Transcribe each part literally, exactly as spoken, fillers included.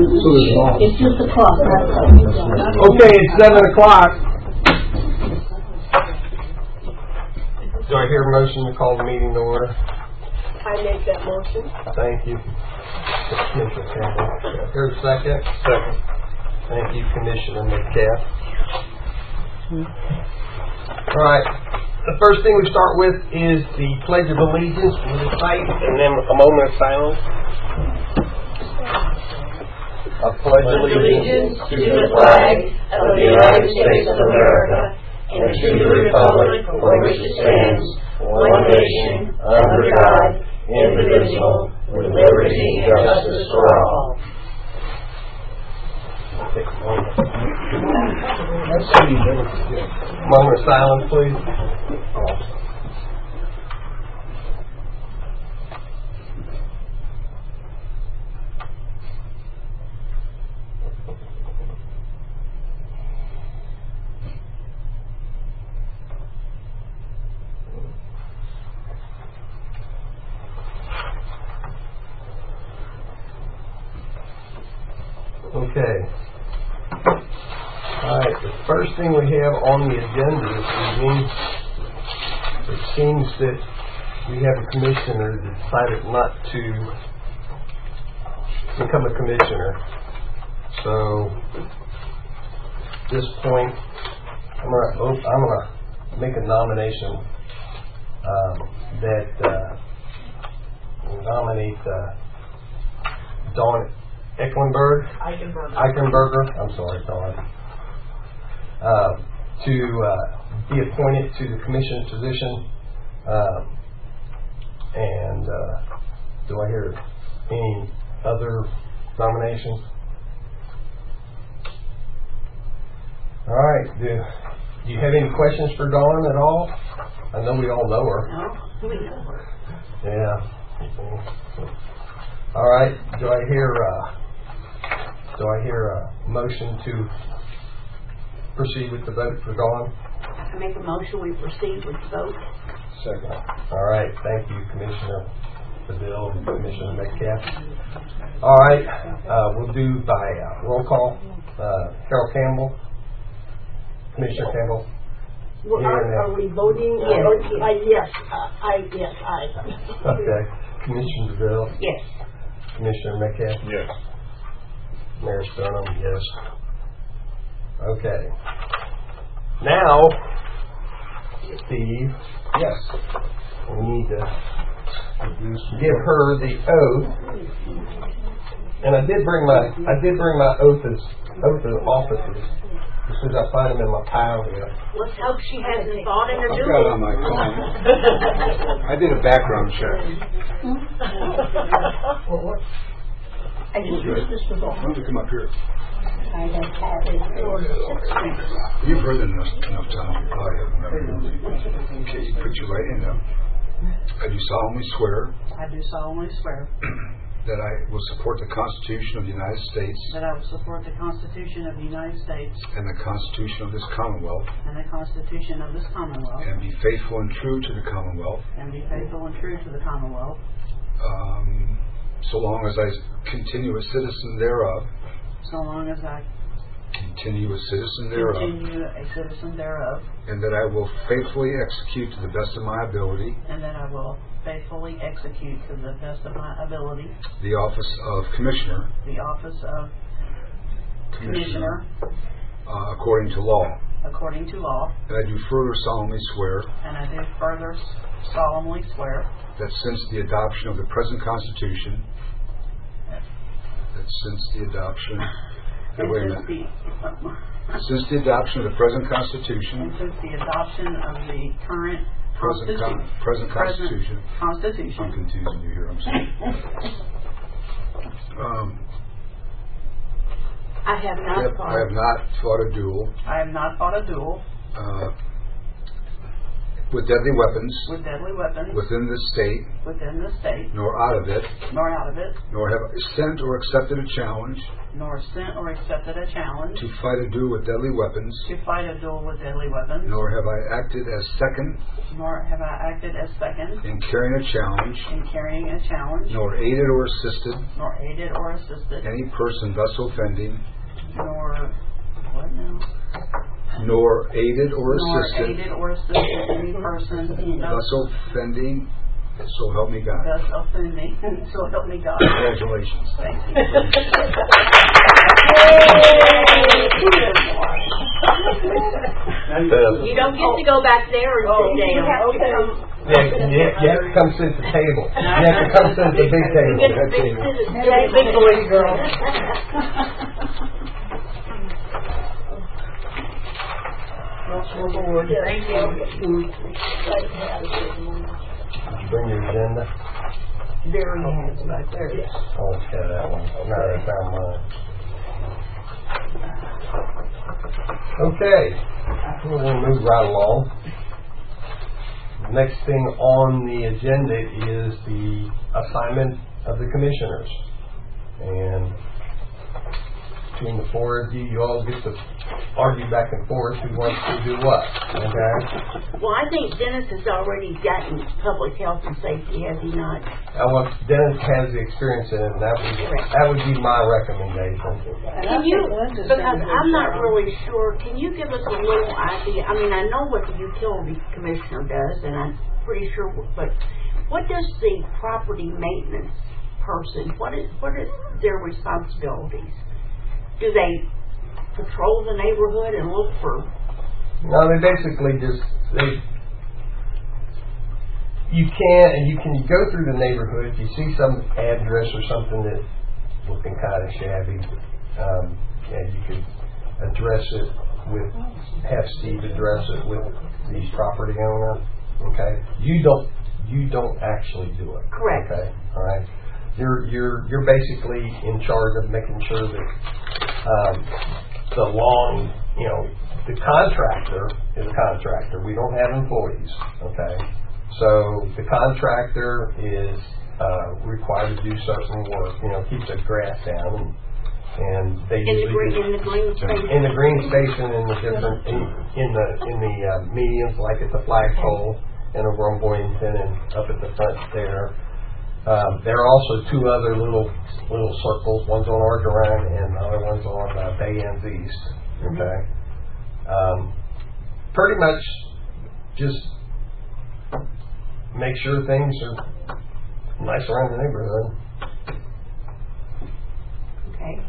So there's not. It's just a clock. Okay, it's seven o'clock. Do I hear a motion to call the meeting to order? I make that motion. Thank you, Commissioner Campbell. Here's a second. Second. Thank you, Commissioner Metcalf. All right. The first thing we start with is the Pledge of Allegiance. We'll recite, and then a moment of silence. I pledge Allegiance to the flag of the United States of America and to the republic for which it stands, one nation, under God, indivisible, with liberty and justice for all. Moment of silence, please. Okay. Alright, the first thing we have on the agenda this evening, it seems that we have a commissioner that decided not to become a commissioner. So, at this point, I'm going to I'm going to make a nomination um, that uh, will nominate uh, Dawn Ecklenberg, Eichenberger. Eichenberger, I'm sorry, Dawn, uh, to uh, be appointed to the commission's position. Uh, and uh, do I hear any other nominations? All right. Do, do you have any questions for Dawn at all? I know we all know her. No, we know her. Yeah. All right. Do I hear? Uh, do I hear a motion to proceed with the vote for Dawn? I make a motion we proceed with the vote. Second. All right. Thank you, Commissioner Bedell and Commissioner Metcalf. All right. Uh, we'll do by uh, roll call. Uh, Carol Campbell. Commissioner Campbell. Well, are, are we voting? Yes. Uh, I, yes. Uh, I yes. I. Okay. Commissioner Bedell. Yes. Commissioner Metcalf. Yes. Mayor Sternum. Yes. Okay. Now, Steve. Yes. We need to give her the oath. And I did bring my I did bring my oath as oath of offices. As soon as I find them in my pile here. Let's hope she hasn't thought in her I've doing. got it on my phone. I did a background check. Well, what? I just Good. this was all. Why don't you come up here? I don't have it. You've heard it enough, enough times. You probably haven't remembered. Okay, you put your right hand up. I do solemnly swear I do solemnly swear that I will support the Constitution of the United States that I will support the Constitution of the United States and the Constitution of this Commonwealth, and the Constitution of this Commonwealth, and be faithful and true to the Commonwealth, and be faithful and true to the Commonwealth, um, so long as I continue a citizen thereof, so long as I continue a citizen thereof, continue a citizen thereof, and that I will faithfully execute to the best of my ability and that I will faithfully execute to the best of my ability the office of Commissioner, the office of Commissioner, Commissioner uh, according to law. according to law, And I do further solemnly swear and I do further solemnly swear that since the adoption of the present Constitution, that since the adoption, hey, and wait a since minute, the since the adoption of the present Constitution, and since the adoption of the current present, con- Constitution, present Constitution, I'm Constitution, confusing you here, I'm sorry. Um, I have not Yep, I have not fought a duel I have not fought a duel uh, with deadly weapons with deadly weapons within this state, within the state, nor out of it, nor out of it, nor have I sent or accepted a challenge nor sent or accepted a challenge to fight a duel with deadly weapons, to fight a duel with deadly weapons, nor have I acted as second nor have I acted as second in carrying a challenge, in carrying a challenge, nor aided or assisted nor aided or assisted, any person thus offending, nor what now? nor aided or Nor assisted aided or assisted any person thus offending, so help me God. thus offending, so help me God. Congratulations. Thank you. You don't get to go back there and Oh, sit you down. have to come. Yeah, you, you have to come sit at the table. You have to come sit at the big table. Get the big, Hey, big boy, girl. Thank you. Bring your agenda. Very hands back there. Oh, okay, that one. No, I found mine. Okay, we're going to move right along. Next thing on the agenda is the assignment of the commissioners. And between the four of you, you all get to argue back and forth who wants to do what. Okay? Well, I think Dennis has already gotten public health and safety, has he not? Uh, well, Dennis has the experience in it, and that would, that would be my recommendation. Can you, because I'm not really sure, can you give us a little idea? I mean, I know what the utility commissioner does, and I'm pretty sure, but what does the property maintenance person, what is, what are their responsibilities? Do they patrol the neighborhood and look for? No, they basically just they. You can and you can go through the neighborhood. If you see some address or something that's looking kind of shabby, um, and you can address it with have Steve address it with the property owner. Okay, you don't you don't actually do it. Correct. Okay, all right. You're you're you're basically in charge of making sure that um, the long, you know, the contractor is a contractor. We don't have employees, okay? So the contractor is uh, required to do certain work, you know, keep the grass down, and, and they In the usually green, do- in the green space? in the green station, in the different in, in the in the uh, medians, like at the flagpole and over on Boynton and up at the front there. Um, there are also two other little little circles. One's on Argerine and the other one's on uh, Bay Ends East. Okay, um, pretty much just make sure things are nice around the neighborhood. Okay.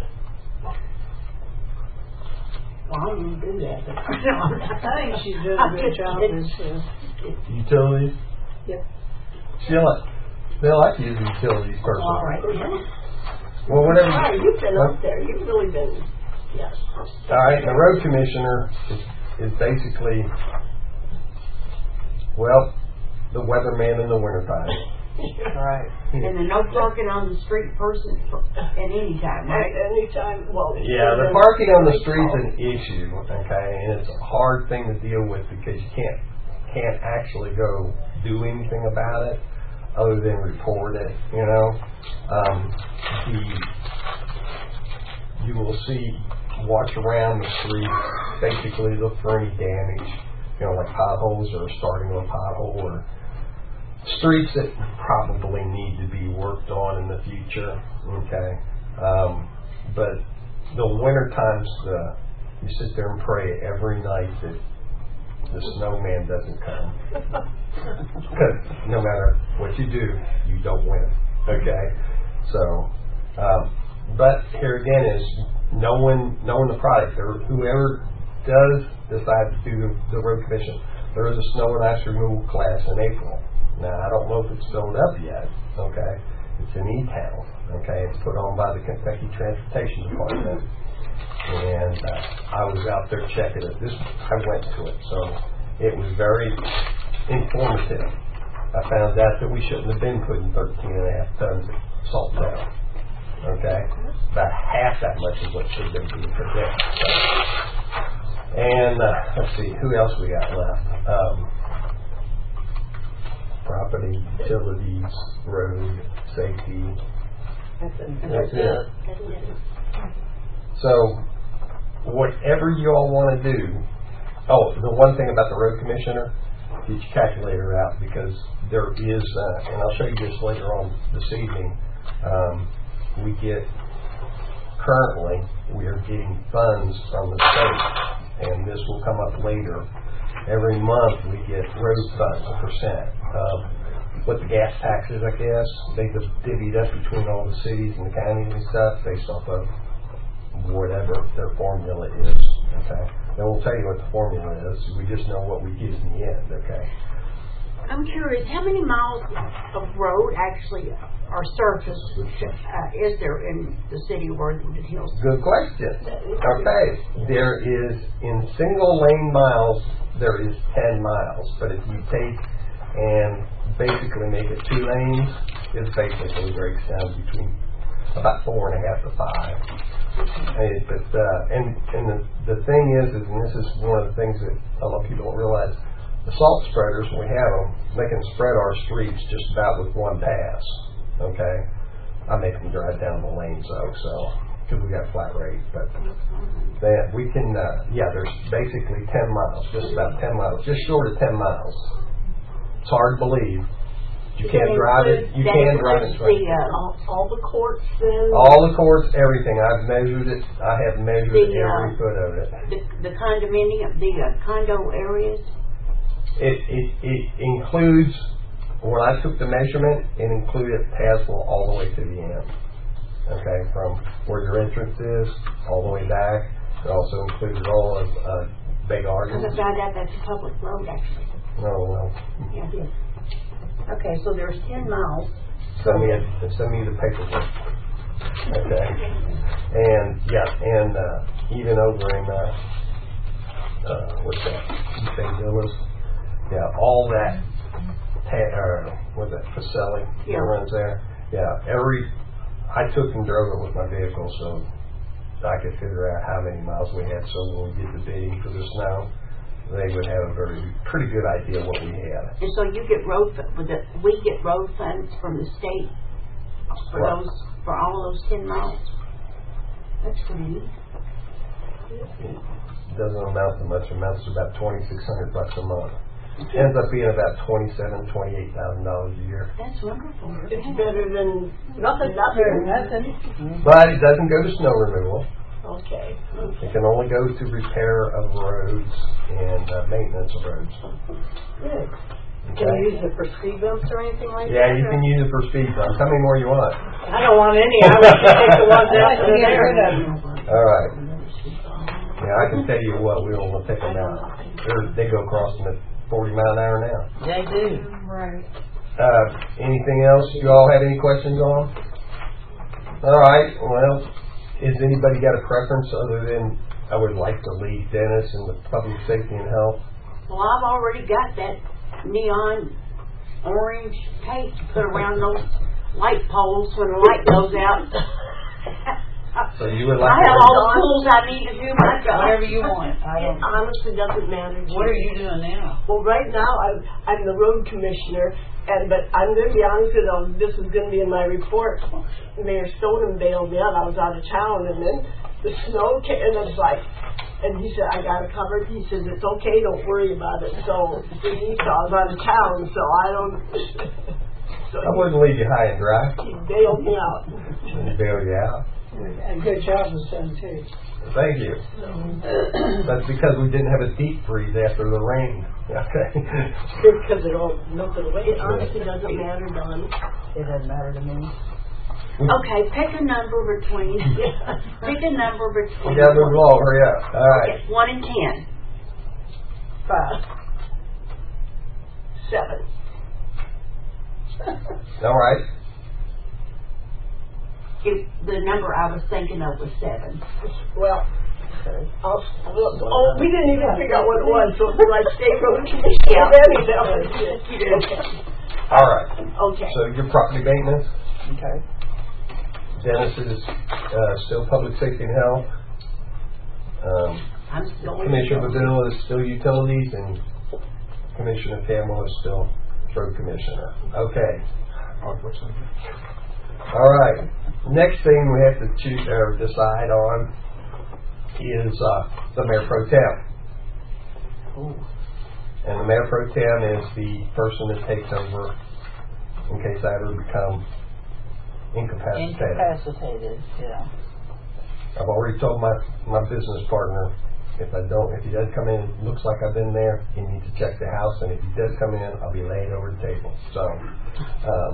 Well, I'm going to do that. But I think she's doing a good job. Utilities. Yep. She like they like using utilities person. all right. Well, whatever. All right, you've been up there. You've really been, yes. All right, the road commissioner is, is basically, well, the weatherman in the wintertime. Right. And then no parking on the street person at any time, right? Anytime, well. Yeah, the parking on the street's an issue, okay, and it's a hard thing to deal with because you can't can't actually go do anything about it other than report it, you know. Um, the, you will see, watch around the street, basically look for any damage, you know, like potholes or starting of a pothole or streets that probably need to be worked on in the future, okay. Um, but the winter times, uh, you sit there and pray every night that the snowman doesn't come. Because no matter what you do, you don't win. Okay? So, um, but here again is knowing, knowing the product, or whoever does decide to do the, the road commission. There is a snow and ice removal class in April. Now, I don't know if it's filled up yet. Okay? It's in E-Town. Okay? It's put on by the Kentucky Transportation Department. And uh, I was out there checking it. This I went to it, so it was very informative. I found out that we shouldn't have been putting thirteen and a half tons of salt down. Okay, about half that much is what should have been being put down. And uh, let's see, who else we got left? Um, property, utilities, road, safety. That's it. That's it. So, whatever you all want to do. Oh, the one thing about the road commissioner, get your calculator out, because there is, uh, and I'll show you this later on this evening. Um, we get currently we are getting funds from the state, and this will come up later. Every month we get road funds, a percent of what the gas tax is, I guess. They divvy it up between all the cities and the counties and stuff based off of whatever their formula is. Okay, and we'll tell you what the formula is. We just know what we get in the end. Okay. I'm curious, how many miles of road actually are surface uh, is there in the city of Worthington Hills? Good question. Okay, there is in single lane miles there is ten miles, but if you take and basically make it two lanes, it basically breaks down between about four and a half to five. And, but uh, and and the, the thing is, is, and this is one of the things that a lot of people don't realize. The salt spreaders, when we have them, they can spread our streets just about with one pass. Okay, I make them drive down the lanes though, so because we got flat rate. But then we can, uh, yeah, there's basically ten miles, just about ten miles, just short of ten miles. It's hard to believe. You can't drive it. You can drive it. The, uh, all, all the courts, then. All the courts, everything. I've measured it. I have measured the, every uh, foot of it. The, the condominium, the uh, condo areas. It, it it includes, when I took the measurement, it included Tazewell all the way to the end. Okay, from where your entrance is all the way back. It also included all of uh, Bay Gardens. I found out that's a public road, actually. No, well. Yeah, it is. Okay, so there's ten miles. Send me a, send me the paperwork. Okay, and yeah, and uh, even over in uh, uh, what's that? Saint Villas. Yeah, all that, ta- uh, what's that, Pacelli yeah. that runs there. Yeah, every, I took and drove it with my vehicle so I could figure out how many miles we had, so when we get the bidding for the snow, they would have a very, pretty good idea what we had. And so you get road, with the, we get road funds from the state for Right. those, for all of those ten miles. That's pretty neat. It doesn't amount to much, it amounts to about twenty-six hundred bucks a month. Ends up being about twenty-seven, twenty-eight thousand dollars a year. That's wonderful. It's better than nothing. Nothing. Nothing. But it doesn't go to snow removal. Okay. It can only go to repair of roads and uh, maintenance of roads. Good. Okay? Can you use it for speed bumps or anything like Yeah, that? you can use it for speed bumps. How many more you want? I don't want any. I would just take the ones out that are there. All right. Yeah, I can tell you what, we don't want to take them out. They're, they go across them at forty mile an hour now. They do. Right. Uh, anything else? You all have any questions on? All right. Well, has anybody got a preference other than I would like to lead Dennis in the public safety and health? Well, I've already got that neon orange tape to put around those light poles when the light goes out. So you would like I to have all the tools I need to do my job. Whatever you want. I It don't. honestly doesn't matter. to What are me. you doing now? Well, right now I'm I'm the road commissioner, and but I'm going to be honest with you. This is going to be in my report. Mayor Stoneham bailed me out. I was out of town, and then the snow came, and it's like, and he said I got it covered. He says it's okay, don't worry about it. So he saw I was out of town, so I don't. so I wouldn't leave you high and dry. he, he bailed me out. And bail you out. And good job with son too. Thank you. That's because we didn't have a deep freeze after the rain. Okay. Because it all melted away. It honestly doesn't matter, Don. It doesn't matter to me. Okay, pick a number between. Pick a number between. We gotta move along. Hurry up. All right. Okay, one and ten. Five. Seven. All right. It, the number I was thinking of was seven. Well, I'll, oh, we didn't even figure out what it was, so it'd be like state road commission. Yeah. That was it. Okay. All right. Okay. So your property maintenance, Okay. Dennis is uh, still public safety and health. Um, I'm still. Commissioner Badil is still utilities, and Commissioner Campbell is still road commissioner. Okay. All right. Next thing we have to choose or decide on is uh, the mayor pro tem. And the mayor pro tem is the person that takes over in case I ever become incapacitated. Incapacitated, yeah. I've already told my, my business partner, if I don't, if he does come in, it looks like I've been there, he needs to check the house, and if he does come in, I'll be laying over the table. So, um,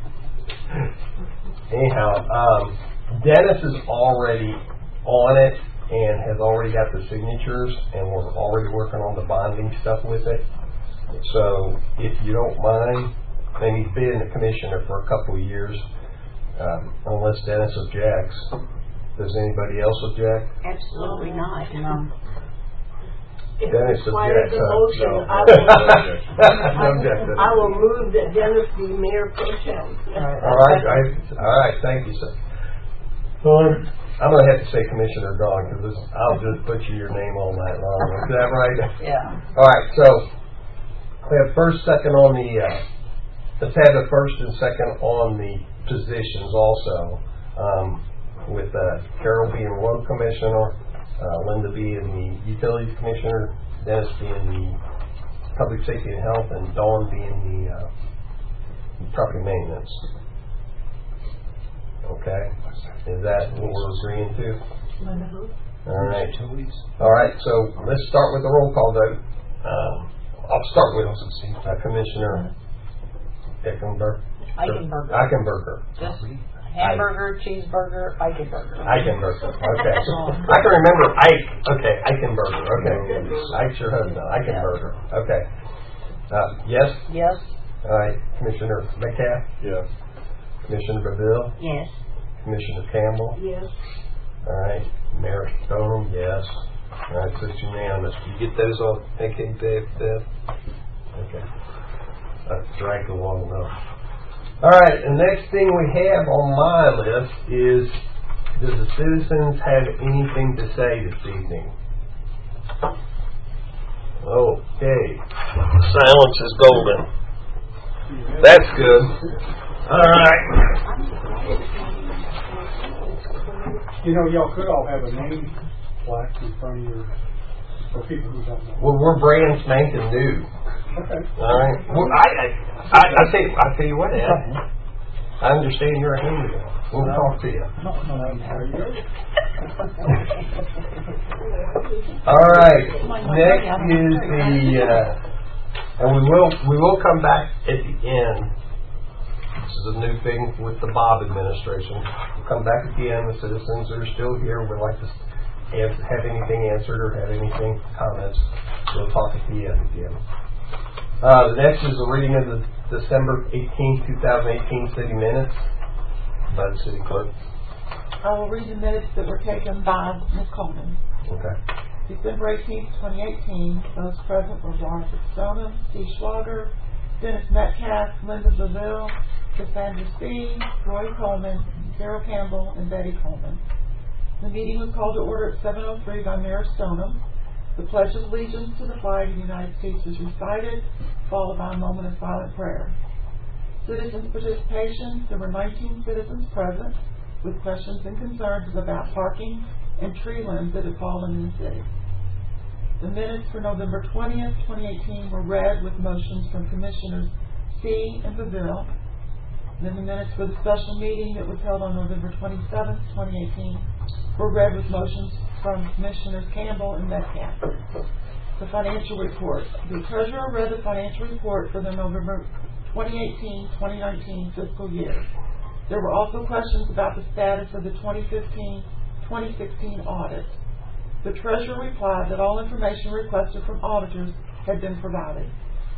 anyhow, um, Dennis is already on it and has already got the signatures, and we're already working on the bonding stuff with it. So, if you don't mind, and he's been the commissioner for a couple of years, um, unless Dennis objects. Does anybody else object? Absolutely not. No. If Dennis required objects. the uh, motion, no. I will, No objection. I will move that Dennis be mayor pro tem. All right, I, all right, thank you, sir. I'm going to have to say Commissioner Dawn because I'll just butcher your name all night long. Is that right? Yeah. All right, so we have first, second on the, uh, let's have the first and second on the positions also, um, with uh, Carol being road commissioner, uh, Linda being the utilities commissioner, Dennis being the public safety and health, and Dawn being the uh, property maintenance. Okay, is that what we're agreeing to? Mm-hmm. All right. All right. So let's start with the roll call vote. Um, I'll start with uh, Commissioner Eichenberg. Eichenberger. Eichenberger. Just hamburger, cheeseburger, Eichenberger. Eichenberger. Okay. I can remember Ike. Okay. Eichenberger. Okay. Ike's your husband. Eichenberger. Okay. Uh, yes. Yes. All right. Commissioner Metcalf. Yes. Commissioner Beville. Yes. Commissioner Campbell. Yes. All right. Mayor Stoneham. Yes. All right. So it's unanimous. You get those all? Okay, Dave. Dave. Okay. I've dragged along enough. All right. The next thing we have on my list is: does the citizens have anything to say this evening? Okay. Silence is golden. That's good. All right. You know, y'all could all have a name plaque in front of you for people who don't know. Well, we're brand spanking new. Okay. All right. Well, I, I, I, I tell you, I tell you what, Ed. I understand you're a handyman. We'll talk to you. No, no, no, there you go. All right. Next is the, uh, and we will we will come back at the end. This is a new thing with the Bob administration. We'll come back at the end. The citizens are still here. We'd like to answer, have anything answered or have anything comments. We'll talk at the end again. Uh, the next is the reading of the December eighteenth, twenty eighteen city minutes by the city clerk. I will read the minutes that were taken by Miz Coleman. Okay. December eighteenth, twenty eighteen. Those present were Jonathan Stoneham, Steve Schlager, Dennis Metcalf, Linda Beville, Cassandra Speed, Roy Coleman, Carol Campbell, and Betty Coleman. The meeting was called to order at seven oh three by Mayor Stoneham. The Pledge of Allegiance to the flag of the United States was recited, followed by a moment of silent prayer. Citizens participation. There were nineteen citizens present with questions and concerns about parking and tree limbs that had fallen in the city. The minutes for November twentieth, twenty eighteen were read with motions from Commissioners C. and Beville. Then the minutes for the special meeting that was held on November twenty-seventh, twenty eighteen were read with motions from Commissioners Campbell and Metcalf. The financial report. The Treasurer read the financial report for the November twenty eighteen, twenty nineteen fiscal year. There were also questions about the status of the twenty fifteen, twenty sixteen audit. The Treasurer replied that all information requested from auditors had been provided.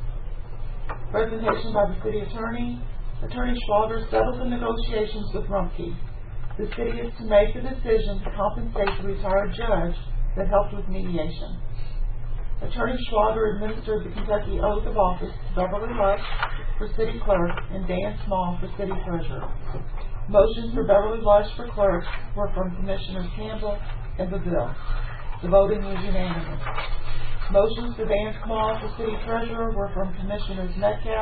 Presentation by the City Attorney. Attorney Schlager settled the negotiations with Rumpke. The City is to make the decision to compensate the retired judge that helped with mediation. Attorney Schlager administered the Kentucky Oath of Office to Beverly Lush for City Clerk and Dan Small for City Treasurer. Motions for Beverly Lush for Clerk were from Commissioners Campbell and Beville. The voting was unanimous. Motions for Dan Small for City Treasurer were from Commissioners Metcalf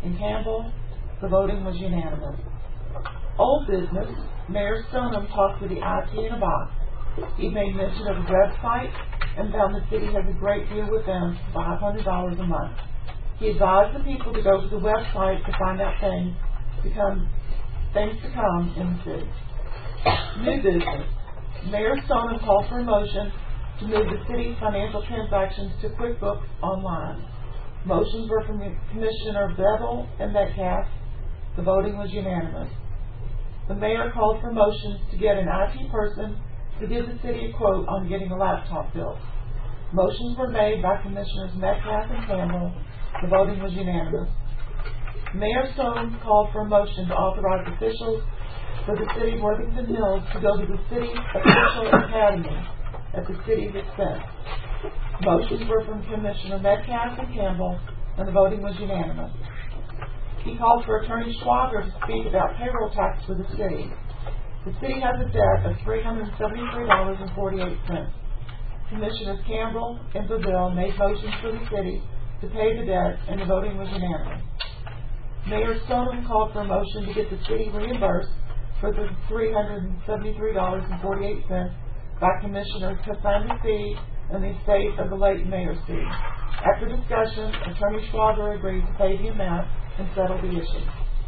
and Campbell. The voting was unanimous. Old business, Mayor Stoneham talked with the I T in a box. He made mention of a website and found the city has a great deal with them for five hundred dollars a month. He advised the people to go to the website to find out things to come, things to come in the city. New business, Mayor Stoneham called for a motion to move the city's financial transactions to QuickBooks Online. Motions were from Commissioner Bevel and Metcalf. The voting was unanimous. The mayor called for motions to get an I T person to give the city a quote on getting a laptop built. Motions were made by Commissioners Metcalf and Campbell. The voting was unanimous. Mayor Stone called for a motion to authorize officials for the city of Worthington Hills to go to the city's official academy at the city's expense. Motions were from Commissioner Metcalf and Campbell, and the voting was unanimous. He called for Attorney Schwager to speak about payroll tax for the city. The city has a debt of three hundred seventy-three dollars and forty-eight cents. Commissioners Campbell and Beville made motions for the city to pay the debt, and the voting was unanimous. Mayor Stoneham called for a motion to get the city reimbursed for the three hundred seventy-three dollars and forty-eight cents by Commissioner Cassandra Fee and the estate of the late Mayor C. After discussion, Attorney Schwager agreed to pay the amount and settle the issue.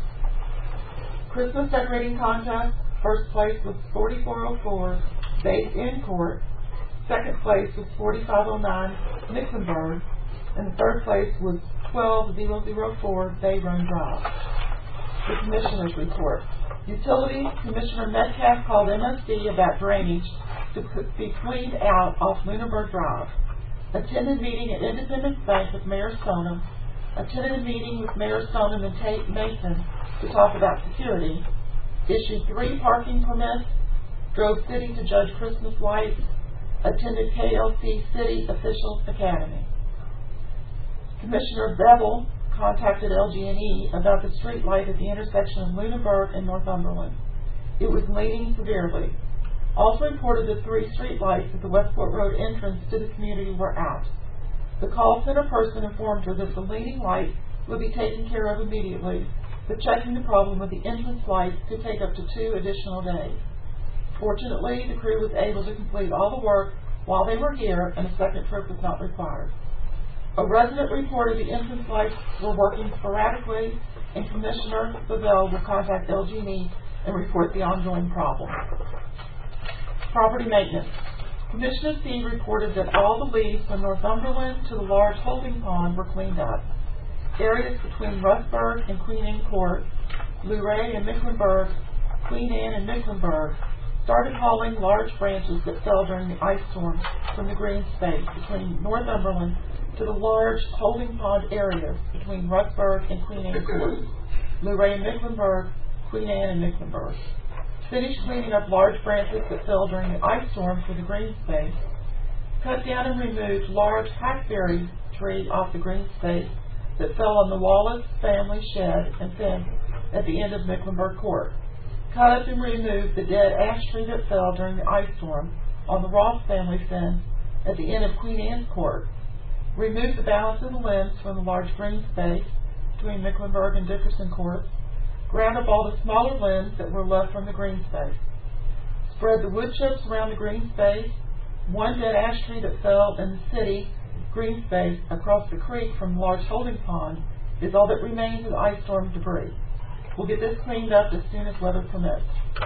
Christmas decorating contest. First place was forty-four oh four Bates Inn Court. Second place was forty-five oh nine Mecklenburg. And the third place was twelve thousand four Bay Run Drive. The Commissioner's Report. Utilities, Commissioner Metcalf called M S D about drainage to be cleaned out off Lunenburg Drive. Attended meeting at Independence Bank with Mayor Stoneham. Attended a meeting with Mayor Stoneham and Tate Mason to talk about security. Issued three parking permits. Drove city to judge Christmas lights. Attended K L C City Officials Academy. Commissioner Bevel contacted L G and E about the street light at the intersection of Lunenburg and Northumberland. It was leaning severely. Also reported that three street lights at the Westport Road entrance to the community were out. The call center person informed her that the leaning light would be taken care of immediately, but checking the problem with the entrance lights could take up to two additional days. Fortunately, the crew was able to complete all the work while they were here, and a second trip was not required. A resident reported the entrance lights were working sporadically, and Commissioner Bevelle will contact L G and E and report the ongoing problem. Property maintenance. Commissioner C reported that all the leaves from Northumberland to the large holding pond were cleaned up. Areas between Rustburg and Queen Anne Court, Luray and Mecklenburg, Queen Anne and Mecklenburg started hauling large branches that fell during the ice storm from the green space between Northumberland to the large holding pond areas between Rustburg and Queen Anne Court, Luray and Mecklenburg, Queen Anne and Mecklenburg. Finished cleaning up large branches that fell during the ice storm for the green space. Cut down and removed large hackberry tree off the green space that fell on the Wallace family shed and fence at the end of Mecklenburg Court. Cut up and removed the dead ash tree that fell during the ice storm on the Ross family fence at the end of Queen Anne's Court. Removed the balance of the limbs from the large green space between Mecklenburg and Dickerson Courts. Ground up all the smaller limbs that were left from the green space. Spread the wood chips around the green space. One dead ash tree that fell in the city green space across the creek from the large holding pond is all that remains of the ice storm debris. We'll get this cleaned up as soon as weather permits.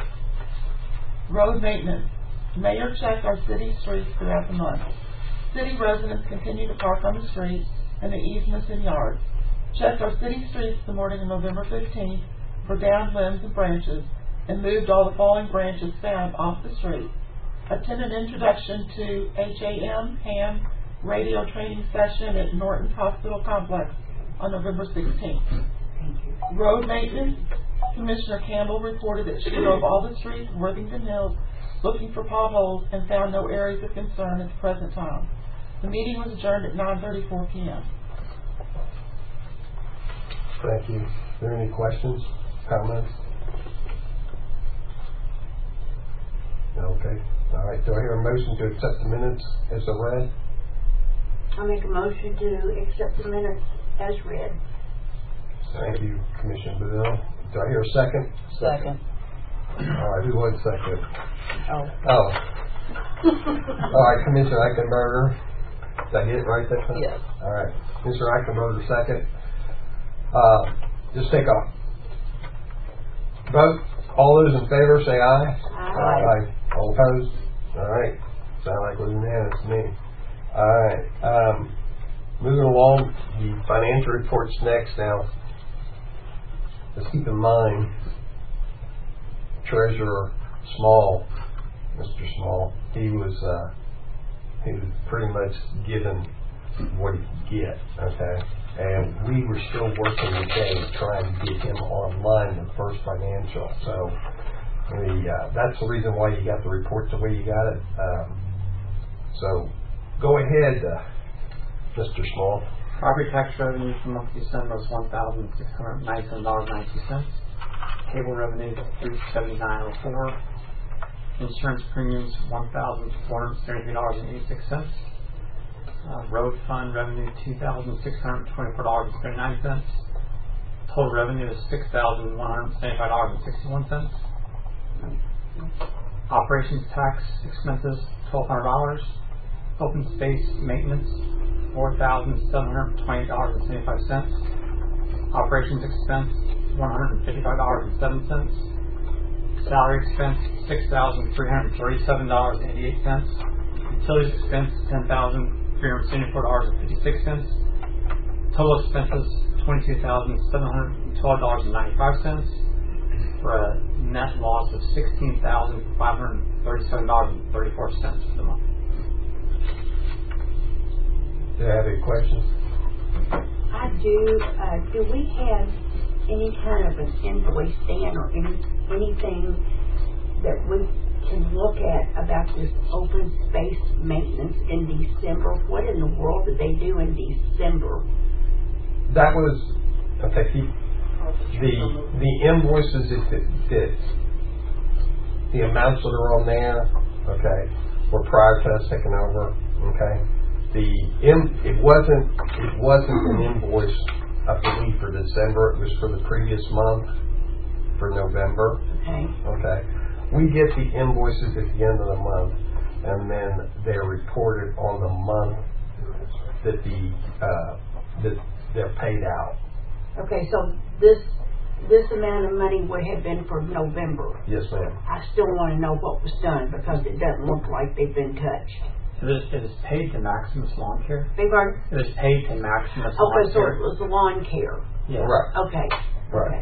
Road maintenance. Mayor checked our city streets throughout the month. City residents continue to park on the streets and the easements and yards. Checked our city streets the morning of November fifteenth for downed limbs and branches, and moved all the falling branches found off the street. Attended introduction to H A M ham radio training session at Norton Hospital Complex on November sixteenth. Road maintenance. Commissioner Campbell reported that she drove all the streets of Worthington Hills looking for potholes and found no areas of concern at the present time. The meeting was adjourned at nine thirty-four p.m. Thank you. Are there any questions, comments? Okay. All right. Do I hear a motion to accept the minutes as read? I'll make a motion to accept the minutes as read. Thank you, Commissioner Beville. Do I hear a second? Second. All right, who was second? Oh. Oh. All right, Commissioner Eichenberger. Did I get it right that time? Yes. All right. Mister Eichenberger, second. Uh, just take a vote. All those in favor say aye. Aye. Aye. All opposed? All right. Sound like it was unanimous to me. All right. Um, moving along, the financial reports next. Now, let's keep in mind, Treasurer Small, Mister Small, he was uh, he was pretty much given what he could get. Okay, and we were still working today trying to get him online with First Financial. So the, uh, that's the reason why you got the report the way you got it. Um, so go ahead, uh, Mister Small. Property tax revenue for the month of December was one thousand six hundred ninety-seven dollars and ninety-two cents. Cable revenue three seventy-nine oh four. Insurance premiums one thousand four hundred seventy-three dollars and eighty-six cents. Uh, road fund revenue two thousand six hundred twenty-four dollars and thirty-nine cents. Total revenue is six thousand one hundred seventy-five dollars and sixty-one cents. Operations tax expenses twelve hundred dollars. Open space maintenance four thousand seven hundred twenty dollars and seventy-five cents. Operations expense one hundred fifty-five dollars and seven cents. Salary expense six thousand three hundred thirty-seven dollars and eighty-eight cents. Utilities expense ten thousand three hundred seventy-four dollars and fifty-six cents. Total expenses twenty-two thousand seven hundred twelve dollars and ninety-five cents. For a net loss of sixteen thousand five hundred thirty-seven dollars and thirty-four cents for the month. Do you have any questions? I do. Uh, do we have any kind of an invoice, Dan, or any anything that we can look at about this open space maintenance in December? What in the world did they do in December? That was okay. He, the the invoices that, that, that the amounts that are on there, okay, were prior to us taking over. Okay. The in, it wasn't it wasn't an invoice, I believe, for December. It was for the previous month, for November. Okay. Okay. We get the invoices at the end of the month, and then they're reported on the month that the uh, that they're paid out. Okay, so this this amount of money would have been for November. Yes, ma'am. I still want to know what was done because it doesn't look like they've been touched. It was, it was paid to Maximus Lawn Care. Beg pardon? It was paid to Maximus Okay, Lawn so Care. it was the lawn care. Yes. Right. Okay. Right. Okay.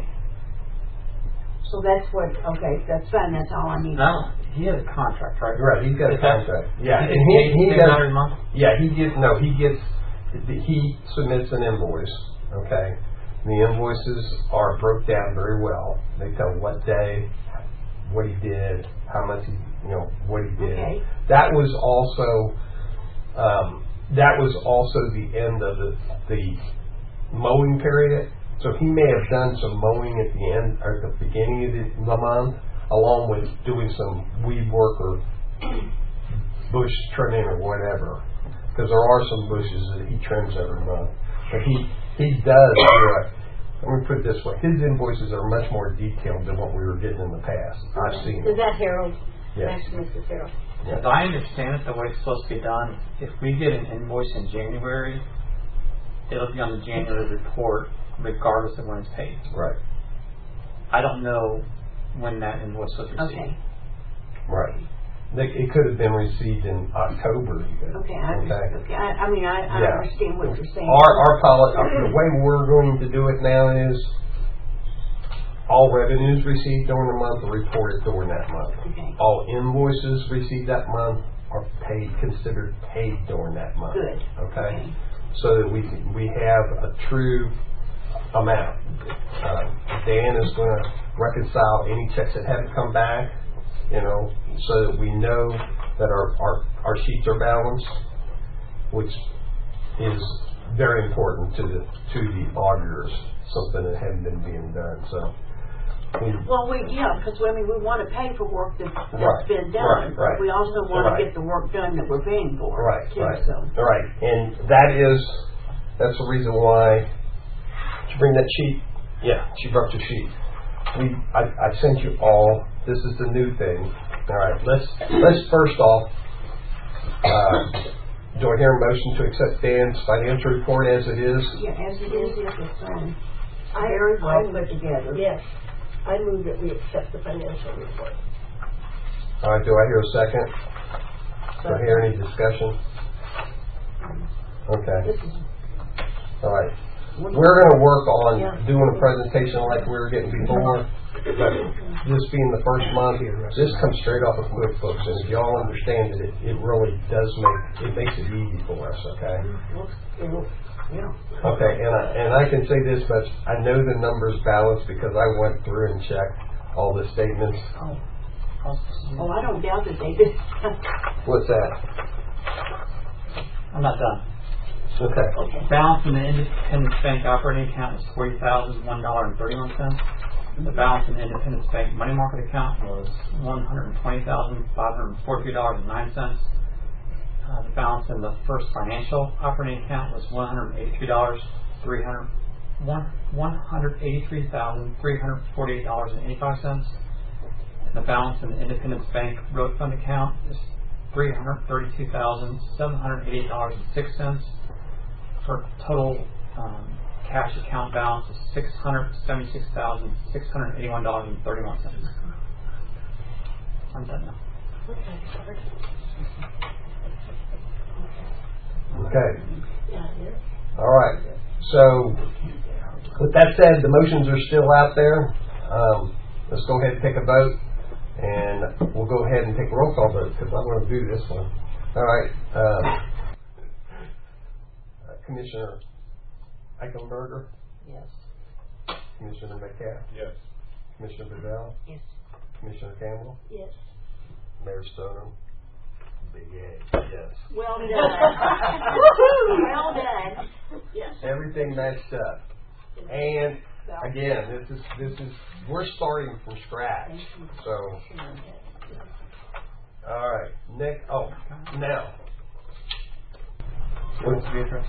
So that's what. Okay, that's fine. That's all I need. No, he has a contract, right? Right. He's got a Is that- contract. Yeah. He, And he, he, he he does. every month. Yeah. He gets no. He gets. He submits an invoice. Okay. The invoices are broke down very well. They tell what day, what he did, how much he, you know, what he did. Okay. That was also. Um, that was also the end of the, the mowing period. So he may have done some mowing at the end or at the beginning of the, the month, along with doing some weed work or bush trimming or whatever. Because there are some bushes that he trims every month. But he he does do it. Let me put it this way: his invoices are much more detailed than what we were getting in the past. I've seen Is them. that Harold? Yes. That's Missus Harold. As I understand it, the way it's supposed to be done, if we get an invoice in January, it'll be on the January report, regardless of when it's paid. Right. I don't know when that invoice was received. Okay. Right. They, it could have been received in October. Even. Okay. I, Okay. okay. I, I mean, I, I Yeah. understand what you're saying. Our our policy, the way we're going to do it now is all revenues received during the month are reported during that month. Okay. All invoices received that month are paid, considered paid during that month. Good. Okay. Okay. So that we can, we have a true amount. Uh, Dan is going to reconcile any checks that haven't come back, you know, so that we know that our, our, our sheets are balanced, which is very important to the to the auditors, something that hadn't been being done. So, we, Well, we yeah, because I mean we want to pay for work that's, that's Right, been done. right, right. But we also want Right. to get the work done that we're paying for. right, too, right, So. right, and that is that's the reason why. Did you bring that sheet, Yeah, she brought your sheet. We, I, I sent you all. This is the new thing. All right, let's let's first off. Uh, do I hear a motion to accept Dan's financial report as it is? Yeah, as it is, it's um, I, very well I, put together. Yes. I move that we accept the financial report. All right, do I hear a second? Do I hear any discussion? Okay. This is, All right. We're going to work on Yeah. doing a presentation like we were getting before. But this being the first month, this comes straight off of QuickBooks, and if y'all understand it, it, it really does make it makes it easy for us. Okay. yeah. Okay, and I and I can say this much: I know the numbers balance because I went through and checked all the statements. Oh. Oh, I don't doubt that they did. What's that? I'm not done. Okay. Okay. Balance in the Independence Bank operating account was forty thousand one dollar and thirty one cents. The balance in the Independence Bank money market account was one hundred twenty thousand five hundred forty three dollars and nine cents. Uh, the balance in the First Financial operating account was one hundred eighty three dollars three hundred one one hundred eighty three thousand three hundred forty eight dollars and eighty five cents. The balance in the Independence Bank road fund account is three hundred thirty two thousand seven hundred eighty eight dollars and six cents. For total um, cash account balance of six hundred seventy-six thousand six hundred eighty-one dollars and thirty-one cents. I'm done now. Okay. All right. So, with that said, the motions are still out there. Um, let's go ahead and take a vote, and we'll go ahead and take a roll call vote because I'm going to do this one. All right. Um, Commissioner Eichenberger? Yes. Commissioner Metcalf? Yes. Commissioner Bedell? Yes. Commissioner Campbell? Yes. Mayor Stoneham? Big A. Yes. Well done. Well done. Yes. Everything matched up. And again, this is this is we're starting from scratch. So all right. Nick oh now. What's the address?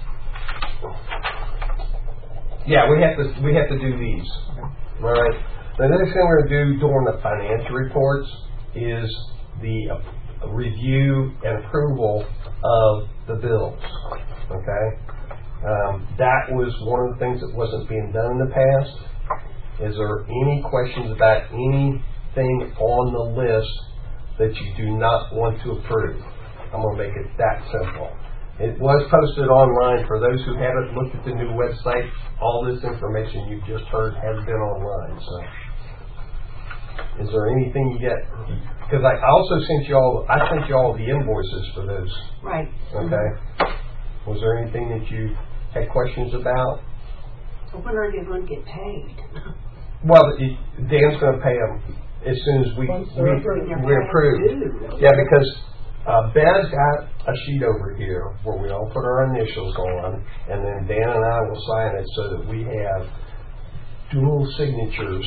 Yeah, we have to we have to do these. Okay. All right. The next thing we're going to do during the financial reports is the uh, review and approval of the bills. Okay. Um, that was one of the things that wasn't being done in the past. Is there any questions about anything on the list that you do not want to approve? I'm going to make it that simple. It was posted online. For those who haven't looked at the new website, all this information you've just heard has been online. So, is there anything you get? Because I also sent you all. I sent you all the invoices for those. Right. Okay. Was there anything that you had questions about? When are you going to get paid? Well, it, Dan's going to pay them as soon as we we, we approve. Yeah, because. Uh, Bev's got a sheet over here where we all put our initials on, and then Dan and I will sign it so that we have dual signatures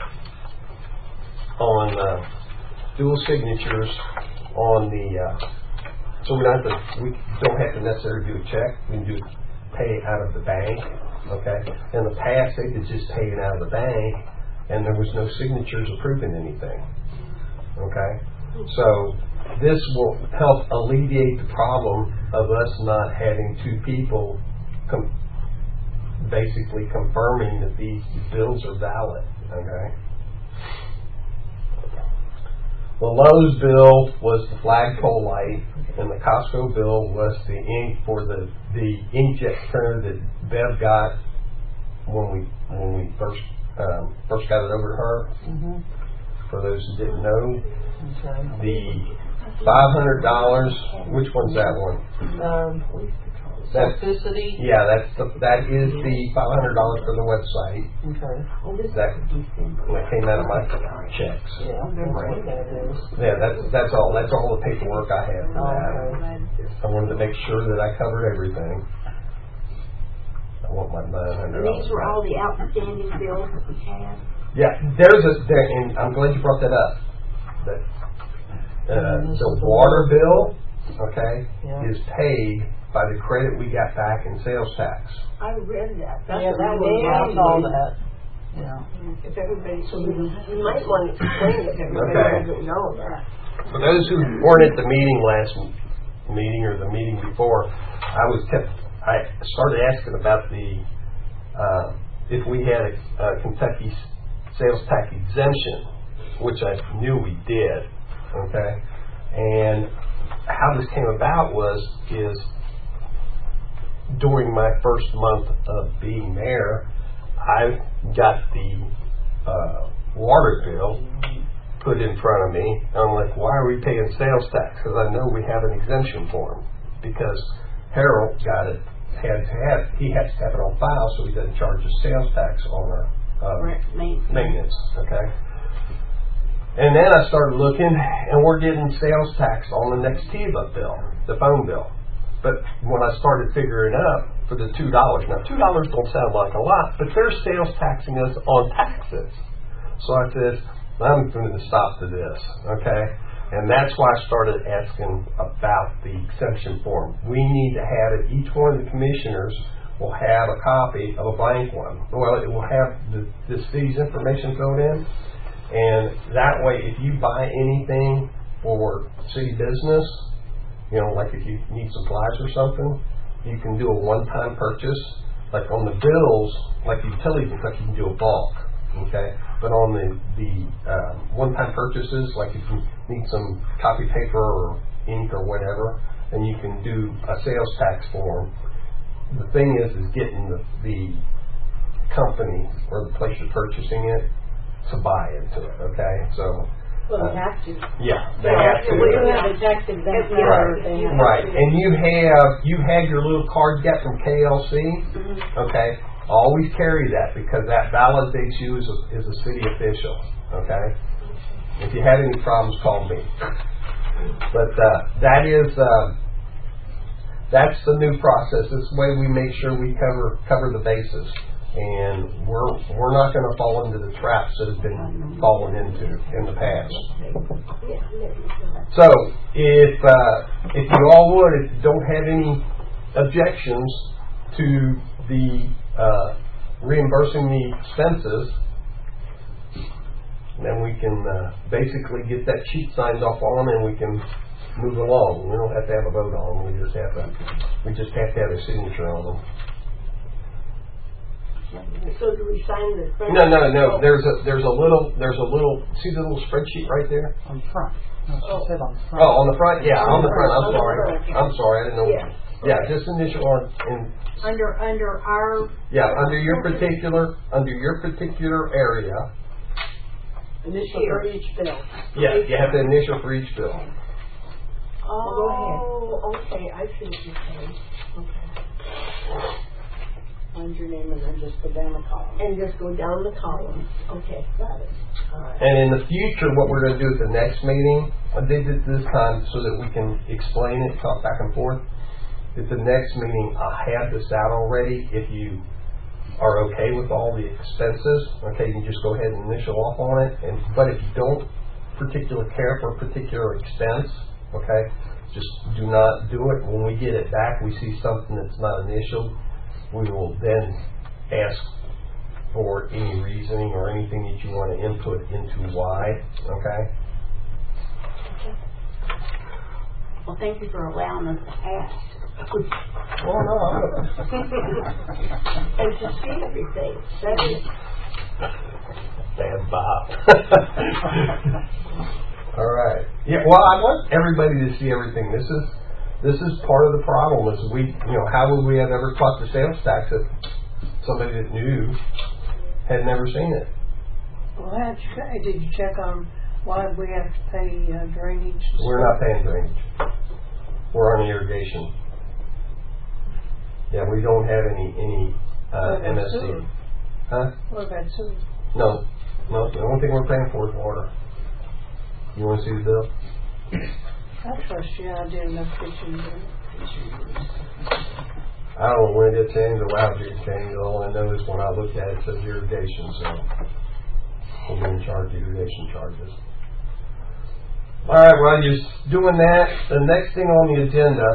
on uh, dual signatures on the. Uh, so we don't have to we don't have to necessarily do a check. We can do pay it out of the bank. Okay. In the past, they could just pay it out of the bank, and there was no signatures approving anything. Okay. So. This will help alleviate the problem of us not having two people com- basically confirming that these bills are valid. Okay. The Lowe's bill was the flagpole light, and the Costco bill was the ink for the the inkjet printer that Bev got when we when we first um, first got it over to her. Mm-hmm. For those who didn't know, Okay. the Five hundred dollars. Which one's that one? Um, That's, Simplicity. yeah, that's the, that is the five hundred dollars for the website. Okay. Well, this That, is December. that came out of my checks. Yeah, I remember what that is. Yeah, that's that's all. That's all the paperwork I have for Oh, that. okay. I wanted to make sure that I covered everything. I want my nine hundred And dollars. these were all the outstanding bills that we have. Yeah, there's a there, and I'm glad you brought that up. That uh, the water bill, okay, Yeah. is paid by the credit we got back in sales tax. I read that. That's Yeah, what that I was, I saw that. Yeah. If everybody, so you, you might want to explain it if everybody Okay. doesn't know that. For those who weren't at the meeting last m- meeting or the meeting before, I was kept, I started asking about the, uh, if we had a, a Kentucky s- sales tax exemption, which I knew we did, okay? And how this came about was, is during my first month of being mayor, I got the uh, water bill put in front of me, and I'm like, why are we paying sales tax? Because I know we have an exemption form, because Harold got it, had to have, he has to have it on file so he doesn't charge us sales tax on our uh, Right, maintenance. maintenance, okay? And then I started looking, and we're getting sales tax on the next Nextiva bill, the phone bill. But when I started figuring up for the two dollars, now two dollars don't sound like a lot, but they're sales taxing us on taxes. So I said, I'm going to stop to this, okay? And that's why I started asking about the exemption form. We need to have it, each one of the commissioners will have a copy of a blank one. Well, it will have the, the city's information filled in, and that way if you buy anything for city business, you know, like if you need supplies or something, you can do a one-time purchase. Like on the bills, like utilities and stuff, you can do a bulk, okay? But on the, the um, one-time purchases, like if you need some copy paper or ink or whatever, then you can do a sales tax form. The thing is, is getting the, the company or the place you're purchasing it to buy into it, okay? So, Well, they have to. yeah, they Yeah, have to. we don't have a tax exemption. Right, right. And you have you have your little card you got from K L C, Mm-hmm. okay? Always carry that, because that validates you as a, as a city official, okay? If you have any problems, call me. But uh, that is uh, that's the new process. This way we make sure we cover cover the bases, and we're we're not going to fall into the traps that have been fallen into in the past. So if uh, if you all would, if you don't have any objections to the uh, reimbursing the expenses, then we can uh, basically get that sheet signed off on, and we can move along. We don't have to have a vote on them. We just have to we just have to have a signature on them. So do we sign the front? No, no, no. There's a there's a little there's a little see the little spreadsheet right there. On the front. No, she Oh. said on the front. Oh, on the front? Yeah, on the front. I'm On the sorry. front. I'm sorry. I didn't know. Yeah. Yeah, just initial on in Under, under our, yeah, under your particular under your particular area. Initial for each bill. Yeah, you have to initial for each bill. Oh, okay, I see what you're saying. Okay. Find your name and then just go down the column. And just go down the column. Okay, got it. All right. And in the future, what we're going to do at the next meeting, I did it this time so that we can explain it, talk back and forth. At the next meeting, I'll have this out already. If you are okay with all the expenses, okay, you can just go ahead and initial off on it. And but if you don't particularly care for a particular expense, okay, just do not do it. When we get it back, we see something that's not initial, we will then ask for any reasoning or anything that you want to input into why, okay? well, thank you for allowing us to ask. Oh, no, And to see everything. That is, bad Bob. All right. Yeah, well, I want everybody to see everything. This is this is part of the problem. Is we, you know, how would we have ever caught the sales tax if somebody that knew had never seen it? Well, how'd you, did you check on why we have to pay uh, drainage? We're not paying drainage. We're on irrigation. Yeah, we don't have any any uh, What M about S C. sewer? Huh? What about sewer? No, no. The only thing we're paying for is water. You want to see the bill? I trust you, I did enough fishing. I don't know when it changed or how it changed. All I know is when I look at it, it says irrigation, so we'll be in charge of irrigation charges. All right, well, you're doing that. The next thing on the agenda,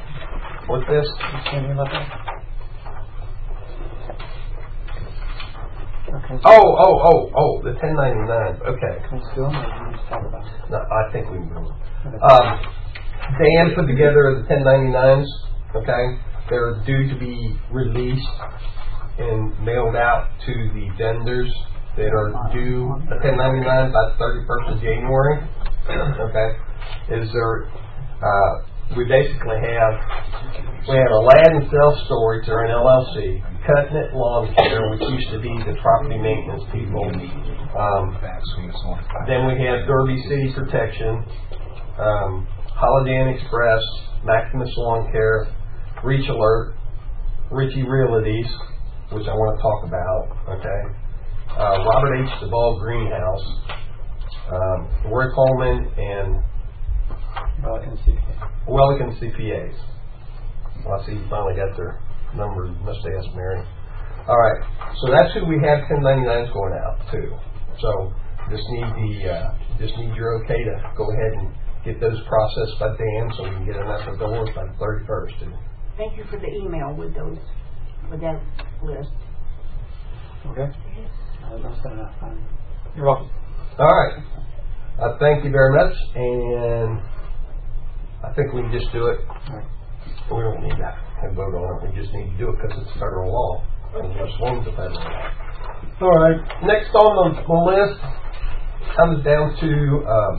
what's this? Can you look at? Okay. Oh, oh, oh, oh, the ten ninety-nine. Okay. Can we still, or can we just talk about it? No, I think we will. Um, Dan put together the ten ninety-nines. Okay, they're due to be released and mailed out to the vendors that are due a ten ninety-nine by the thirty-first of January. Okay, is there? Uh, we basically have we have Aladdin Self Storage, or an L L C, Cutting It Lawn Care, which used to be the property maintenance people. Um, then we have Derby City Protection, um, Holiday Inn Express, Maximus Lawn Care, Reach Alert, Ritchie Realties, which I want to talk about. Okay, uh, Robert H. Duvall Greenhouse, um, Roy Coleman, and Wellington C P A. Wellington C P As. Well, I see you finally got their numbers. You must ask Mary. All right, so that's who we have ten ninety-nines going out to. So just need the uh, just need your okay to go ahead and get those processed by Dan, so we can get them out the doors by the thirty-first. Thank you for the email with those, with that list. Okay. Uh, that's enough. Um, You're welcome. All right. Uh, thank you very much, and I think we can just do it. Right. We don't need to have a vote on it. We just need to do it because it's federal law. And we're sworn to federal law. All right. Next on the, the list comes down to um,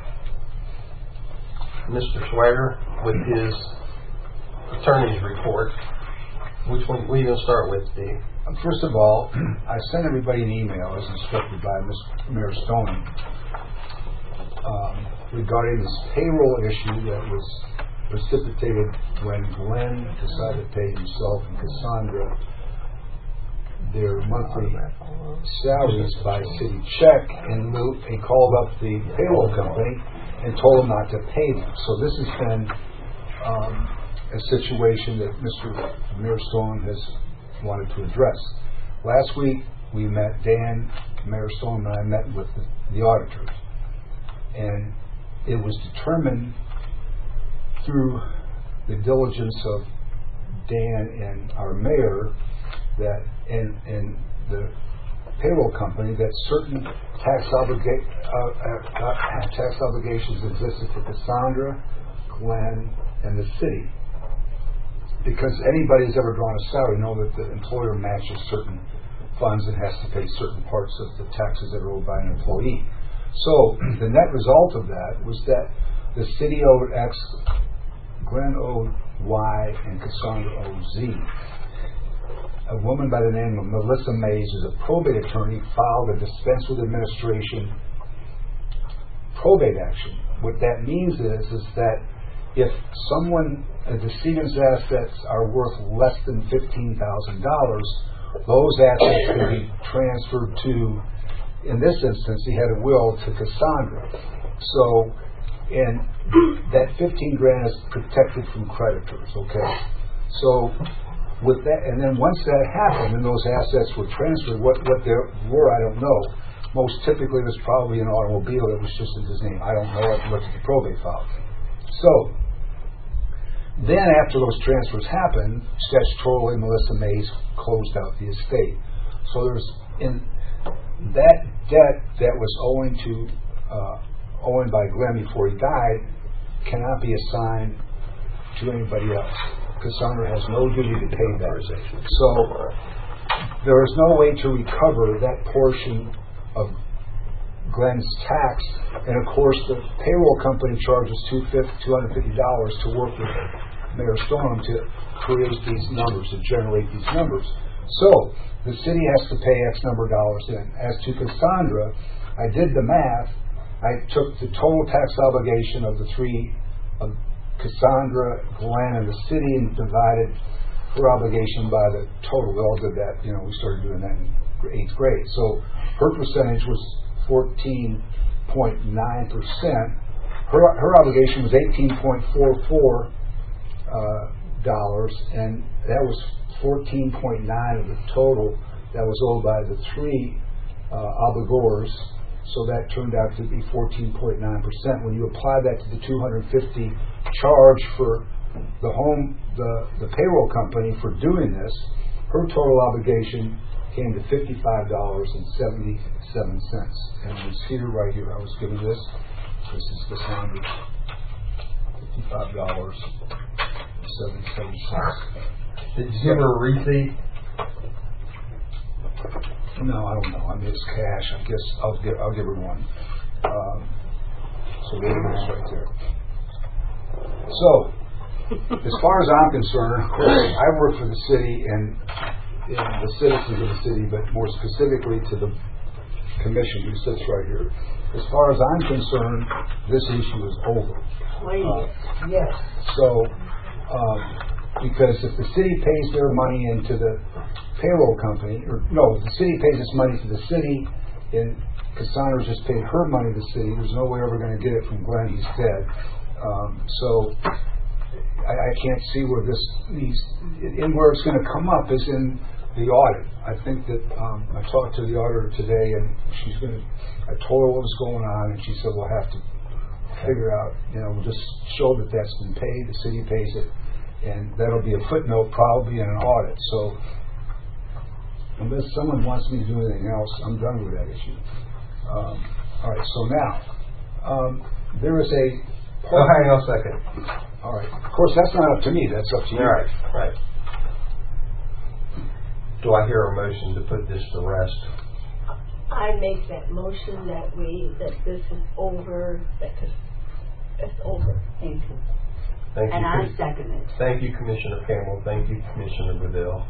Mister Swearer with his attorney's report. Which one? What are you going to start with, Steve? First of all, I sent everybody an email as instructed by Miz Mayor Stone um, regarding this payroll issue that was precipitated when Glenn decided to pay himself and Cassandra their monthly salaries by city check, and he called up the payroll company and told them not to pay them. So this has been um, a situation that Mister Mayor Stone has wanted to address. Last week we met, Dan, Mayor Stone, and I met with the, the auditors, and it was determined through the diligence of Dan and our mayor that and, and the payroll company that certain tax obliga- uh, uh, uh, tax obligations existed for Cassandra, Glenn, and the city. Because anybody who's ever drawn a salary know that the employer matches certain funds and has to pay certain parts of the taxes that are owed by an employee. So the net result of that was that the city owed X, Glenn owed Y, and Cassandra owed Z. A woman by the name of Melissa Mays, who's a probate attorney, filed a dispense with administration probate action. What that means is, is that if someone, a decedent's assets are worth less than fifteen thousand dollars, those assets can be transferred to, in this instance, he had a will to Cassandra. So, and that fifteen grand is protected from creditors, okay? So, with that, and then once that happened and those assets were transferred, what, what they were, I don't know. Most typically, it was probably an automobile that was just in his name. I don't know. I haven't looked at the probate file. So, then after those transfers happened, statutorily, Melissa Mays closed out the estate. So there's, in that debt that was owing to, uh, owing by Glenn before he died, cannot be assigned to anybody else. Cassandra has no duty to pay that. So there is no way to recover that portion of Glenn's tax, and of course the payroll company charges two hundred fifty dollars to work with Mayor Stoneham to create these numbers, to generate these numbers. So the city has to pay X number of dollars in. As to Cassandra, I did the math. I took the total tax obligation of the three, of Cassandra, Glenn, and the city, and divided her obligation by the total. We all did that. You know, we started doing that in eighth grade. So her percentage was fourteen point nine percent. Her her obligation was eighteen point four four uh, dollars, and that was fourteen point nine of the total that was owed by the three uh, obligors. So that turned out to be fourteen point nine percent. When you apply that to the two hundred fifty charge for the home, the, the payroll company for doing this, her total obligation came to fifty-five dollars and seventy-seven cents. And it was here, right here. I was given this. This is Cassandra. fifty-five dollars and seventy-seven cents. Did you give her a receipt? No, I don't know. I mean, it's cash. I guess I'll give I'll give her one. Um, so there it is, right there. So, as far as I'm concerned, of course, I work for the city and, and the citizens of the city, but more specifically to the commission who sits right here. As far as I'm concerned, this issue is over. Please, Uh, yes. So, um, because if the city pays their money into the payroll company, or no, if the city pays its money to the city, and Cassandra just paid her money to the city, there's no way we're going to get it from Glenn. He's dead. Um, so, I, I can't see where this needs, and where it's going to come up is in the audit. I think that um, I talked to the auditor today, and she's going to. I told her what was going on, and she said we'll have to figure out. You know, we'll just show that that's been paid. The city pays it, and that'll be a footnote probably in an audit. So, unless someone wants me to do anything else, I'm done with that issue. Um, all right. So now um, there is a. Oh, hang on a second. All right. Of course, that's not up to me. That's up to you. Right, right. Do I hear a motion to put this to rest? I make that motion that we, that this is over, that it's over. Thank you. Thank you. And I second it. Thank you, Commissioner Campbell. Thank you, Commissioner Beville.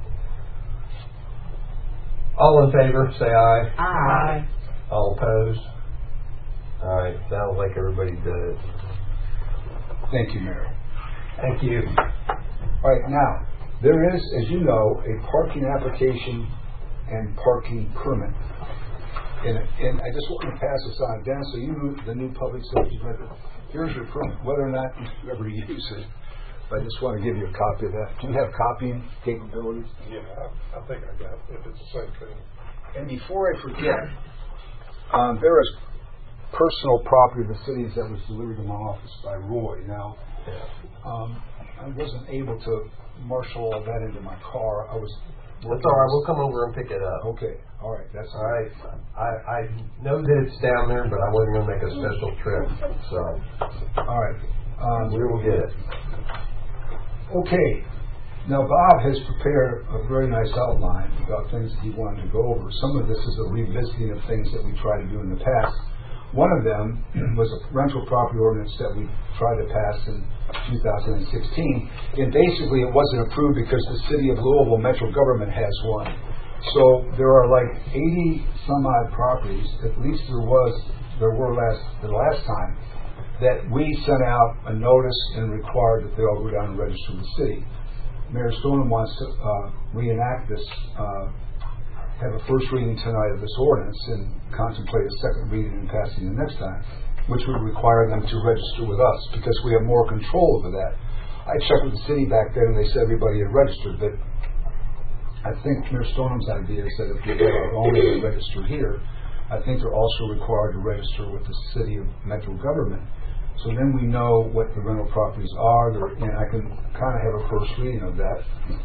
All in favor, say aye. Aye. All opposed? All right, sounds like everybody did it. Thank you, Mayor. Thank you. All right, now, there is, as you know, a parking application and parking permit. And, and I just want to pass this on. Dennis, so you knew the new public safety method. Here's your permit, whether or not you ever use it. But I just want to give you a copy of that. Do you have copying capabilities? Yeah, I, I think I got it, if it's the same thing. And before I forget, um, there is personal property of the cities that was delivered to my office by Roy. Now, um, I wasn't able to marshal all that into my car. I was. That's all right. We'll come over and pick it up. Okay. All right. That's all right. I, I know that it's down there, but I wasn't going to make a special trip. So, all right. Um, we will get it. Okay. Now, Bob has prepared a very nice outline about things that he wanted to go over. Some of this is a revisiting of things that we tried to do in the past. One of them was a rental property ordinance that we tried to pass in two thousand sixteen. And basically it wasn't approved because the city of Louisville Metro government has one. So there are like eighty some odd properties, at least there was, there were last, the last time, that we sent out a notice and required that they all go down and register with the city. Mayor Stoneham wants to uh, reenact this, uh, have a first reading tonight of this ordinance and contemplate a second reading and passing the next time, which would require them to register with us because we have more control over that. I checked with the city back then and they said everybody had registered, but I think Mayor Stoneham's idea is that if we get our own and register here, I think they're also required to register with the city of Metro government. So then we know what the rental properties are, and I can kind of have a first reading of that.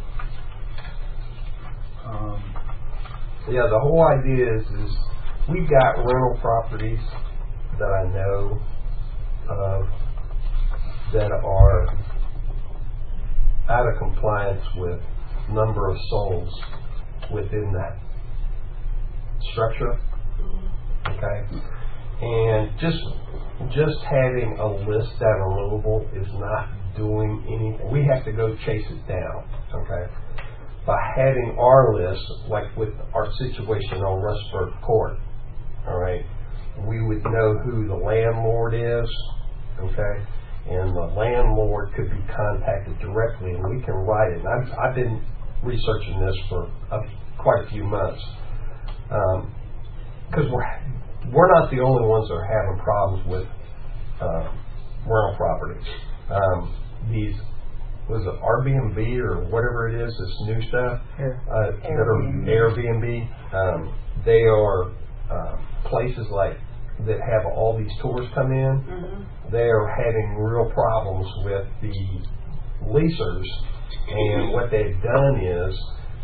Um, Yeah, the whole idea is, is we've got rental properties that I know of that are out of compliance with number of souls within that structure. Okay, and just just having a list out of Louisville is not doing anything. We have to go chase it down. Okay. By having our list, like with our situation on Rustburg Court, all right, we would know who the landlord is, okay, and the landlord could be contacted directly, and we can write it. And I've, I've been researching this for a, quite a few months because um, we're we're not the only ones that are having problems with uh, rental properties. Um, these. Was it Airbnb or whatever it is, this new stuff? Uh, that are Airbnb. Um, they are uh, places like that have all these tours come in. Mm-hmm. They are having real problems with the leasers, and what they've done is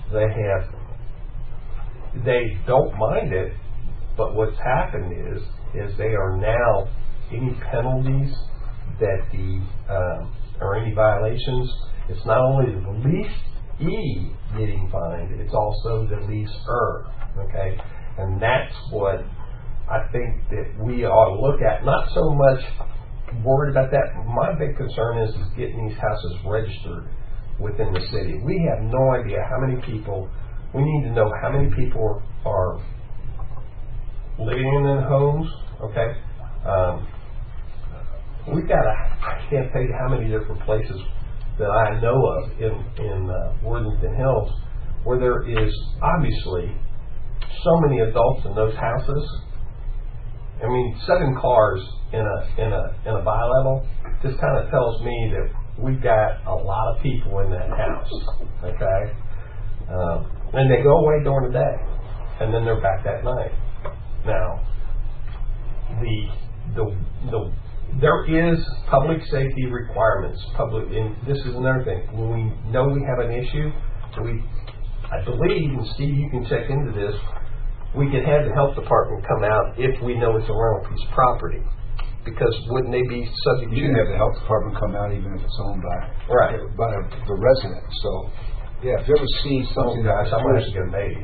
they have, they don't mind it, but what's happened is, is they are now, any penalties that the, um, or any violations, it's not only the leasee getting fined, it's also the leaser, okay? And that's what I think that we ought to look at. Not so much worried about that. My big concern is, is getting these houses registered within the city. We have no idea how many people, we need to know how many people are living in their homes, okay? Um, we've got, a, I can't tell you how many different places that I know of in, in uh, Worthington Hills where there is obviously so many adults in those houses. I mean, seven cars in a in a in a bi-level just kind of tells me that we've got a lot of people in that house. Okay, um, and they go away during the day, and then they're back that night. Now, the the the there is public safety requirements. Public, and this is another thing. When we know we have an issue, we, I believe, and Steve, you can check into this. We can have the health department come out if we know it's a rental piece of property, because wouldn't they be subject you to? You can have the health department come out even if it's owned by right by a, the resident. So, yeah, if you ever see something, oh gosh, I'm gonna have to get a maid.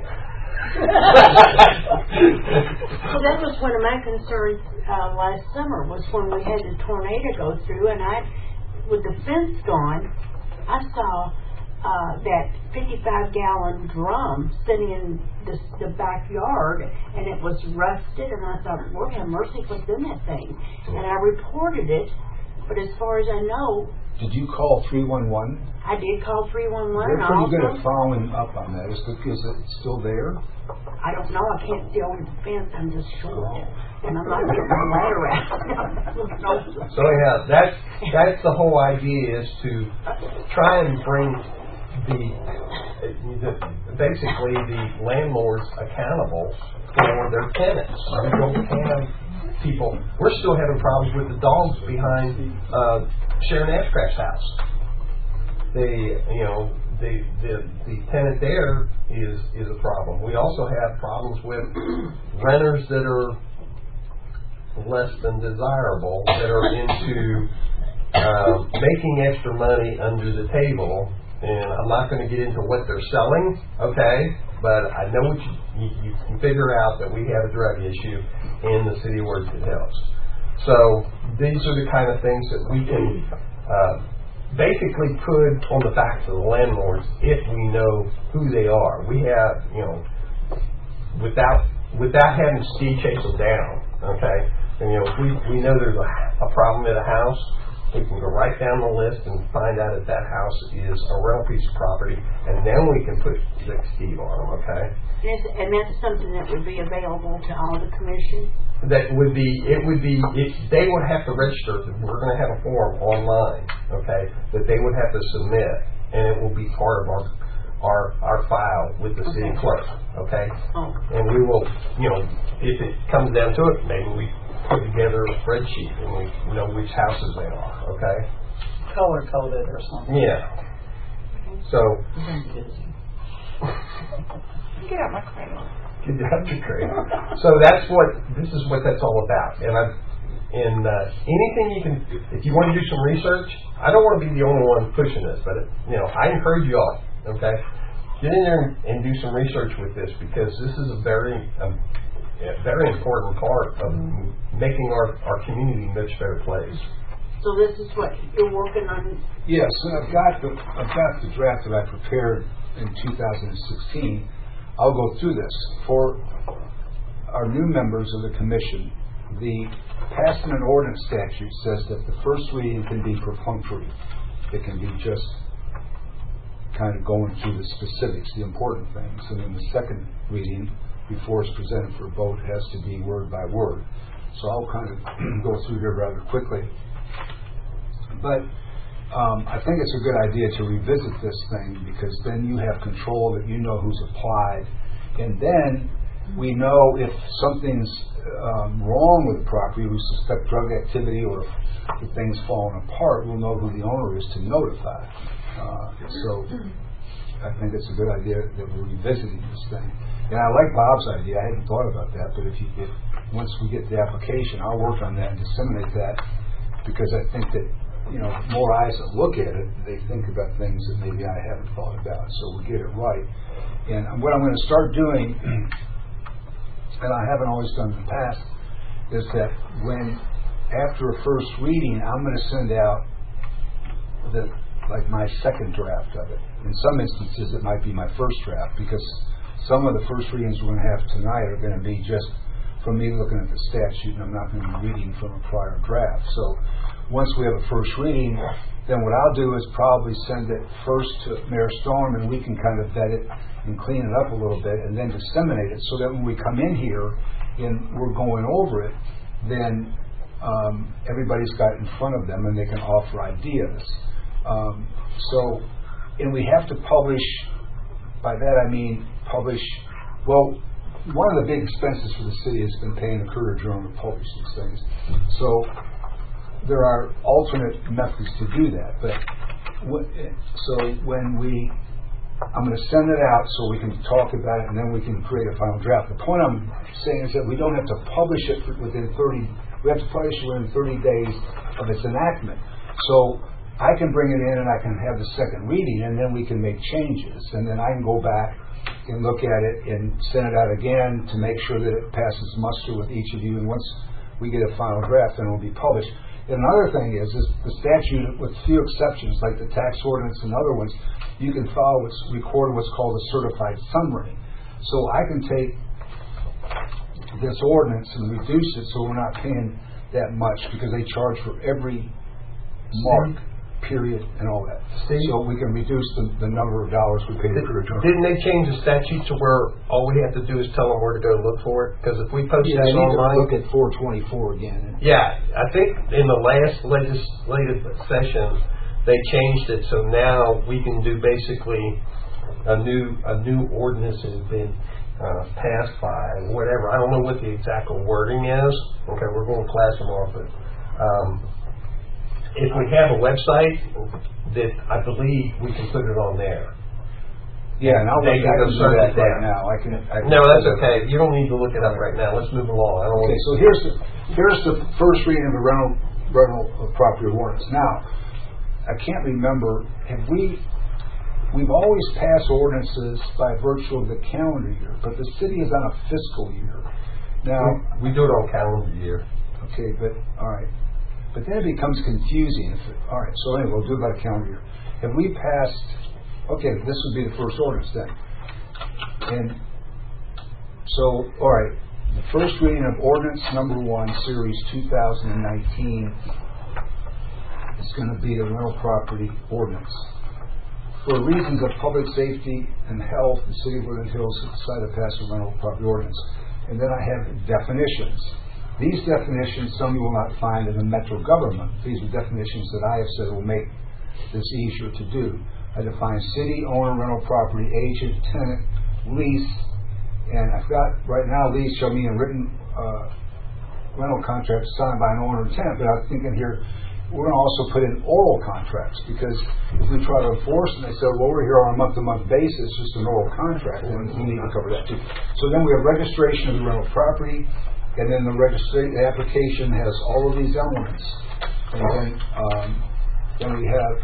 Well, that was one of my concerns uh, last summer, was when we had the tornado go through, and I, with the fence gone, I saw uh, that fifty-five gallon drum sitting in the, the backyard, and it was rusted, and I thought, Lord have mercy, what's in that thing? And I reported it, but as far as I know, did you call three one one? I did call three one one. They're pretty good at following up on that. Is, the, is it still there? I don't know. I can't see over the fence. I'm just short, and I'm not getting my ladder out. So yeah, that's that's the whole idea, is to try and bring the, the basically the landlords accountable for their tenants. We don't have people. We're still having problems with the dogs behind uh, Sharon Ashcraft's house. They, you know, the, the the tenant there is is a problem. We also have problems with renters that are less than desirable, that are into uh, making extra money under the table. And I'm not going to get into what they're selling, okay? But I know what you, you, you can figure out that we have a drug issue in the city of Worthington Hills. So these are the kind of things that we can uh, basically put on the backs of the landlords if we know who they are. We have, you know, without without having Steve chase them down, okay? And, you know, if we, we know there's a, a problem at a house, we can go right down the list and find out if that house is a rental piece of property, and then we can put Rick Steve on them, okay? Yes, and that's something that would be available to all the commission? That would be, it would be, it, they would have to register. We're going to have a form online, okay, that they would have to submit, and it will be part of our our, our file with the city Okay. clerk, okay? Oh. And we will, you know, if it comes down to it, maybe we put together a spreadsheet and we know which houses they are, okay? Color coded or something. Yeah. So. Get out my cradle. Get out your cradle. So that's what, this is what that's all about. And I, and uh, anything you can, if you want to do some research, I don't want to be the only one pushing this, but, it, you know, I encourage you all, okay? Get in there and, and do some research with this, because this is a very, um, a very important part of making our, our community a much better place. So this is what you're working on? Yes, and I've got the I've got the draft that I prepared in two thousand sixteen. I'll go through this for our new members of the commission. The passing an ordinance statute says that the first reading can be perfunctory. It can be just kind of going through the specifics, the important things, and then the second reading, before it's presented for a vote, has to be word by word. So I'll kind of go through here rather quickly. But um, I think it's a good idea to revisit this thing, because then you have control, that you know who's applied, and then we know if something's um, wrong with the property, we suspect drug activity, or if the thing's falling apart, we'll know who the owner is to notify. Uh, so I think it's a good idea that we're revisiting this thing. And I like Bob's idea. I hadn't thought about that, but if you if once we get the application, I'll work on that and disseminate that, because I think that, you know, more eyes that look at it, they think about things that maybe I haven't thought about. So we get it right. And what I'm going to start doing, and I haven't always done in the past, is that when after a first reading, I'm going to send out the like my second draft of it. In some instances, it might be my first draft, because some of the first readings we're going to have tonight are going to be just from me looking at the statute, and I'm not going to be reading from a prior draft. So once we have a first reading, then what I'll do is probably send it first to Mayor Storm, and we can kind of vet it and clean it up a little bit, and then disseminate it, so that when we come in here and we're going over it, then um, everybody's got it in front of them and they can offer ideas. Um, so, and we have to publish, by that I mean publish, well, one of the big expenses for the city has been paying the Courier Journal to publish these things. So there are alternate methods to do that. But w- so when we, I'm going to send it out so we can talk about it, and then we can create a final draft. The point I'm saying is that we don't have to publish it within thirty. We have to publish it within thirty days of its enactment. So I can bring it in and I can have the second reading, and then we can make changes, and then I can go back and look at it and send it out again to make sure that it passes muster with each of you. And once we get a final draft, then it will be published. And another thing is, is the statute, with few exceptions, like the tax ordinance and other ones, you can follow what's recorded what's called a certified summary. So I can take this ordinance and reduce it so we're not paying that much, because they charge for every mark, period, and all that. Steve? So we can reduce the, the number of dollars we pay Did, for a journal. Didn't they change the statute to where all we have to do is tell them where to go look for it? Because if we post yeah, this I need online, to look at four twenty-four again. Yeah, I think in the last legislative session they changed it, so now we can do basically a new a new ordinance that has been uh, passed by whatever. I don't know what the exact wording is. Okay, we're going to class them off, but um, if we have a website, that I believe we can put it on there. Yeah, and I'll they look, can I go can do search that it right down. now. I can. I can no, that's okay. You don't need to look it up right now. Let's move along. I don't okay, so here's the here's the first reading of the rental rental of property ordinance. Now, I can't remember. Have we? We've always passed ordinances by virtue of the calendar year, but the city is on a fiscal year. Now we, we do it on calendar year. Okay, but all right. But then it becomes confusing. If it, all right, so anyway, we'll do it by calendar year. Have we passed? Okay, this would be the first ordinance then. And so, all right, the first reading of ordinance number one, series two thousand nineteen, is going to be the rental property ordinance. For reasons of public safety and health, the city of Woodland Hills has decided to pass a rental property ordinance. And then I have definitions. These definitions, some you will not find in the metro government. These are definitions that I have said will make this easier to do. I define city, owner, rental property, agent, tenant, lease, and I've got right now lease shall mean a written uh, rental contract signed by an owner and tenant, but I'm thinking here we're going to also put in oral contracts, because if we try to enforce and they say, well, we're here on a month-to-month basis, just an oral contract, then we need to cover that too. So then we have registration of the rental property. And then the registration the application has all of these elements. And then um, then we have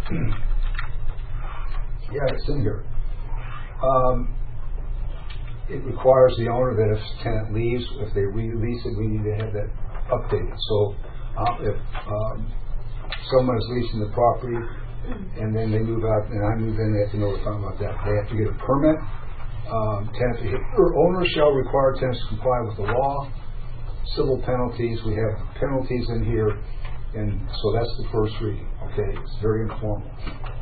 yeah, it's in here. Um, it requires the owner that if tenant leaves, if they release it, we need to have that updated. So uh, if um, someone is leasing the property and then they move out and I move in, they have to notify them about that. They have to get a permit. Um, tenant or owner shall require tenants to comply with the law. Civil penalties, we have penalties in here, and so that's the first reading. Okay, it's very informal.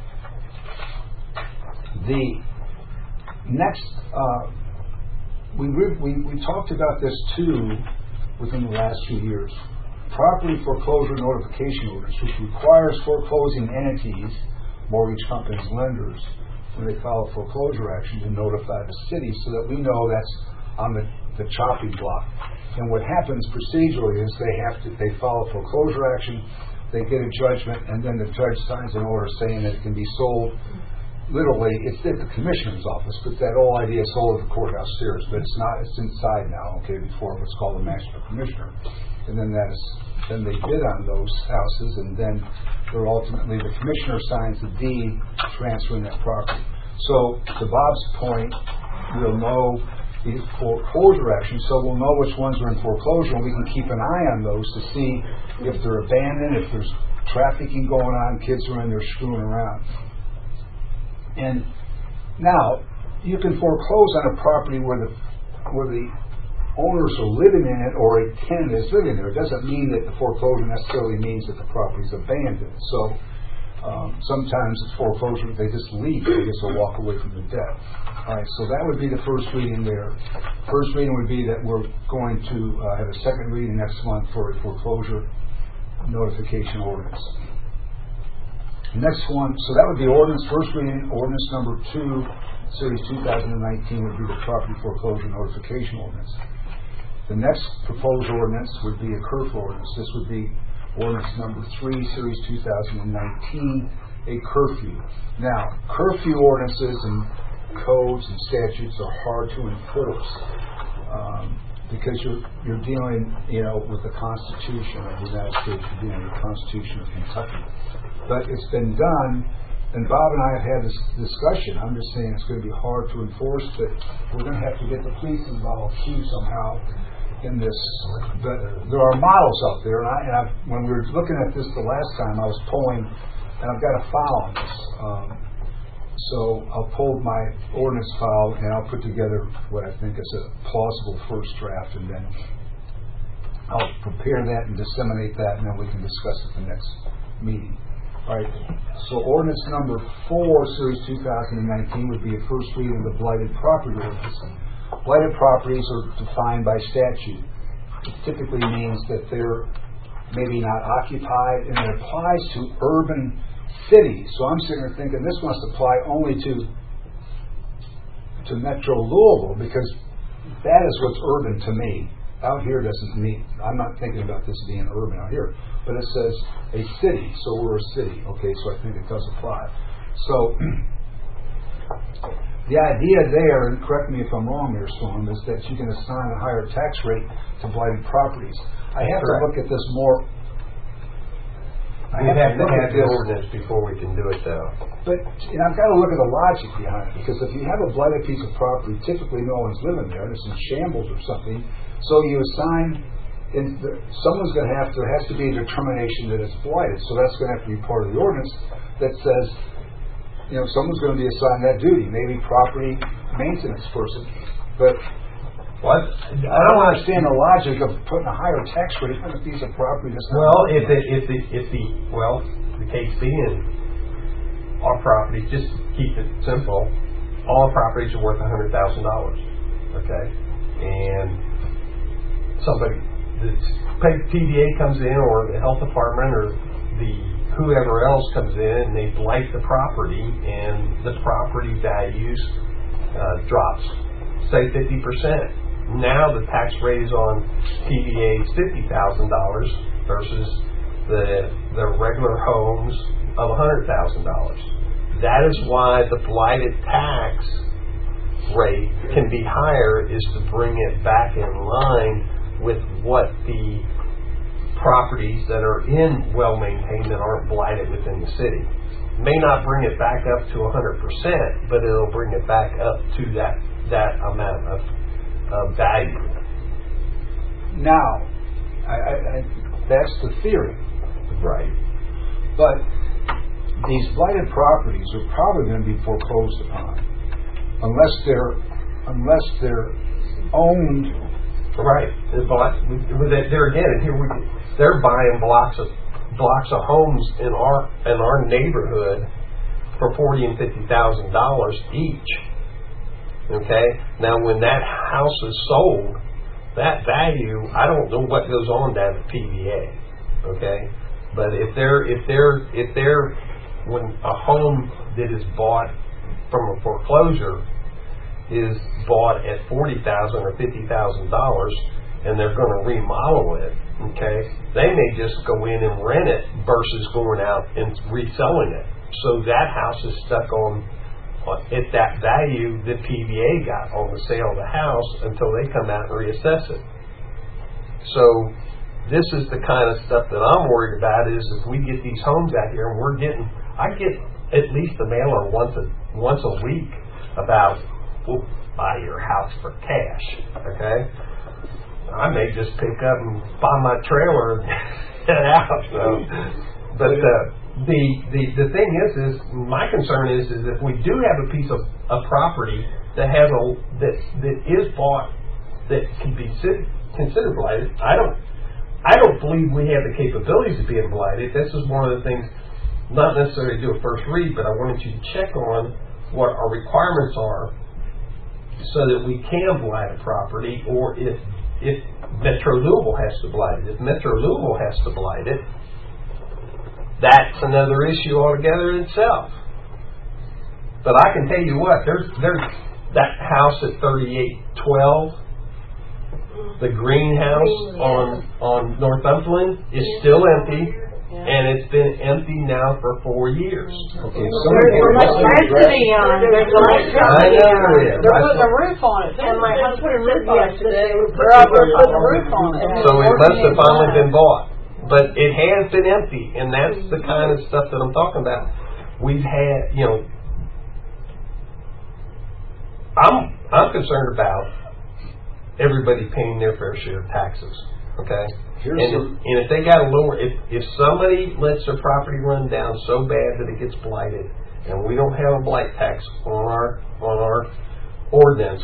The next, uh, we, we we talked about this too within the last few years. Property foreclosure notification orders, which requires foreclosing entities, mortgage companies, lenders, when they file a foreclosure action, to notify the city so that we know that's on the, the chopping block. And what happens procedurally is they have to they file a foreclosure action, they get a judgment, and then the judge signs an order saying that it can be sold literally, it's at the commissioner's office, but that whole idea is sold at the courthouse stairs, but it's not, it's inside now, okay, before it was called the master commissioner. And then that is, then they bid on those houses, and then they're ultimately, the commissioner signs the deed transferring that property. So, to Bob's point, we'll know the foreclosure action, so we'll know which ones are in foreclosure, and we can keep an eye on those to see if they're abandoned, if there's trafficking going on, kids are in there screwing around. And now, you can foreclose on a property where the where the owners are living in it or a tenant is living there. It doesn't mean that the foreclosure necessarily means that the property is abandoned. So um, sometimes it's foreclosure, they just leave, they just walk away from the debt. All right, so that would be the first reading there. First reading would be that we're going to uh, have a second reading next month for a foreclosure notification ordinance. Next one, so that would be ordinance, first reading, ordinance number two, series two thousand nineteen would be the property foreclosure notification ordinance. The next proposed ordinance would be a curfew ordinance. This would be ordinance number three, series two thousand nineteen, a curfew. Now, curfew ordinances and codes and statutes are hard to enforce um, because you're you're dealing, you know, with the Constitution of the United States, you're dealing with the Constitution of Kentucky. But it's been done, and Bob and I have had this discussion. I'm just saying it's going to be hard to enforce, but we're going to have to get the police involved too somehow in this. But there are models out there, and, I, and I, when we were looking at this the last time, I was pulling, and I've got a file on this. Um, so I'll pull my ordinance file, and I'll put together what I think is a plausible first draft, and then I'll prepare that and disseminate that, and then we can discuss it the next meeting. All right, so ordinance number four, series two thousand nineteen, would be a first reading of the blighted property ordinance. Blighted properties are defined by statute. It typically means that they're maybe not occupied, and it applies to urban cities. So I'm sitting there thinking this must apply only to to Metro Louisville, because that is what's urban to me. Out here doesn't mean, I'm not thinking about this being urban out here, but it says a city, so we're a city. Okay, so I think it does apply. So the idea there, and correct me if I'm wrong there, Sloan, is that you can assign a higher tax rate to blighted properties. I have Correct. to look at this more. I have, have to, to have the ordinance before we can do it, though. But you know, I've got to look at the logic behind it, because if you have a blighted piece of property, typically no one's living there, and it's in shambles or something. So you assign, and the, someone's going to have to, there has to be a determination that it's blighted. So that's going to have to be part of the ordinance that says, you know, someone's going to be assigned that duty, maybe property maintenance person. But what? I don't understand the logic of putting a higher tax rate on a piece of property that's not. Well, if the, if the, if the, well, the case being, our property, just keep it simple, all properties are worth one hundred thousand dollars. Okay? And somebody, the P D A comes in, or the health department, or the whoever else comes in, and they blight the property, and the property values uh, drops, say fifty percent. Now the tax rate is on P D A's fifty thousand dollars versus the the regular homes of one hundred thousand dollars. That is why the blighted tax rate can be higher, is to bring it back in line with what the properties that are in well-maintained that aren't blighted within the city. May not bring it back up to one hundred percent, but it'll bring it back up to that that amount of, of value. Now, I, I, I, that's the theory. Right. But these blighted properties are probably going to be foreclosed upon unless they're unless they're owned. Right. There again, here we they're buying blocks of blocks of homes in our in our neighborhood for forty and fifty thousand dollars each. Okay. Now, when that house is sold, that value, I don't know what goes on down at P D A. Okay. But if they're if they're if they're when a home that is bought from a foreclosure is bought at forty thousand or fifty thousand dollars, and they're going to remodel it. Okay, they may just go in and rent it versus going out and reselling it. So that house is stuck on at that value that P V A got on the sale of the house until they come out and reassess it. So this is the kind of stuff that I'm worried about is if we get these homes out here and we're getting, I get at least a mailer once a, once a week about, we'll buy your house for cash, okay? I may just pick up and buy my trailer and head out. So. But uh, the, the the thing is, is my concern is, is if we do have a piece of a property that has a that that is bought that can be considered blighted, I don't I don't believe we have the capabilities of being blighted. This is one of the things, not necessarily to do a first read, but I wanted you to check on what our requirements are so that we can blight a property, or if if Metro Louisville has to blight it. If Metro Louisville has to blight it, that's another issue altogether in itself. But I can tell you what, there's there's that house at thirty-eight twelve, the greenhouse on on Northumberland is still empty, and it's been empty now for four years. There's Okay, electricity on it. There's electricity I know on there it. is. They're putting a roof on it. And my husband put a roof on it today. They're out there putting a roof on it. So it must have finally been bought. But it has been empty, and that's the kind of stuff that I'm talking about. We've had, you know, I'm I'm concerned about everybody paying their fair share of taxes. Okay, Here's and if, and if they got to lower, if if somebody lets their property run down so bad that it gets blighted, and we don't have a blight tax on our on our ordinance,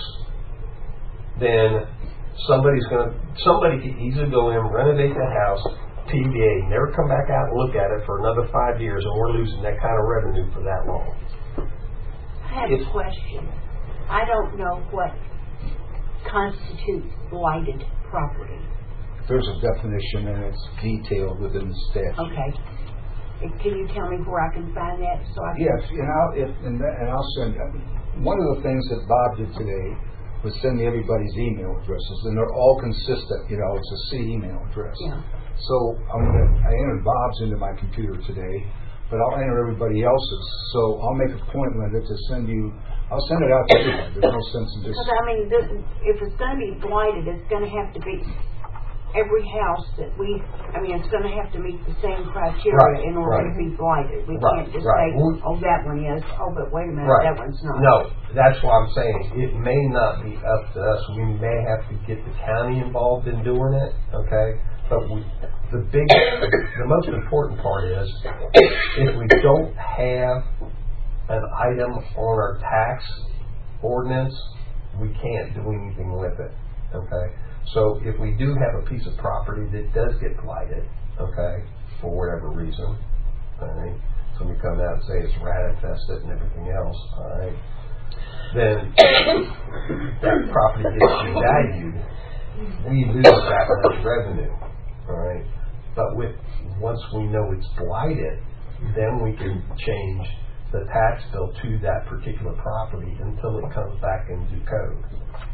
then somebody's going to somebody could easily go in, renovate the house. P V A, never come back out and look at it for another five years, and we're losing that kind of revenue for that long. I have a question. I don't know what constitutes blighted property. There's a definition, and it's detailed within the statute. Okay. Can you tell me where I can find that? So I can Yes, and I'll if, and, that, and I'll send. One of the things that Bob did today was send me everybody's email addresses, and they're all consistent. You know, it's a C email address. Yeah. So I'm gonna, I entered Bob's into my computer today, but I'll enter everybody else's. So I'll make a point, Linda, to send you. I'll send it out to everybody. There's no sense in just. Because I mean, this, if it's going to be blighted, it's going to have to be every house that we. I mean, it's going to have to meet the same criteria Right, in order right. to be blighted. We Right, can't just right. say, "Oh, that one is." Oh, but wait a minute, Right. that one's not. No, that's what I'm saying. It may not be up to us. We may have to get the county involved in doing it. Okay, but we. The big, the most important part is if we don't have an item on our tax ordinance, we can't do anything with it. Okay, so if we do have a piece of property that does get blighted, okay, for whatever reason, all right, somebody comes out and say it's rat infested and everything else, all right, then that property gets devalued. We lose that much revenue, all right. But with once we know it's blighted, then we can change the tax bill to that particular property until it comes back into code.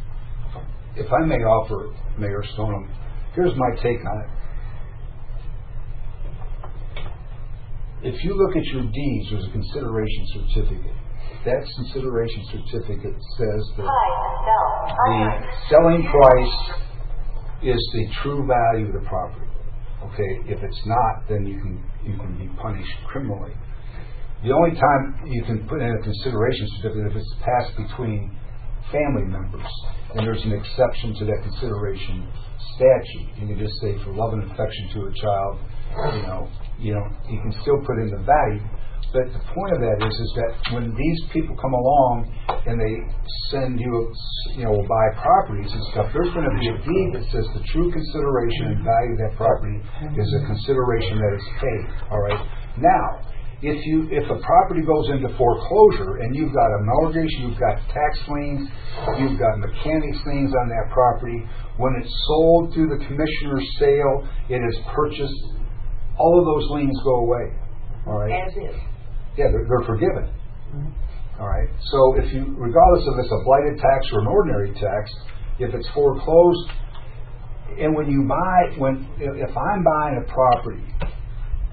If I may offer, Mayor Stoneham, here's my take on it. If you look at your deeds, there's a consideration certificate. That consideration certificate says that the selling price is the true value of the property. Okay, if it's not, then you can you can be punished criminally. The only time you can put in a consideration certificate if it's passed between family members, and there's an exception to that consideration statute. You can just say for love and affection to a child, you know, you know, you can still put in the value. But the point of that is, is that when these people come along and they send you, you know, buy properties and stuff, there's going to be a deed that says the true consideration and value of that property is a consideration that is paid. All right. Now, if you if a property goes into foreclosure and you've got a mortgage, you've got tax liens, you've got mechanics liens on that property, when it's sold through the commissioner's sale, it is purchased. All of those liens go away. All right. As is. Yeah, they're, they're forgiven. Mm-hmm. All right. So if you, regardless of if it's a blighted tax or an ordinary tax, if it's foreclosed, and when you buy, when if I'm buying a property,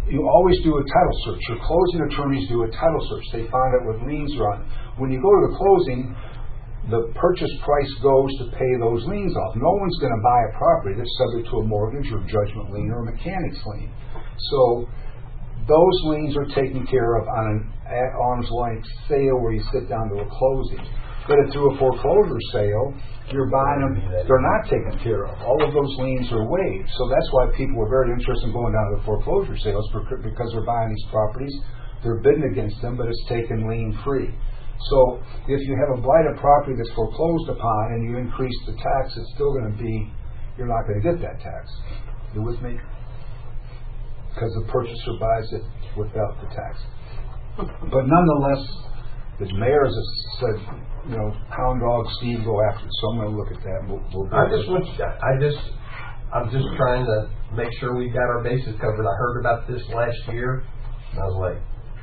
you always do a title search. Your closing attorneys do a title search. They find out what liens are on. When you go to the closing, the purchase price goes to pay those liens off. No one's going to buy a property that's subject to a mortgage or judgment lien or a mechanics lien. So those liens are taken care of on an at arm's length sale where you sit down to a closing. But if through a foreclosure sale, you're buying them, they're not taken care of. All of those liens are waived. So that's why people are very interested in going down to the foreclosure sales, because they're buying these properties, they're bidding against them, but it's taken lien free. So if you have a blighted property that's foreclosed upon and you increase the tax, it's still going to be, you're not going to get that tax. You with me? Because the purchaser buys it without the tax. But nonetheless, the mayor has said, you know, hound dog Steve, go after it. So I'm going to look at that. We'll, we'll I just want you, I just, I'm just trying to make sure we got our bases covered. I heard about this last year, and I was like,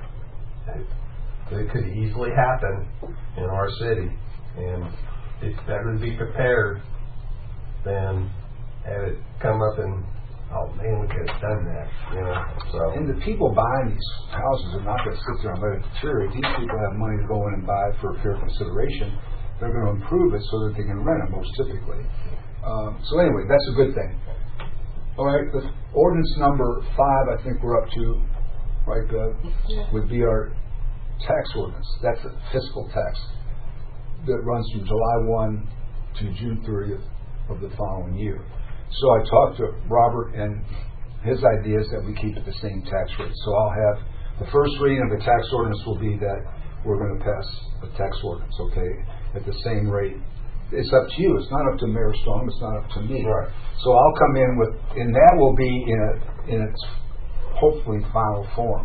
it could easily happen in our city, and it's better to be prepared than have it come up and, oh man, we could have done that, you know. So. And the people buying these houses are not going to sit there and let it deteriorate. These people have money to go in and buy it for fair consideration. They're going to improve it so that they can rent it most typically. Um, so anyway, that's a good thing. All right, the ordinance number five, I think we're up to, right, uh, would be our tax ordinance. That's a fiscal tax that runs from July first to June thirtieth of the following year. So I talked to Robert, and his idea is that we keep it the same tax rate. So I'll have the first reading of the tax ordinance will be that we're going to pass a tax ordinance, okay, at the same rate. It's up to you. It's not up to Mayor Stone. It's not up to me. Right. So I'll come in with, and that will be in a, in its hopefully final form.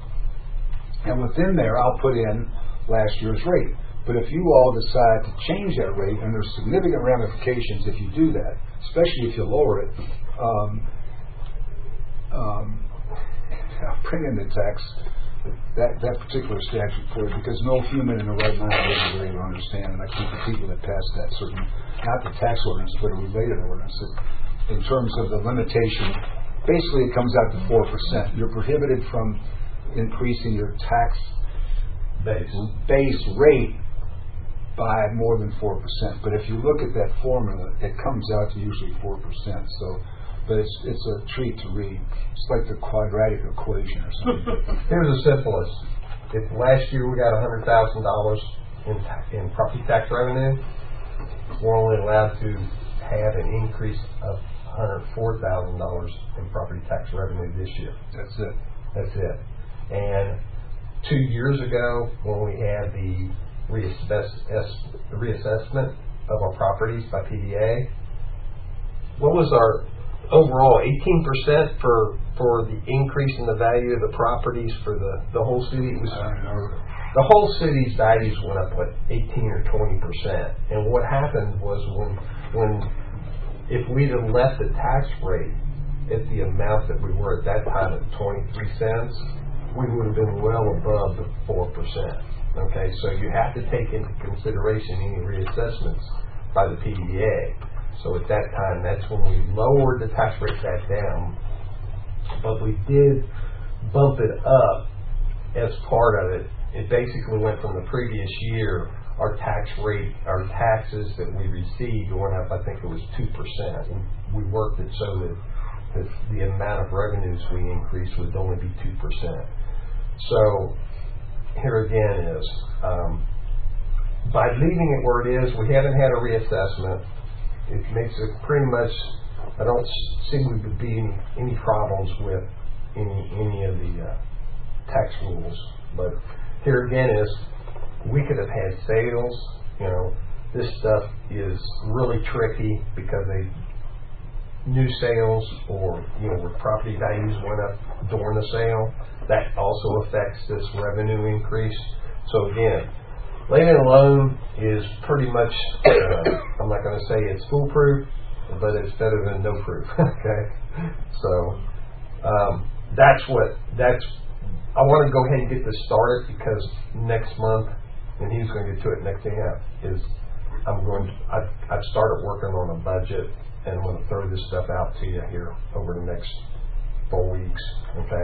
And within there, I'll put in last year's rate. But if you all decide to change that rate, and there's significant ramifications if you do that, especially if you lower it, um, um, I'll bring in the tax, that, that particular statute for it, because no human in the right mind will be able to understand, and I think the people that passed that certain, not the tax ordinance, but a related ordinance, in terms of the limitation, basically it comes out to four percent. You're prohibited from increasing your tax base, base rate by more than four percent. But if you look at that formula, it comes out to usually four percent. So, but it's it's a treat to read. It's like the quadratic equation or something. Here's the simplest. If last year we got one hundred thousand dollars in, in property tax revenue, we're only allowed to have an increase of one hundred four thousand dollars in property tax revenue this year. That's it. That's it. And two years ago, when we had the reassess, reassessment of our properties by P D A, what was our overall eighteen percent for for the increase in the value of the properties for the, the whole city? It was, the whole city's values went up, what, eighteen or twenty percent. And what happened was when, when if we'd have left the tax rate at the amount that we were at that time at twenty-three cents, we would have been well above the four percent. Okay, so you have to take into consideration any reassessments by the P D A. So at that time, that's when we lowered the tax rate back down, but we did bump it up as part of it. It basically went from the previous year, our tax rate, our taxes that we received went up, I think it was two percent. We worked it so that, that the amount of revenues we increased would only be two percent. So here again is, um, by leaving it where it is, we haven't had a reassessment. It makes it pretty much, I don't see we would be any, any problems with any any of the uh, tax rules. But here again is, we could have had sales. You know, this stuff is really tricky because they new sales or, you know, where property values went up during the sale. That also affects this revenue increase. So again, leaving it alone is pretty much, uh, I'm not going to say it's foolproof, but it's better than no proof. Okay, so um, that's what that's. I want to go ahead and get this started because next month, and he's going to get to it next thing up is I'm going. To, I've, I've started working on a budget, and I'm going to throw this stuff out to you here over the next four weeks. Okay,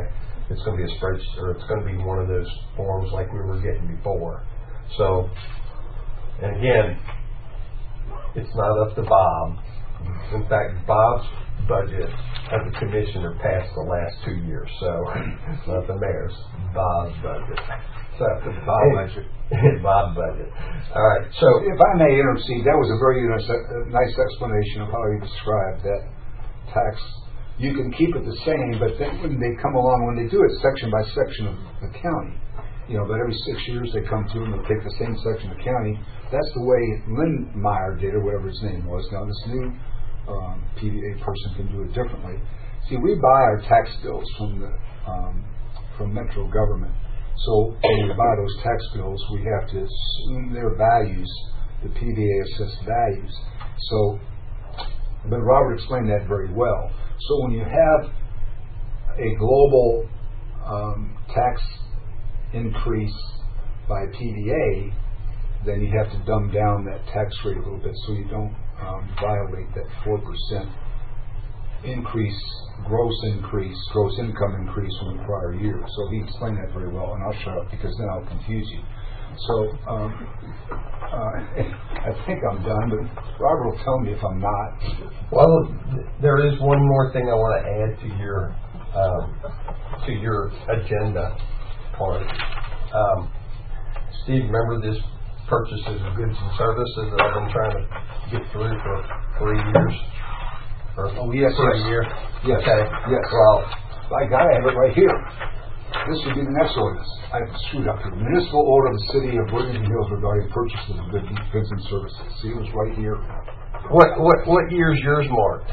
it's going to be a spreadsheet, or it's going to be one of those forms like we were getting before. So, and again, it's not up to Bob. In fact, Bob's budget as a commissioner passed the last two years, so it's not the mayor's, Bob's budget. So Bob budget. Bob budget. All right. So if I may intercede, that was a very nice, nice explanation of how you described that tax. You can keep it the same, but then when they come along, when they do it section by section of the county, you know, but every six years they come through and they take the same section of county. That's the way Lynn Meyer did, or whatever his name was. Now this new um, P V A person can do it differently. See, we buy our tax bills from the um, from Metro government. So when we buy those tax bills, we have to assume their values, the P V A assessed values. So, but Robert explained that very well. So when you have a global um, tax increase by P V A, then you have to dumb down that tax rate a little bit so you don't um, violate that four percent increase, gross increase, gross income increase from the prior year. So he explained that very well, and I'll shut up because then I'll confuse you. So um, uh, I think I'm done, but Robert will tell me if I'm not. Well, there is one more thing I want to add to your um, to your agenda part. Um, Steve, remember this purchases of goods and services that I've been trying to get through for three years? Or oh, yes, for yes. a year? Yes. Okay. Yes. Well, by God, I have it right here. This would be the next ordinance. I screwed up here. Municipal order of the city of Worthington Hills regarding purchases of goods goods and services. See, it was right here. What what what year is yours marked?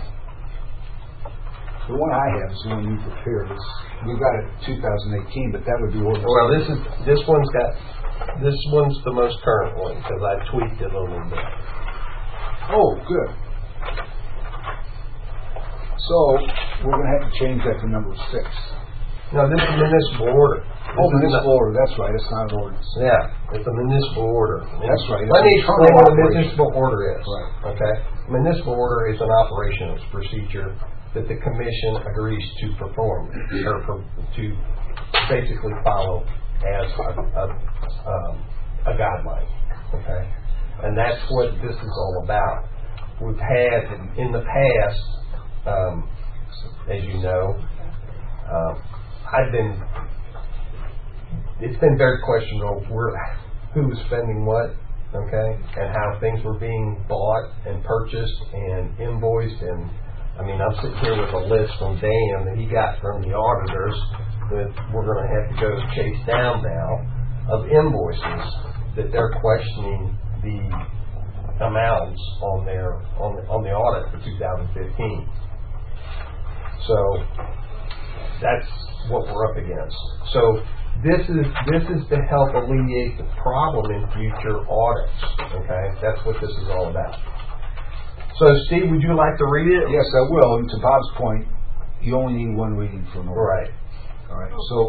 The one I have is the one you prepared. It's, we've got it two thousand eighteen, but that would be ordinance. Well, this is this one's got this one's the most current one because I tweaked it a little bit. Oh, good. So we're going to have to change that to number six. No, this is municipal order. Oh, municipal order. That's right. It's not an ordinance. Yeah, it's a municipal order. That's right. Let me explain what a municipal order is. Right. Okay. Municipal order is an operations procedure that the commission agrees to perform or for, to basically follow as a, a, um, a guideline. Okay, and that's what this is all about. We've had in, in the past, um, as you know, um, I've been. It's been very questionable where, who was spending what, okay, and how things were being bought and purchased and invoiced. And I mean, I'm sitting here with a list from Dan that he got from the auditors that we're going to have to go chase down now of invoices that they're questioning the amounts on their on the, on the audit for two thousand fifteen. So that's what we're up against. So this is this is to help alleviate the problem in future audits. Okay, that's what this is all about. So, Steve, would you like to read it? Yes, I will. And to Bob's point, you only need one reading for an order. Right. All right. So,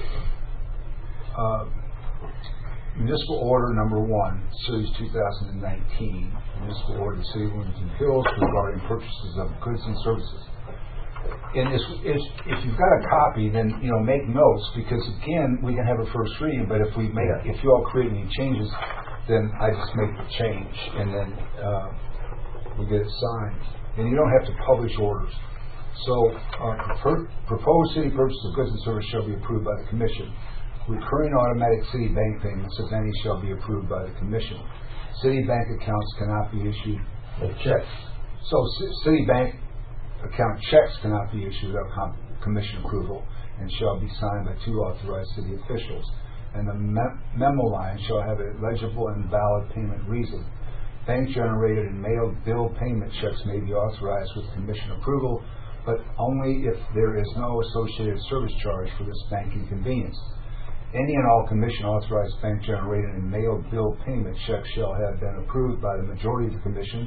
uh, municipal order number one, series two thousand nineteen, municipal order of the City of Worthington Hills regarding purchases of goods and services. And it's, it's, if you've got a copy, then you know make notes because again we can have a first reading. But if we make, yeah. if you all create any changes, then I just make the change and then uh, we get it signed. And you don't have to publish orders. So uh, per, proposed city purchase of goods and services shall be approved by the commission. Recurring automatic city bank payments, if any, shall be approved by the commission. City bank accounts cannot be issued with checks. So c- city bank account checks cannot be issued without com- commission approval and shall be signed by two authorized city officials. And the me- memo line shall have a legible and valid payment reason. Bank generated and mailed bill payment checks may be authorized with commission approval, but only if there is no associated service charge for this banking convenience. Any and all commission authorized bank generated and mailed bill payment checks shall have been approved by the majority of the commission.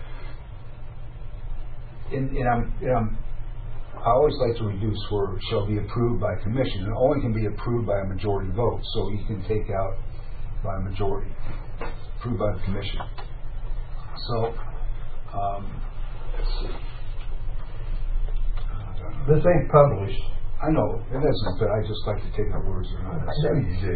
And, and, I'm, and I'm, I always like to reduce where shall be approved by commission. It only can be approved by a majority vote, so you can take out by a majority, approved by the commission. So, um, let's see. This ain't published. I know, it isn't, but I just like to take our words or not. I know you do.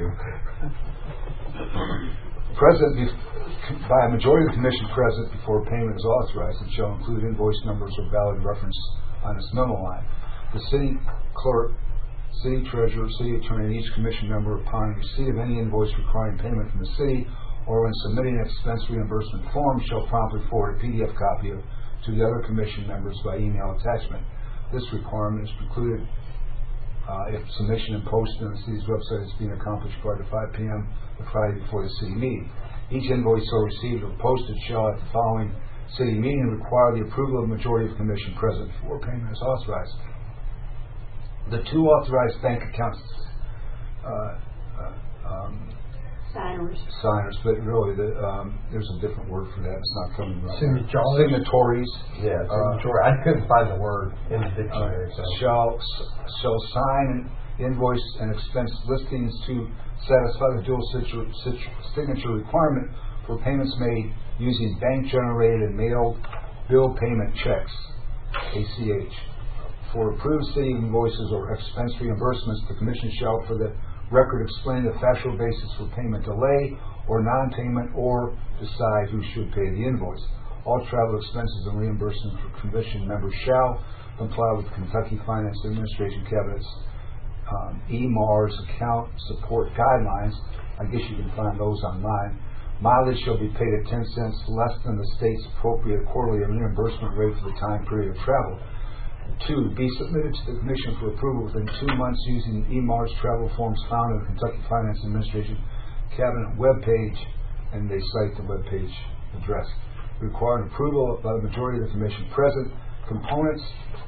Present, by a majority of the commission present before payment is authorized, and shall include invoice numbers or valid reference on its memo line. The city clerk, city treasurer, city attorney, and each commission member, upon receipt of any invoice requiring payment from the city, or when submitting an expense reimbursement form, shall promptly forward a P D F copy of, to the other commission members by email attachment. This requirement is precluded uh, if submission and posting on the city's website is being accomplished prior to five p.m. the Friday before the city meeting. Each invoice so received or posted shall, at the following city meeting, require the approval of the majority of the commission present before payment is authorized. The two authorized bank accounts uh, uh, um, Signers. signers, but really the, um, there's a different word for that. It's not coming right. Signatories. Signatories. Yeah, uh, signatory. I couldn't find the word in the dictionary. uh, So. shall shall sign invoice and expense listings to satisfy the dual situ, situ, signature requirement for payments made using bank generated and mailed bill payment checks, A C H. For approved city invoices or expense reimbursements, the commission shall, for the record, explain the factual basis for payment delay or non-payment, or decide who should pay the invoice. All travel expenses and reimbursements for commission members shall comply with Kentucky Finance Administration Cabinet's um, E M A R S account support guidelines. I guess you can find those online. Mileage shall be paid at ten cents less than the state's appropriate quarterly reimbursement rate for the time period of travel. Two, be submitted to the Commission for approval within two months using E M A R S travel forms found on the Kentucky Finance Administration Cabinet webpage, and they cite the webpage address. Requiring approval by the majority of the Commission present. Components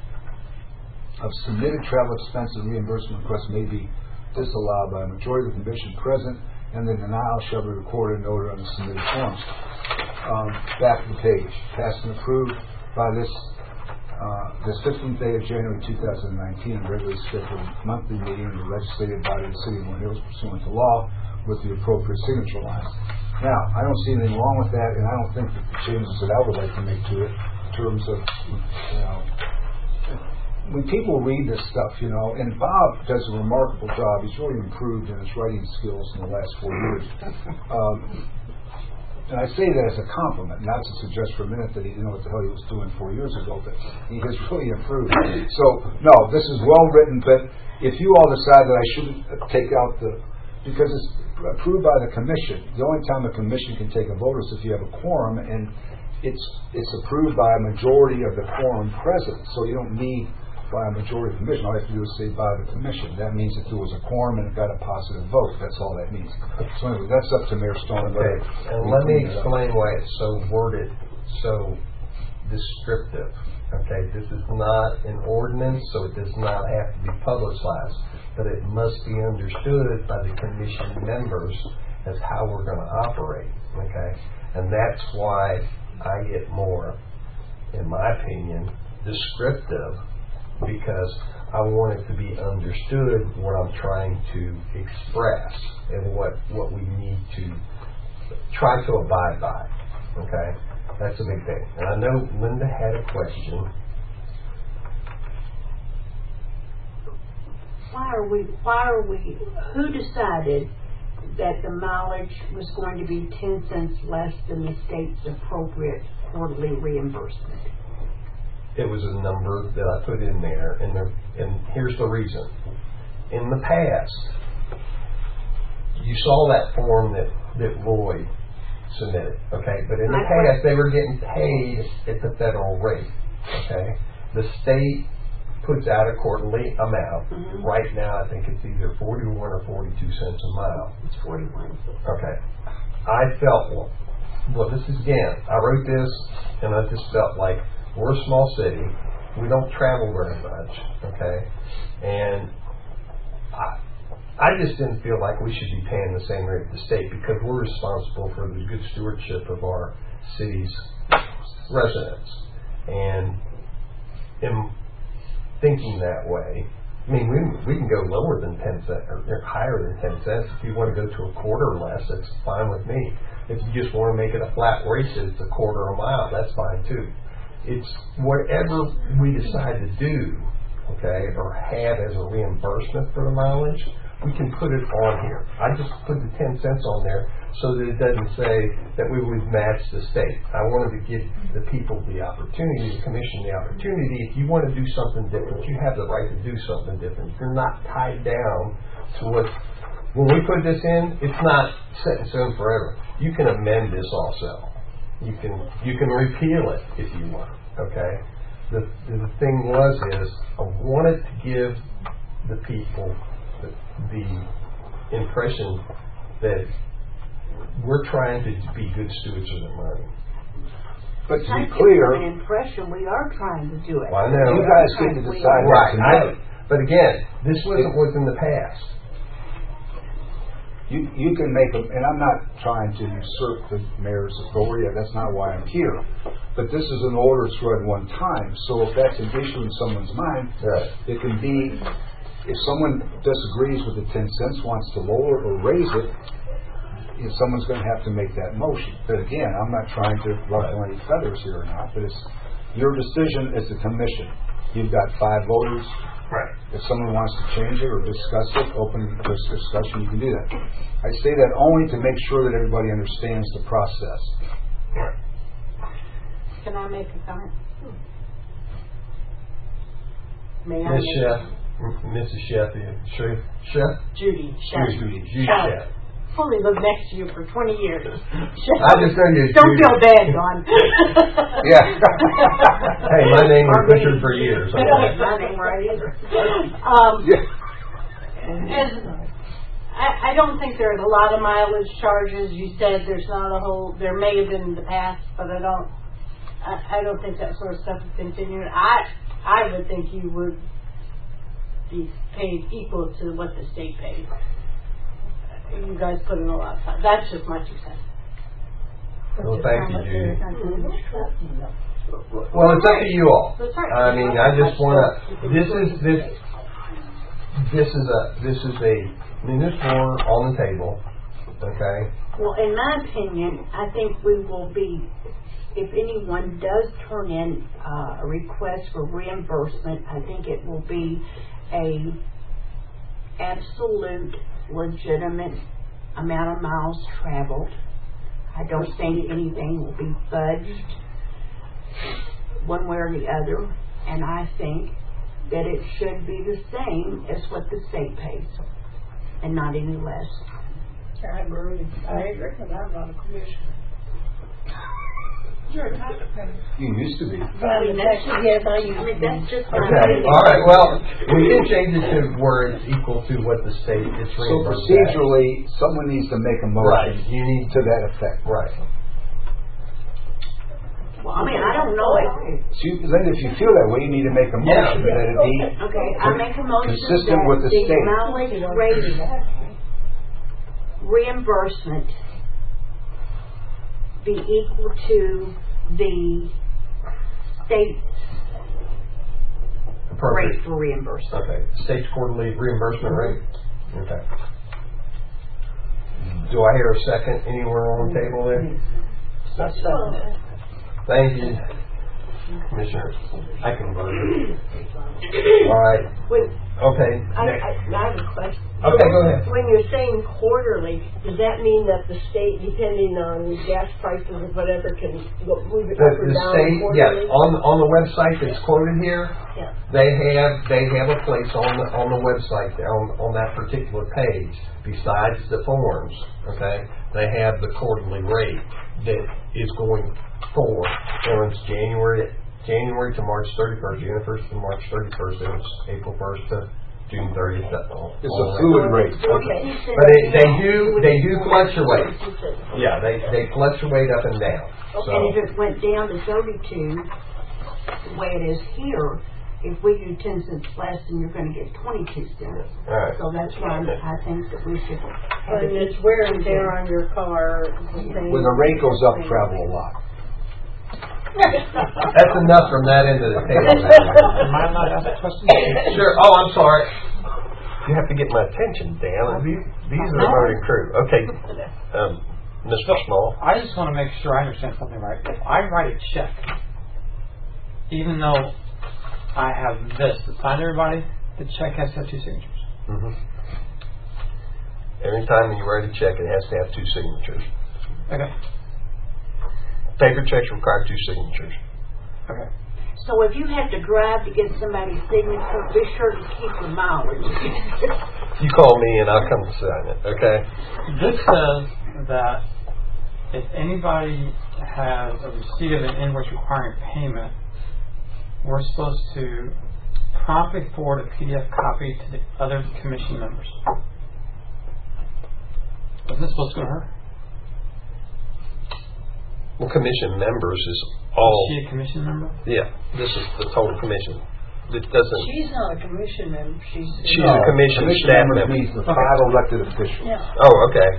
of submitted travel expense and reimbursement requests may be disallowed by a majority of the Commission present, and the denial shall be recorded and noted on the submitted forms. Um, back to the page. Passed and approved by this Uh, the fifteenth day of January two thousand nineteen, regularly scheduled monthly meeting of the legislative body of the city of Moore Hills pursuant to law with the appropriate signature lines. Now, I don't see anything wrong with that, and I don't think that the changes that I would like to make to it in terms of, you know, when people read this stuff, you know, and Bob does a remarkable job. He's really improved in his writing skills in the last four years. Um, And I say that as a compliment, not to suggest for a minute that he didn't know what the hell he was doing four years ago, but he has really improved. So, no, this is well written, but if you all decide that I shouldn't take out the, because it's approved by the commission, the only time the commission can take a vote is if you have a quorum, and it's it's approved by a majority of the quorum present, so you don't need by a majority of the commission. All you have to do is say by the commission. That means that there was a quorum and it got a positive vote. That's all that means. So anyway, that's up to Mayor Stone. Okay, and let me explain why it's so worded, so descriptive. Okay, this is not an ordinance, so it does not have to be publicized, but it must be understood by the commission members as how we're going to operate. Okay, and that's why I get more, in my opinion, descriptive, because I want it to be understood what I'm trying to express and what, what we need to try to abide by. Okay? That's a big thing. And I know Linda had a question. Why are we, why are we, who decided that the mileage was going to be ten cents less than the state's appropriate quarterly reimbursement? It was a number that I put in there, and, there, and here's the reason. In the past, you saw that form that, that Roy submitted, okay? But in the past, they were getting paid at the federal rate, okay? The state puts out a quarterly amount. Mm-hmm. Right now, I think it's either forty-one or forty-two cents a mile. It's forty-one. Okay. I felt, well, well, this is, again, I wrote this, and I just felt like, we're a small city. We don't travel very much, okay? And I, I just didn't feel like we should be paying the same rate as the state because we're responsible for the good stewardship of our city's residents. And in thinking that way, I mean, we, we can go lower than ten cents or, or higher than ten cents. If you want to go to a quarter less, that's fine with me. If you just want to make it a flat rate, it's a quarter a mile, that's fine too. It's whatever we decide to do, okay, or have as a reimbursement for the mileage, we can put it on here. I just put the ten cents on there so that it doesn't say that we would match the state. I wanted to give the people the opportunity, the commission the opportunity. If you want to do something different, you have the right to do something different. You're not tied down to what. When we put this in, it's not set in stone forever. You can amend this also. You can you can repeal it if you want. Okay. The the thing was is I wanted to give the people the, the impression that we're trying to be good stewards of the money. But to I be give clear, an impression we are trying to do it. Well, I know. you guys get to decide what Right. to I, do. but again, this wasn't what's in the past. You you can make them, and I'm not trying to usurp the mayor's authority. That's not why I'm here. But this is an order that's read one time. So if that's an issue in someone's mind, Right. it can be. If someone disagrees with the ten cents, wants to lower it or raise it, you know, someone's going to have to make that motion. But again, I'm not trying to ruffle any feathers here or not. But it's your decision as the commission. You've got five voters. Right. If someone wants to change it or discuss it, open this discussion, you can do that. I say that only to make sure that everybody understands the process. Right. Can I make a comment? May I? Miss make- Chef, Missus Chef, Chef, Chef, Judy. Chef. Judy, Judy Chef. Chef. Only lived next to you for twenty years. I just know you. Don't Judy. feel bad, Don. Yeah. Hey, my name was Richard for years. Okay. My name right either. Um, Yeah. As, I, I don't think there's a lot of mileage charges. You said there's not a whole, there may have been in the past, but I don't, I, I don't think that sort of stuff is continuing. I, I would think you would be paid equal to what the state pays. You guys put in a lot of time. That's just my two cents. Well, thank you, Judy. Well, it's up to you all. That's right. I mean, I just want to. This is this. This is a. This is a. I mean, this war on the table. Okay. Well, in my opinion, I think we will be, if anyone does turn in uh, a request for reimbursement, I think it will be a absolute legitimate amount of miles traveled. I don't think anything will be fudged one way or the other, and I think that it should be the same as what the state pays, and not any less. I agree. I agree, because I'm not a commissioner. You're a taxpayer. You used to be. I mean, that's just, yes, I mean, that's just my Okay. opinion. All right. Well, we can change it to where it's equal to what the state is So reimbursed. procedurally, someone needs to make a Right. motion You need to that effect. Right. Well, I mean, I don't know if, So you, Linda, if you feel that way, you need to make a Yeah. motion that it be okay, I make a motion consistent that with the the state. mileage rate reimbursement be equal to the state's rate Appropriate. for reimbursement. Okay. State's quarterly reimbursement rate. Okay. Do I hear a second anywhere on the table there? Thank you, Commissioner. I can vote. All right. Wait, Okay. I, Next. I, I have a question. Okay, go ahead. When you're saying quarterly, does that mean that the state, depending on gas prices or whatever, can go, move it The, up or the down state, quarterly? yes, on on the website that's quoted here, Yeah. they have they have a place on the on the website on on that particular page. Besides the forms, okay, they have the quarterly rate that is going for. So it's January January to March thirty-first, January first to March thirty-first, and it's April first to June thirtieth. It's a fluid rate. Okay. But it, they do they do fluctuate. Yeah, they they fluctuate up and down. So And if it went down to thirty-two, the way it is here, if we do ten cents less, then you're going to get twenty-two cents. all right. So that's why I think that we should have And it. it's wear and tear on your car. When the rate goes up, travel a lot. That's enough from that end of the table. Am I allowed to ask a question? Sure. Oh, I'm sorry. You have to get my attention, Dan. These, these are the voting crew. Okay. Um, Mister Small. I just want to make sure I understand something right. If I write a check, even though I have this to sign everybody. The check has to have two signatures. Mm-hmm. Every time you write a check, it has to have two signatures. Okay. Paper checks require two signatures. Okay. So if you have to drive to get somebody's signature, be sure to keep your mileage. You call me and I'll come sign it, okay? This says that if anybody has a receipt of an invoice requiring payment, we're supposed to promptly forward a P D F copy to the other commission members. Wasn't this supposed to go to her? Well, commission members is all... Is she a commission member? Yeah, this is the total commission. It doesn't... She's not a commission member. She's, She's a commission, commission staff member. member. Means the five elected officials. Yeah. Oh, okay.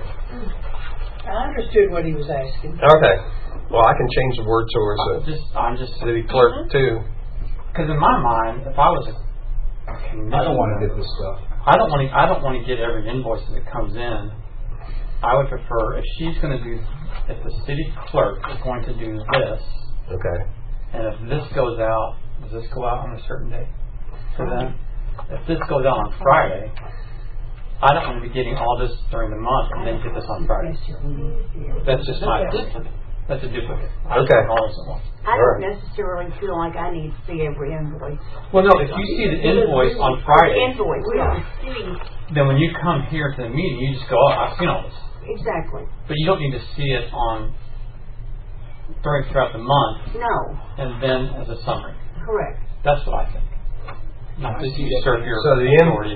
I understood what he was asking. Okay. Well, I can change the word to her, so... I'm just, I'm just... City clerk, too. Because in my mind, if I was a commission I don't want to member, get this stuff. I don't want to. I don't want to get every invoice that comes in. I would prefer if she's going to do, if the city clerk is going to do this, Okay. and if this goes out, does this go out on a certain day for them? If this goes out on Friday, I don't want to be getting all this during the month and then get this on Friday. That's just my opinion. That's a duplicate. I just Okay. want all this at once. I don't necessarily feel like I need to see every invoice. Well, no, if you see the invoice on Friday, Invoice, yeah. See, then when you come here to the meeting, you just go, oh, I've seen all this. exactly. But you don't need to see it on during throughout the month No, and then as a summary. correct. That's what I think. Not to usurp your So the in- authority.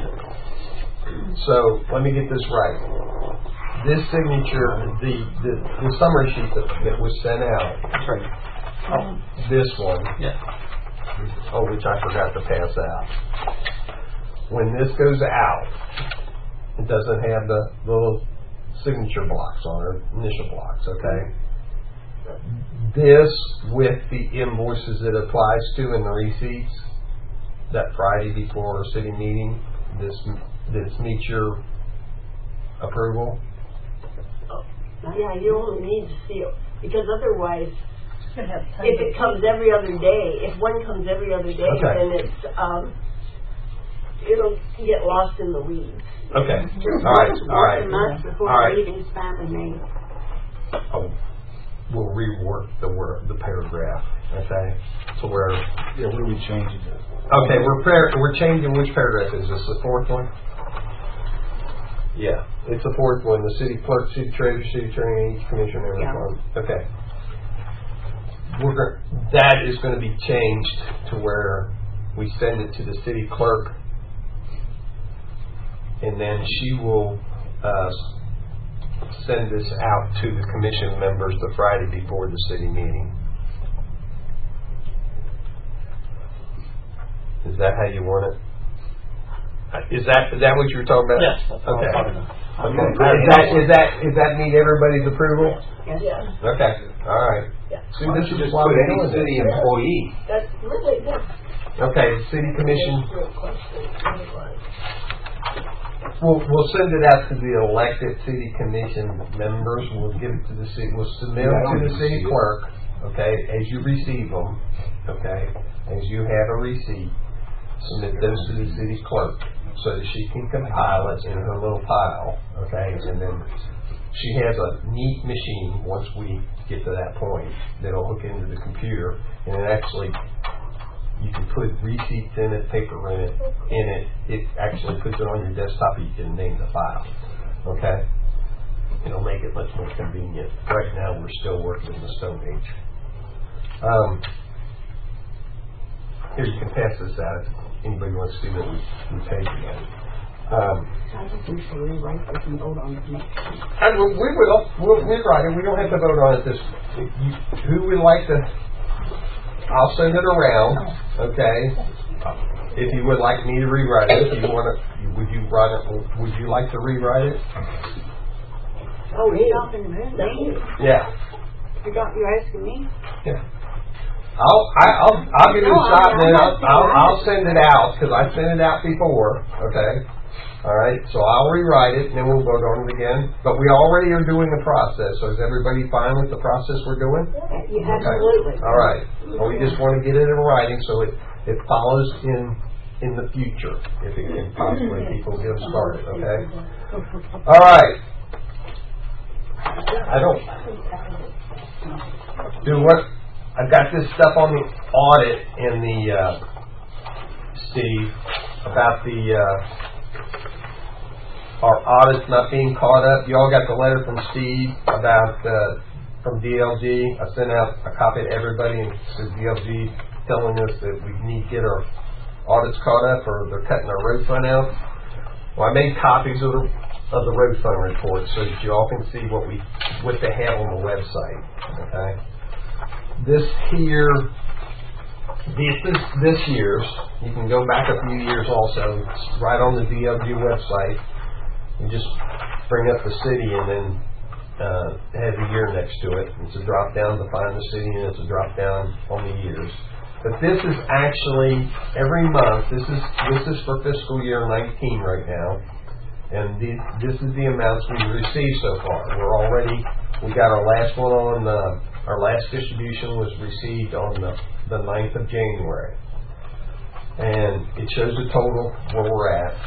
So, let me get this right. This signature, the, the, the summary sheet that, that was sent out, That's right. Oh, this one, yeah. oh, which I forgot to pass out. When this goes out, it doesn't have the little signature blocks on it, initial blocks, okay? This, with the invoices it applies to and the receipts, that Friday before our city meeting, this, this meets your approval? Yeah, you only need to see it, because otherwise, Could have tons if of- it comes every other day, if one comes every other day, Okay. then it's, um, it'll get lost in the weeds. Okay, all right, all right, Months before all right. the meeting's finally made. Oh, we'll rework the word, the paragraph, okay? To where, Yeah, what are we changing it? okay, we're par- we're changing which paragraph is this? The fourth one? Yeah, it's the fourth one. The city clerk, city treasurer, city attorney, each commissioner. Yeah. Okay. We're going that is going to be changed to where we send it to the city clerk, and then she will uh, send this out to the commission members the Friday before the city meeting. Is that how you want it? Is that is that what you were talking about? Yes, that's what Okay. I'm talking about. Okay. Is that is that is that meet everybody's approval? Yes. Yeah. Okay. All right. Yeah. See, Why this don't is you just why put we're any doing this. city employee? That's really good. Okay, city commission. Real question. We'll we'll send it out to the elected city commission members. We'll give it to the city. We'll submit them to the city clerk. Okay, as you receive them. Okay, as you have a receipt, submit those to the city clerk so that she can compile it in her little pile. Okay, and then she has a neat machine once we get to that point that'll hook into the computer, and it actually, you can put receipts in it, paper in it, in it. It actually puts it on your desktop. You can name the file. Okay, it'll make it much more convenient. Right now, we're still working in the Stone Age. Um, here, you can pass this out if anybody wants to see that we, we paid for that. Um, I think we should rewrite this and vote on it next week. and we, we will. We'll, we'll write it. We don't have to vote on it this. You, who would like to? I'll send it around. Okay. If you would like me to rewrite it, if you want to, would you write it? Would you like to rewrite it? Oh, You're yeah. talking to me? Yeah. You got, you're asking me? Yeah. I'll I, I'll I'll give it a No, shot, I'm and then not I'll, saying I'll that. I'll send it out because I sent it out before. Okay. All right. So I'll rewrite it, and then we'll vote on it again. But we already are doing the process. So is everybody fine with the process we're doing? Yeah, Okay. absolutely. All right. Well, we just want to get it in writing so it it follows in in the future if it can possibly people get started. Okay. All right. I don't do what I've got this stuff on the audit in the uh, Steve about the uh, our audits not being caught up. You all got the letter from Steve about uh, from D L G. I sent out a copy to everybody, and said D L G telling us that we need to get our audits caught up, or they're cutting our road fund out. Well, I made copies of the of the road fund report so that you all can see what we what they have on the website. Okay, this here, this is this year's. You can go back a few years also. It's right on the D L G website. You just bring up the city and then uh, it has a year next to it. It's a drop down to find the city, and it's a drop down on the years. But this is actually every month. This is this is for fiscal year nineteen right now, and these, this is the amounts we've received so far. We're already we got our last one on uh, our last distribution was received on the the ninth of January, and it shows the total where we're at.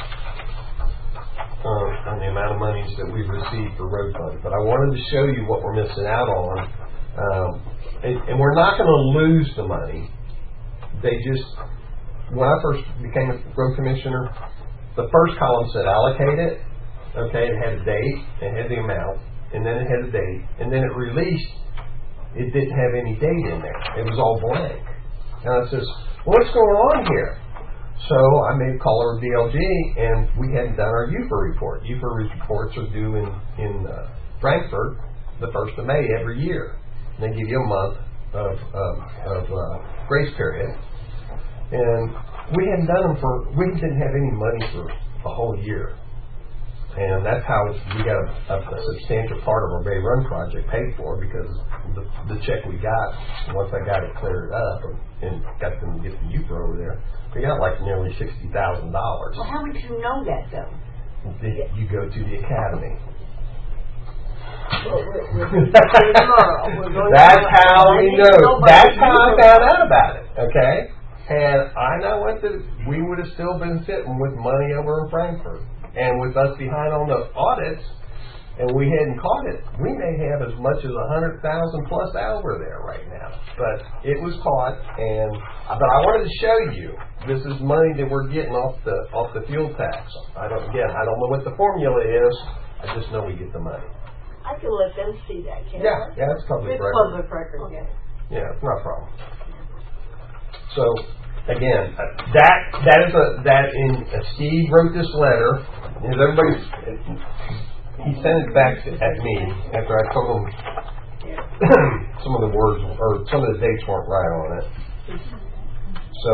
Uh, on the amount of monies that we've received for road fund. But I wanted to show you what we're missing out on. Um, and, and we're not going to lose the money. They just, when I first became a road commissioner, the first column said allocate it. Okay, it had a date, it had the amount, and then it had a date. And then it released, it didn't have any date in there. It was all blank. And I says, what's going on here? So I made a call over D L G, and we hadn't done our U F A report. U F A reports are due in, in uh, Frankfurt the first of May every year. And they give you a month of, of, of uh, grace period. And we hadn't done them for, we didn't have any money for a whole year. And that's how we got a, a, a substantial part of our Bay Run project paid for, because the, the check we got, once I got it cleared up and, and got them to get the U F A over there, we got like nearly sixty thousand dollars. Well, how would you know that, though? You go to the academy. Well, we're, we're tomorrow. We're going That's tomorrow. how I we need know. to know That's by how I the found out about it. Okay, and I know what the we would have still been sitting with money over in Frankfurt, and with us behind on the audits, and we hadn't caught it. We may have as much as a hundred thousand plus over there right now, but it was caught. And but I wanted to show you this is money that we're getting off the off the fuel tax. I don't again I don't know what the formula is. I just know we get the money. I can let them see that, can't Yeah, I? yeah, it's public It's record. public record, okay. Yeah, it's not a problem. So again, uh, that that is a that in uh, Steve wrote this letter. Is everybody? He sent it back to, at me after I told him some of the words or some of the dates weren't right on it. So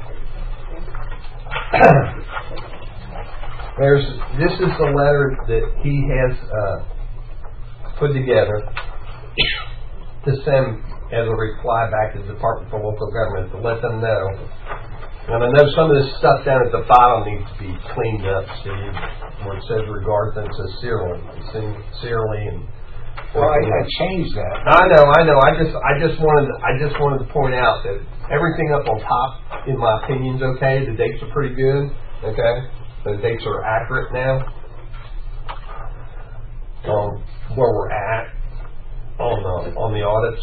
there's this is the letter that he has uh, put together to send as a reply back to the Department for Local Government to let them know. And I know some of this stuff down at the bottom needs to be cleaned up, Steve, where it says regards and it says sincerely, sincerely, and. Well, I, I changed that. I know, I know. I just, I just wanted, to, I just wanted to point out that everything up on top, in my opinion, is okay. The dates are pretty good. Okay, the dates are accurate now. Um, where we're at on the on the audits.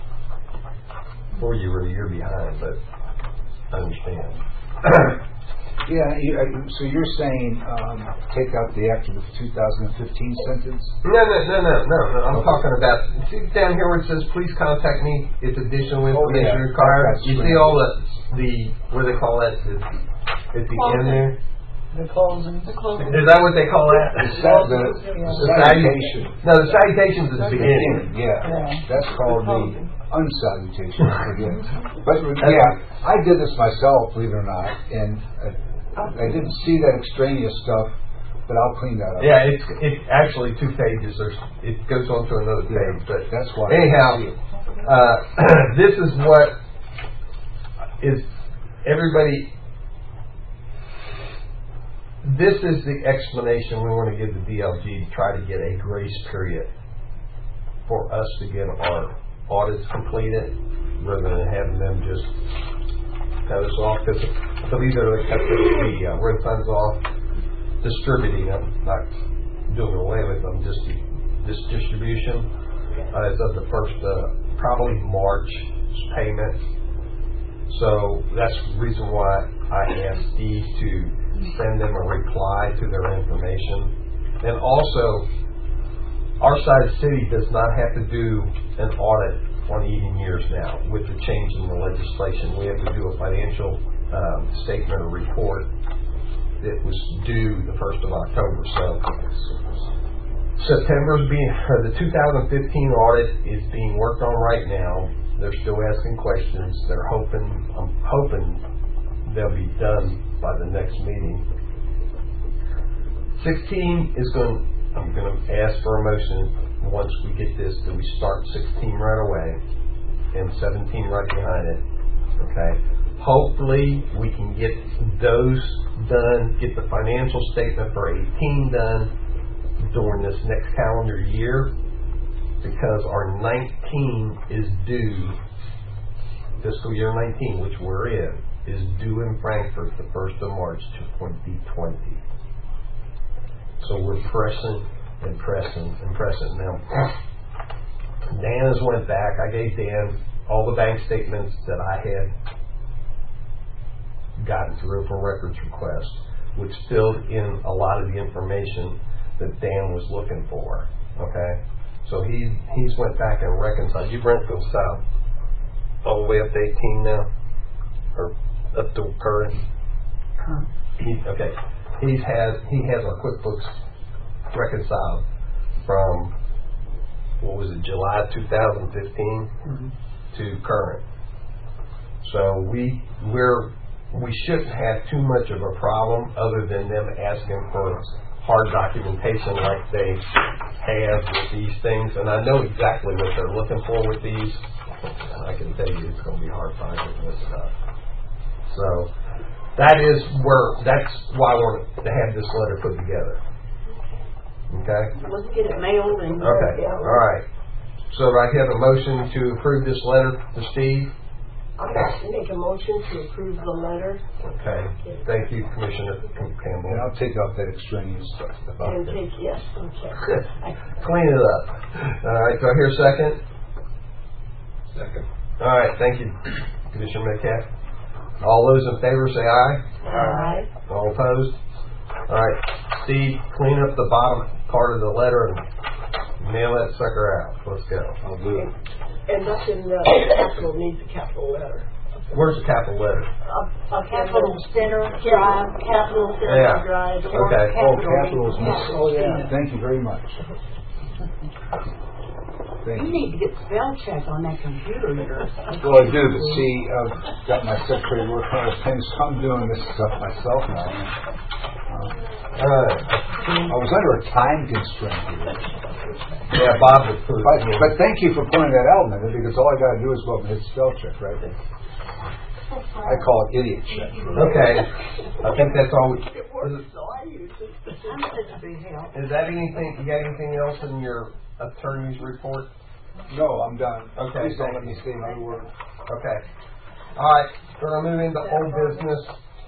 Or you were a year behind, but I understand. Yeah, you, uh, so you're saying um, take out the after the two thousand fifteen sentence? No, no, no, no, no, no. I'm okay. talking about, see down here where it says, please contact me if additional information oh, yeah. required. That's you see all the, the, what do they call that, the, at the end there? The closing. The closing. Is that what they call that? The, sa- the, Yeah. the salutation. No, the salutations is the beginning. Yeah, Yeah. that's called the unsalutation. I forget. But yeah, I did this myself, believe it or not, and uh, I didn't see that extraneous stuff, but I'll clean that up. Yeah, it's it's actually two pages. There's it goes on to another page, but that's why. Anyhow, uh, this is what is everybody. This is the explanation we want to give the D L G to try to get a grace period for us to get our audits completed, rather than having them just those off, because so these are the, the uh, road funds off, distributing them, not doing away with them, just this distribution uh, as of the first, uh, probably March payment. So that's the reason why I asked Steve to send them a reply to their information. And also, our side of the city does not have to do an audit on even years now with the change in the legislation. We have to do a financial um, statement or report that was due the first of October. So September's being, or the two thousand fifteen audit is being worked on right now. They're still asking questions. They're hoping, I'm hoping they'll be done by the next meeting. sixteen is going, I'm going to ask for a motion once we get this, that we start sixteen right away and seventeen right behind it. Okay. Hopefully we can get those done, get the financial statement for eighteen done during this next calendar year, because our nineteen is due, fiscal year nineteen, which we're in, is due in Frankfurt the first of March twenty twenty. So we're pressing and pressing and pressing. Now, Dan has went back. I gave Dan all the bank statements that I had gotten through from records request, which filled in a lot of the information that Dan was looking for. Okay? So he he's went back and reconciled. You've reconciled all the way up to eighteen now? Or up to current? Current. He, okay. He's has he has our QuickBooks reconciled from, what was it, July two thousand fifteen mm-hmm. to current. So we we're we shouldn't have too much of a problem other than them asking for hard documentation like they have with these things. And I know exactly what they're looking for with these. And I can tell you it's going to be hard finding this stuff. So that is where, that's why I wanted to have this letter put together. Okay? Let's get it mailed and... Okay, all right. So I have a motion to approve this letter to Steve. I'd like to make a motion to approve the letter. Okay. Thank you, Commissioner Campbell. And I'll take out that extraneous stuff. And take, yes, okay. Clean it up. All right, do I hear a second? Second. All right, thank you, Commissioner Metcalf. All those in favor say aye. Aye. All opposed? All right, Steve, clean up the bottom part of the letter and mail that sucker out. Let's go. I'll do it. And nothing, uh, capital needs a capital letter. Where's the capital letter? A, a Capital Center Drive, Capital Center Yeah. Drive. or Okay. Oh, Capital capital is Capital missing. Oh, yeah. Thank you very much. Thank You you. need to get spell check on that computer of yours. Well, I do, but see, I've got my secretary working on those things, so I'm doing this stuff myself now. Um, All right. I was under a time constraint here. Yeah, Bob would put it But, in. but thank you for pointing that out, man, because all I got to do is go up and hit spell check, right? I call it idiot check. Okay. I think that's all. We, It works, so I use it. I'm such a big help. is that anything? You got anything else in your attorney's report? No, I'm done. Okay. Please don't let me say another word. Okay. All right. We're gonna move into old business.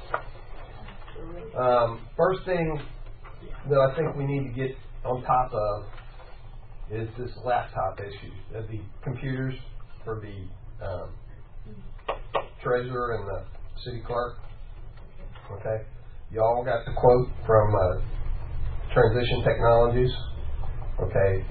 Um, first thing that I think we need to get on top of is this laptop issue. Uh, the computers for the um, treasurer and the city clerk. Okay. Y'all got the quote from uh, Transition Technologies. Okay.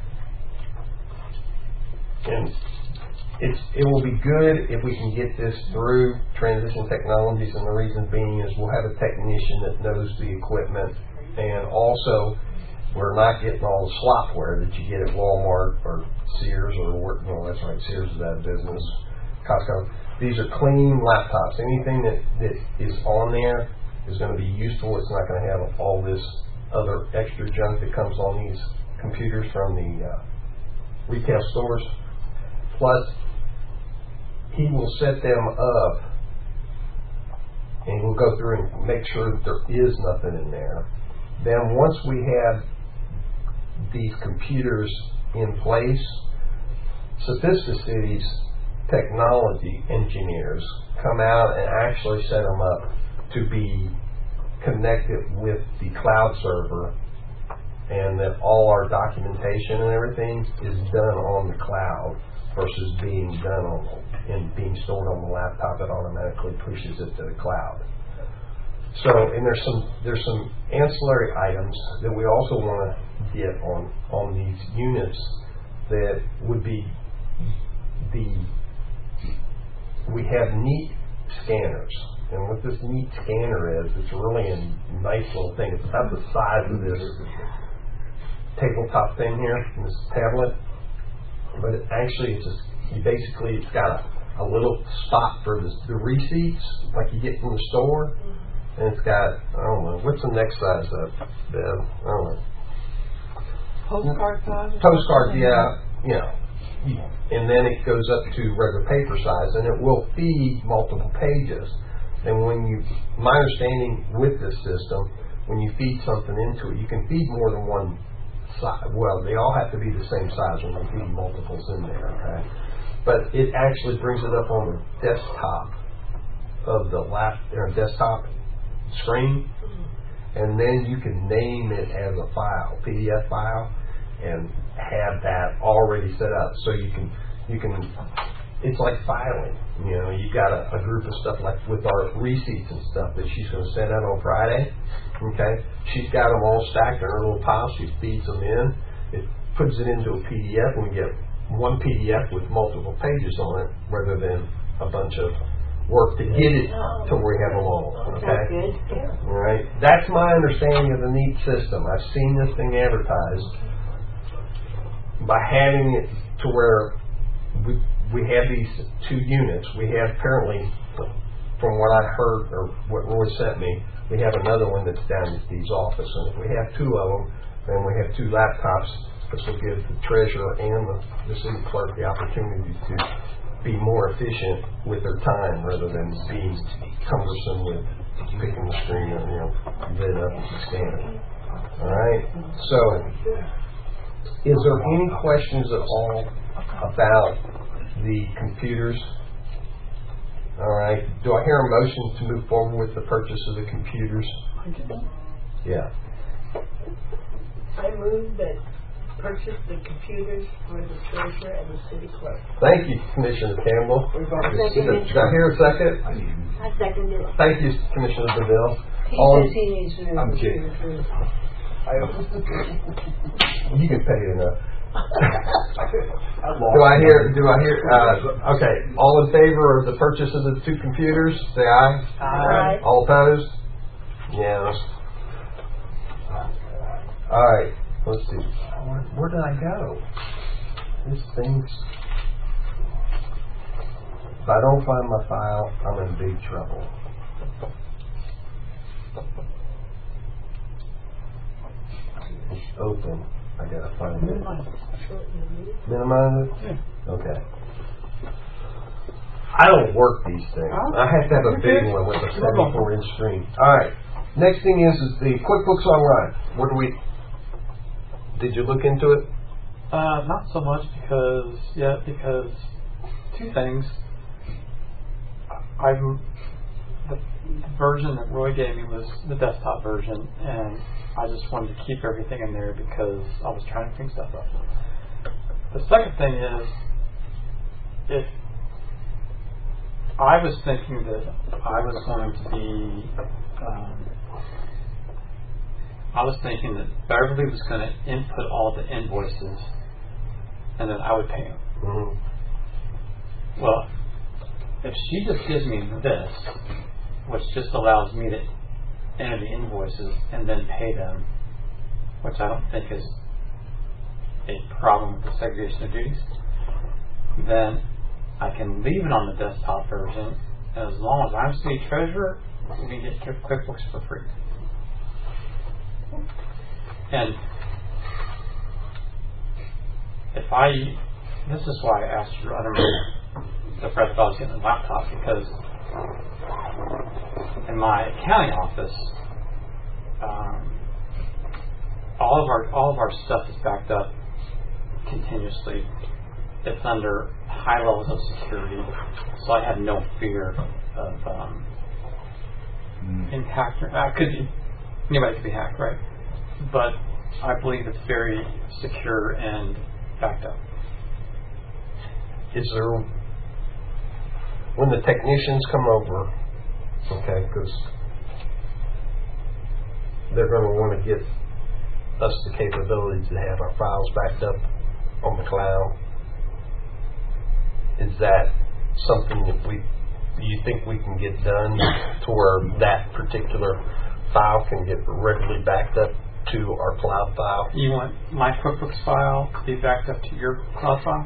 And it's it will be good if we can get this through Transition Technologies, and the reason being is we'll have a technician that knows the equipment, and also we're not getting all the slopware that you get at Walmart or Sears or no, that's right, Sears is out of business, Costco. These are clean laptops. Anything that, that is on there is going to be useful. It's not going to have all this other extra junk that comes on these computers from the uh, retail stores. Plus, he will set them up and we'll go through and make sure that there is nothing in there. Then once we have these computers in place, Sophista Cities technology engineers come out and actually set them up to be connected with the cloud server, and that all our documentation and everything is done on the cloud versus being done on and being stored on the laptop that automatically pushes it to the cloud. So, and there's some there's some ancillary items that we also want to get on on these units that would be the we have neat scanners. And what this neat scanner is, it's really a nice little thing. It's about the size of this tabletop thing here, this tablet. But it actually, it's just, you basically, it's got a, a little spot for the, the receipts, like you get from the store. And it's got, I don't know, what's the next size up, Bev? I don't know. Postcard size? Postcard, yeah. Yeah. And then it goes up to regular paper size, and it will feed multiple pages. And when you, my understanding with this system, when you feed something into it, you can feed more than one size. Well, they all have to be the same size when you feed multiples in there, okay? But it actually brings it up on the desktop of the lap, or desktop screen, and then you can name it as a file, P D F file, and have that already set up. So you can, you can, it's like filing. You know, you've got a, a group of stuff like with our receipts and stuff that she's going to send out on Friday. Okay, she's got them all stacked in her little pile. She feeds them in. It puts it into a P D F, and we get one P D F with multiple pages on it, rather than a bunch of work to get it to where we have them all. Okay, all right. That's my understanding of the NEAT system. I've seen this thing advertised. By having it to where we we have these two units, we have currently, from what I heard or what Roy sent me, we have another one that's down at Steve's office. And if we have two of them, then we have two laptops. This will give the treasurer and the, the city clerk the opportunity to be more efficient with their time rather than being cumbersome with picking the screen and, you know, lit up and scanning. All right. So, is there any questions at all about the computers? All right. Do I hear a motion to move forward with the purchase of the computers? Yeah. I move that purchase the computers for the treasurer and the city clerk. Thank you, Commissioner Campbell. Did I hear a second? I second it. Thank you, Commissioner DeVille. He All says he needs to know. I'm kidding. You can pay it enough. Do Do I hear? Do I hear? Uh, okay. All in favor of the purchase of the two computers? Say aye. Aye. All opposed? Yes. All right. Let's see. Where, where did I go? This thing's. If I don't find my file, I'm in big trouble. It's open. I gotta find it. Minimize it? Okay. I don't work these things. I have to have a big one with a seventy-four inch screen. Alright. Next thing is, is the QuickBooks Online. What do we... Did you look into it? Uh, not so much because, yeah, because two things. I, the version that Roy gave me was the desktop version, and I just wanted to keep everything in there because I was trying to clean stuff up. The second thing is, if I was thinking that I was going to be, um, I was thinking that Beverly was going to input all the invoices, and then I would pay them. Mm-hmm. Well, if she just gives me this, which just allows me to enter the invoices and then pay them, which I don't think is a problem with the segregation of duties, then I can leave it on the desktop version, and as long as I'm city treasurer, we can get QuickBooks for free. And if I, this is why I asked you, I don't know, the Fred Bell's getting a laptop, because in my accounting office, um, all of our all of our stuff is backed up continuously it's under high levels of security, so I have no fear of um, mm. being hacked. I could be, anybody could be hacked, right? But I believe it's very secure and backed up. Is there, when the technicians come over, okay, because they're going to want to get us the capability to have our files backed up on the cloud, is that something that we, do you think we can get done to where that particular file can get regularly backed up to our cloud file? You want my QuickBooks file to be backed up to your cloud file?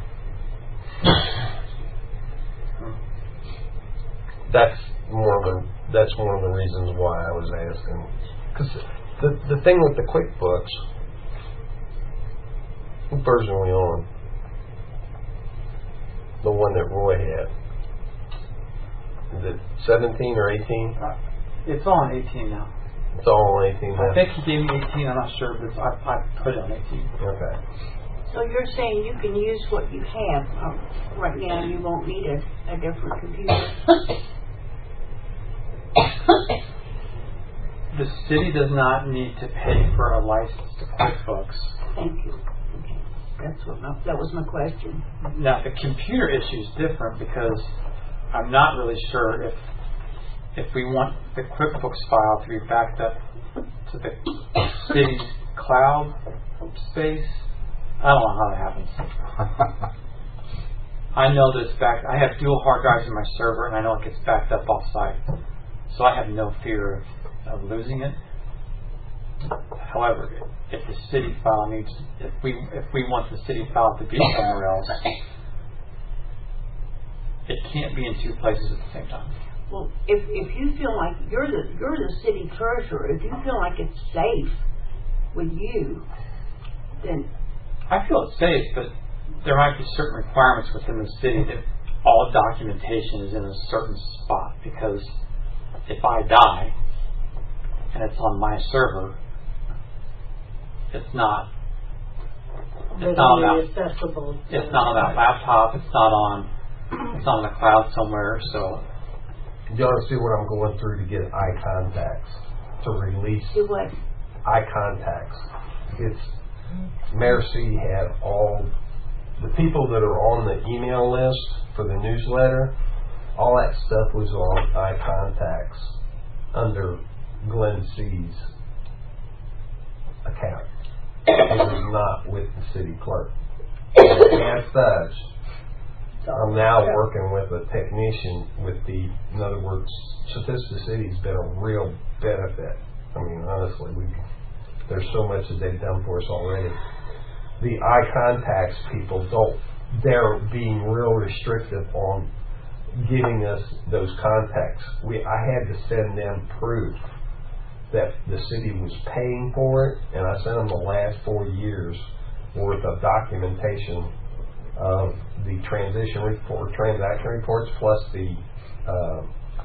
That's one of the that's one of the reasons why I was asking. Because the the thing with the QuickBooks, what version are we on? The one that Roy had. Is it seventeen or eighteen? Uh, it's all on eighteen now. It's all on eighteen now? I think he gave me eighteen. I'm not sure, but I, I put it on eighteen. Okay. So you're saying you can use what you have um, right now. You won't need a, a different computer. The city does not need to pay for a license to QuickBooks. Thank you. Okay, that's what my, that was my question. Now the computer issue is different because I'm not really sure if if we want the QuickBooks file to be backed up to the city's cloud space. I don't know how that happens. I know that it's backed. I have dual hard drives in my server, and I know it gets backed up off-site, so I have no fear of, of losing it. However, if the city file needs, if we if we want the city file to be somewhere else, it can't be in two places at the same time. Well, if if you feel like you're the you're the city treasurer, if you feel like it's safe with you, then I feel it's safe, but there might be certain requirements within the city that all documentation is in a certain spot, because if I die and it's on my server, it's not it's not on that accessible. It's not on that laptop. It's not on it's on the cloud somewhere. So you ought to see what I'm going through to get iContacts to release. Do what? iContacts. It's Mayor C had all the people that are on the email list for the newsletter. All that stuff was on iContacts under Glenn C's account. It was not with the city clerk. As such, I'm now working with a technician with the, in other words, Sophistica City has been a real benefit. I mean, honestly, we there's so much that they've done for us already. The iContacts people don't, they're being real restrictive on giving us those contacts. We, I had to send them proof that the city was paying for it, and I sent them the last four years worth of documentation of the transition report, transaction reports, plus the uh,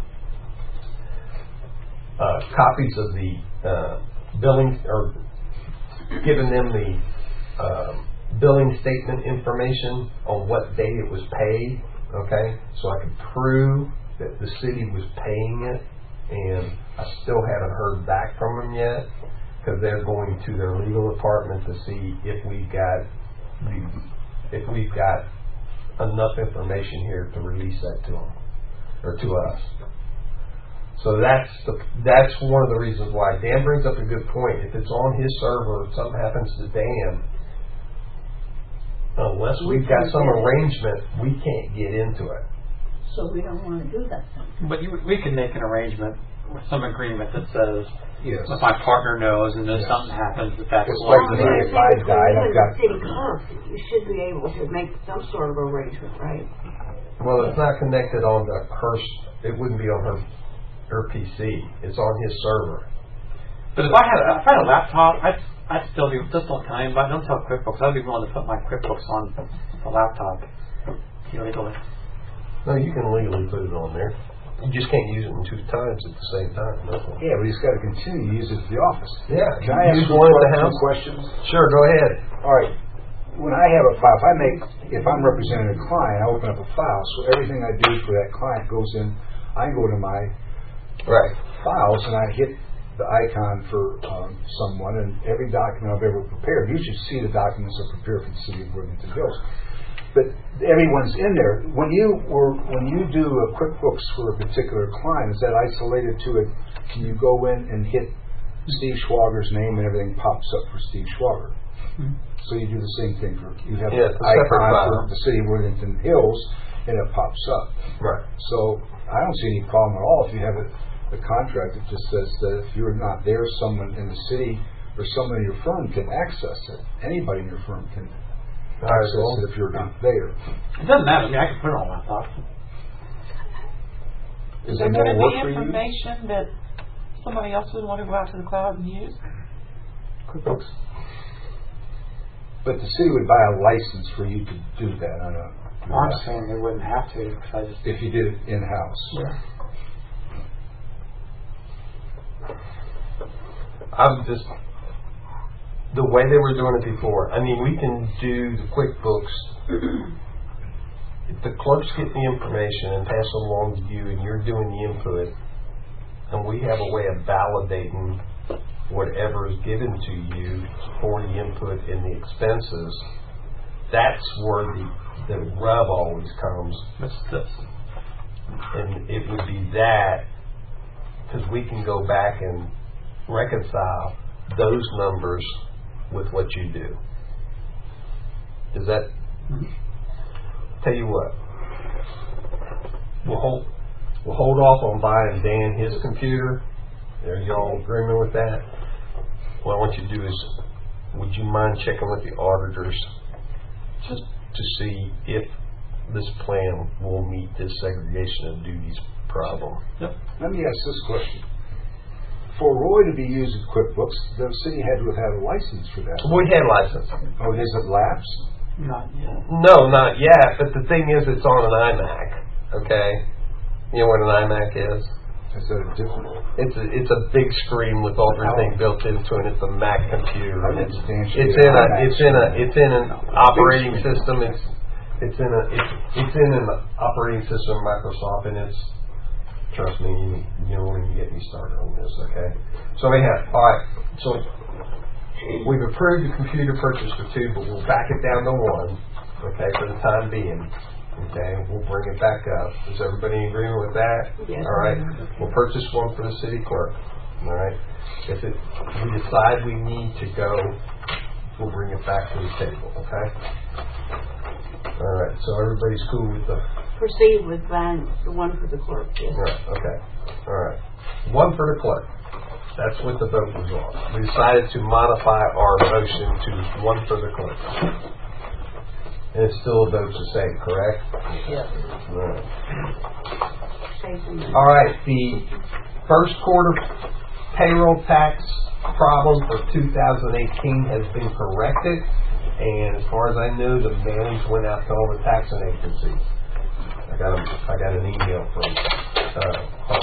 uh, copies of the uh, billing, or giving them the uh, billing statement information on what day it was paid. Okay, so I could prove that the city was paying it, and I still haven't heard back from them yet, because they're going to their legal department to see if we've got the, if we've got enough information here to release that to them or to us. So that's the, that's one of the reasons why Dan brings up a good point. If it's on his server, if something happens to Dan, unless we've got some arrangement, we can't get into it. So we don't want to do that then. But you, we can make an arrangement with some agreement that says, yes, if my partner knows and if yes. something happens, that that's it's like if I died, I've got city clerk. You should be able to make some sort of arrangement, right? Well, it's not connected on the her. It wouldn't be on her her P C. It's on his server. But if I had if I had a laptop, I'd I'd still be just don't tell anybody. Don't tell QuickBooks. I'd be willing to put my QuickBooks on the laptop illegally. No, you can legally put it on there. You just can't use it in two times at the same time. No. Yeah, but he's got to continue to use it at the office. Yeah. Can I ask you one of the house questions? Sure, go ahead. All right. When I have a file, if I make if I'm representing a client, I open up a file, so everything I do for that client goes in. I go to my Right. files and I hit the icon for um, someone, and every document I've ever prepared. You should see the documents I prepared for the City of Worthington Hills. But everyone's in there. When you or when you do a QuickBooks for a particular client, is that isolated to it? Can you go in and hit Steve Schwager's name and everything pops up for Steve Schwager? Mm-hmm. So you do the same thing for you have yeah, an icon for the City of Worthington Hills, and it pops up. Right. So I don't see any problem at all if you have a, a contract that just says that if you're not there, someone in the city or someone in your firm can access it. Anybody in your firm can access well. it if you're not there. It doesn't matter. I mean, I can put it on my laptop. Is Is there there more going to work be for you? information that somebody else would want to go out to the cloud and use? QuickBooks. But the city would buy a license for you to do that on a. I'm saying they wouldn't have to because I just. If you did it in house. Yeah. I'm just the way they were doing it before. I mean, we can do the QuickBooks. If the clerks get the information and pass it along to you, and you're doing the input, and we have a way of validating whatever is given to you for the input and the expenses, that's where the, the rub always comes. What's this? And it would be that, because we can go back and reconcile those numbers with what you do. Does that... Mm-hmm. Tell you what, we'll hold, we'll hold off on buying Dan his computer. Are y'all in agreement with that? What I want you to do is, would you mind checking with the auditors just to see if this plan will meet this segregation of duties problem? Yep. Let me ask this question. For Roy to be using QuickBooks, the city had to have had a license for that. We had license. Oh, has it lapsed? Not yet. No, not yet. But the thing is, it's on an iMac. Okay, you know what an iMac is? Is that a different? It's a it's a big screen with all everything built into it. It's a Mac computer. I It's it's in a it's in a it's in an operating system. It's it's in a it's it's in an operating system of Microsoft, and it's trust me, you, you don't even get me started on this. Okay, so anyhow, all right, so. We've approved the computer purchase for two, but we'll back it down to one, okay, for the time being. Okay, we'll bring it back up. Is everybody in agreement with that? Yes. All right. We'll purchase one for the city clerk. All right. If it, we decide we need to go, we'll bring it back to the table. Okay. All right. So everybody's cool with the Proceed with buying the one for the clerk. Yes. right. Okay. All right. One for the clerk. That's what the vote was on. We decided to modify our motion to one for the clerk. And it's still a vote the same, correct? Yes. All right. All right. The first quarter payroll tax problem for two thousand eighteen has been corrected. And as far as I know, the mailings went out to all the taxing agencies. I got a, I got an email from uh,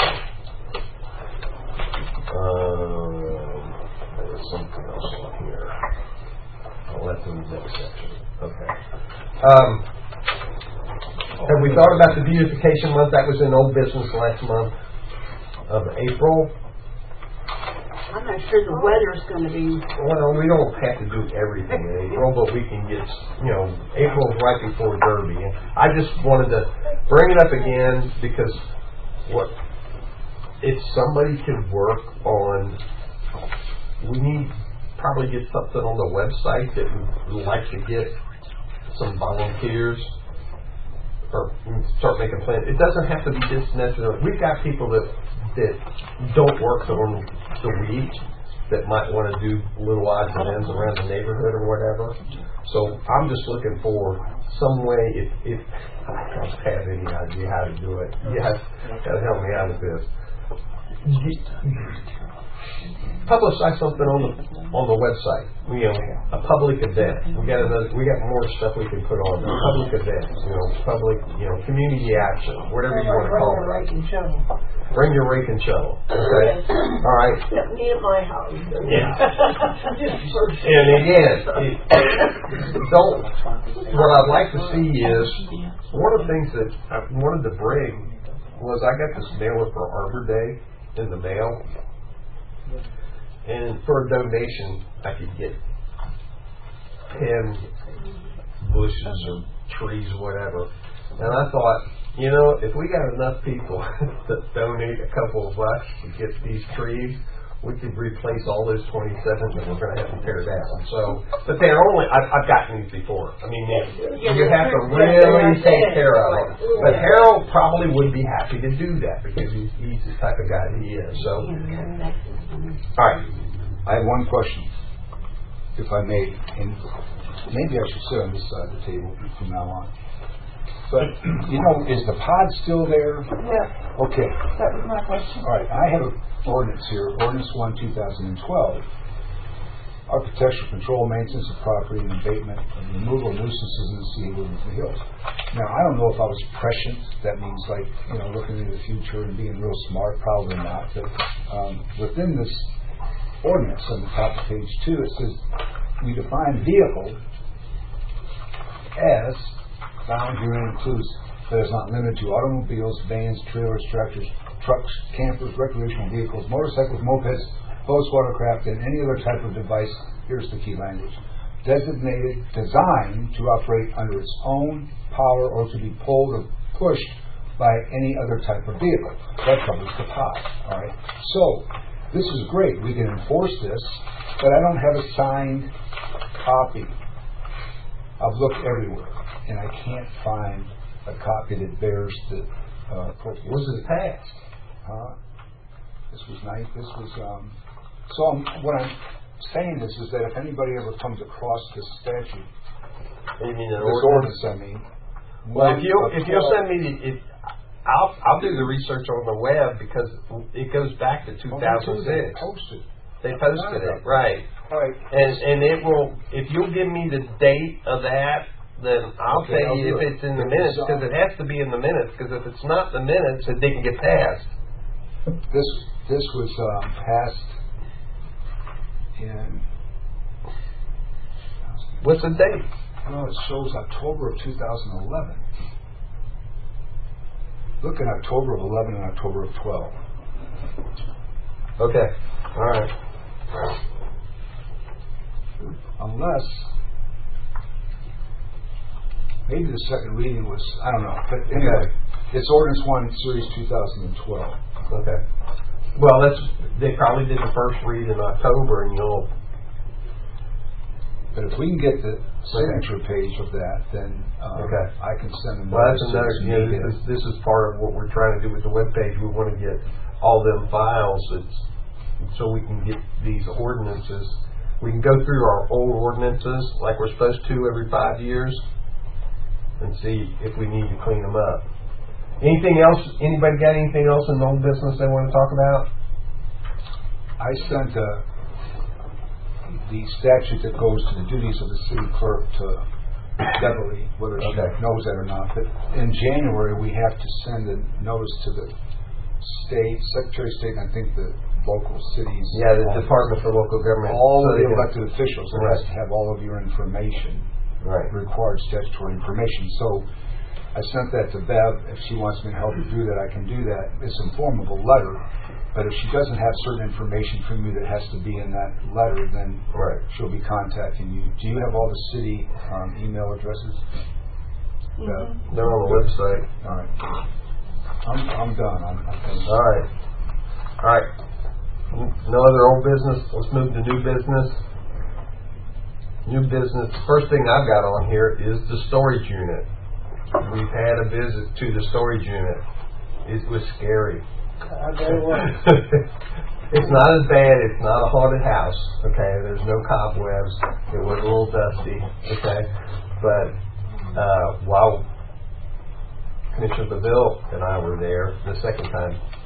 Um, there was something else on here. I'll let them the next section. Okay. Um, have we thought about the beautification month? That was in old business last month of April. I'm not sure the weather's going to be. Well, we don't have to do everything in April, but we can get, you know, April's right before Derby. And I just wanted to bring it up again because what. If somebody could work on, we need probably get something on the website that we would like to get some volunteers or start making plans. It doesn't have to be this necessarily. We've got people that that don't work on the week that might want to do little odds and ends around the neighborhood or whatever. So I'm just looking for some way. If, if I don't have any idea how to do it, you guys got to help me out with this. publicize something on the on the website. You know, a public event. We got another. We got more stuff we can put on. Public events. You know, public. You know, community action. Whatever you want to call it. Rake and shovel. Bring your rake and shovel. Okay. All right. Yeah, me at my house. Yeah. And again, it, don't. What I'd like to see is one of the things that I wanted to bring was I got this mailer for Arbor Day in the mail. And for a donation, I could get ten bushes or trees, whatever. And I thought, you know, if we got enough people to donate a couple of bucks to get these trees, we could replace all those twenty-sevens and we're going to have to tear down. So, but they're only, I've, I've gotten these before. I mean, you, you have to really take care of them. But Harold probably would be happy to do that because he's, he's the type of guy that he is. So, all right. I have one question, if I may, and maybe I should sit on this side of the table from now on. But, you know, is the pod still there? Yeah. Okay. That was my question. All right. I have an ordinance here, Ordinance one, two thousand twelve. Architectural control, maintenance of property, and abatement of removal of nuisances in the city of Wilmington Hills. Now, I don't know if I was prescient. That means, like, you know, looking into the future and being real smart. Probably not. But um, within this ordinance on the top of page two, it says we define vehicle as found herein includes, but is not limited to automobiles, vans, trailers, tractors, trucks, campers, recreational vehicles, motorcycles, mopeds, boats, watercraft, and any other type of device. Here's the key language: designated, designed to operate under its own power or to be pulled or pushed by any other type of vehicle. That covers the pod. All right. So this is great. We can enforce this, but I don't have a signed copy. I've looked everywhere, and I can't find a copy that bears the uh, appropriate. Was it passed? Huh? This was nice. This was. Um, so I'm, what I'm saying is, is that if anybody ever comes across this statute, You mean an this ordinance, I mean. Well, if you if you'll send me the, if, I'll I'll do the research on the web because it goes back to two thousand six. They posted. They posted it, right? Right. And and it will. If you'll give me the date of that, then I'll Okay, tell I'll you do if it. it's in the It minutes was, because um, it has to be in the minutes. Because if it's not in the minutes, it didn't get passed. This this was um, passed in. What's the date? Well, it shows October of two thousand eleven. Look at October of eleven and October of twelve. Okay. All right. Unless maybe the second reading was, I don't know. But anyway, it's Ordinance one, Series two thousand twelve. Okay. Well, that's they probably did the first read in October, and you'll. But if we can get the signature page of that, then um, Okay. I can send them. Well, that's another. You know, this, is, this is part of what we're trying to do with the webpage. We want to get all them files that's, so we can get these ordinances. We can go through our old ordinances like we're supposed to every five years and see if we need to clean them up. Anything else? Anybody got anything else in the old business they want to talk about? I sent uh, the statute that goes to the duties of the city clerk to Beverly, whether she Okay. knows that or not. But in January, we have to send a notice to the state, Secretary of State, and I think the local cities. Yeah, the Department for Local Government. All So of they the can- elected officials. It has to have all of your information. Right. Required statutory information. So I sent that to Bev. If she wants me to help her do that, I can do that. It's in form of a letter. But if she doesn't have certain information from you that has to be in that letter, then right. she'll be contacting you. Do you have all the city um, email addresses? Mm-hmm. Bev? They're on the website. All right. I'm, I'm done. I'm, I'm finished. All right. All right. No other old business. Let's move to new business. New business. The first thing I've got on here is the storage unit. We've had a visit to the storage unit. It was scary. I bet it was. It's not as bad. It's not a haunted house. Okay. There's no cobwebs. It was a little dusty. Okay. But uh, while Commissioner DeVille and I were there the second time,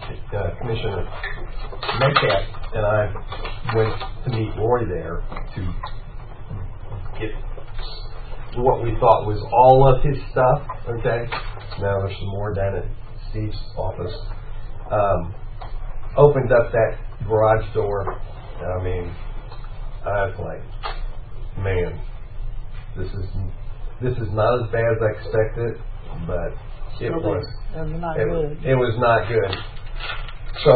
uh, Commissioner Metcalf and I went to meet Roy there to get what we thought was all of his stuff. Okay, now there's some more down at Steve's office. Um, opened up that garage door. I mean, I was like, man, this is this is not as bad as I expected, but it was not it, good. it was not good. So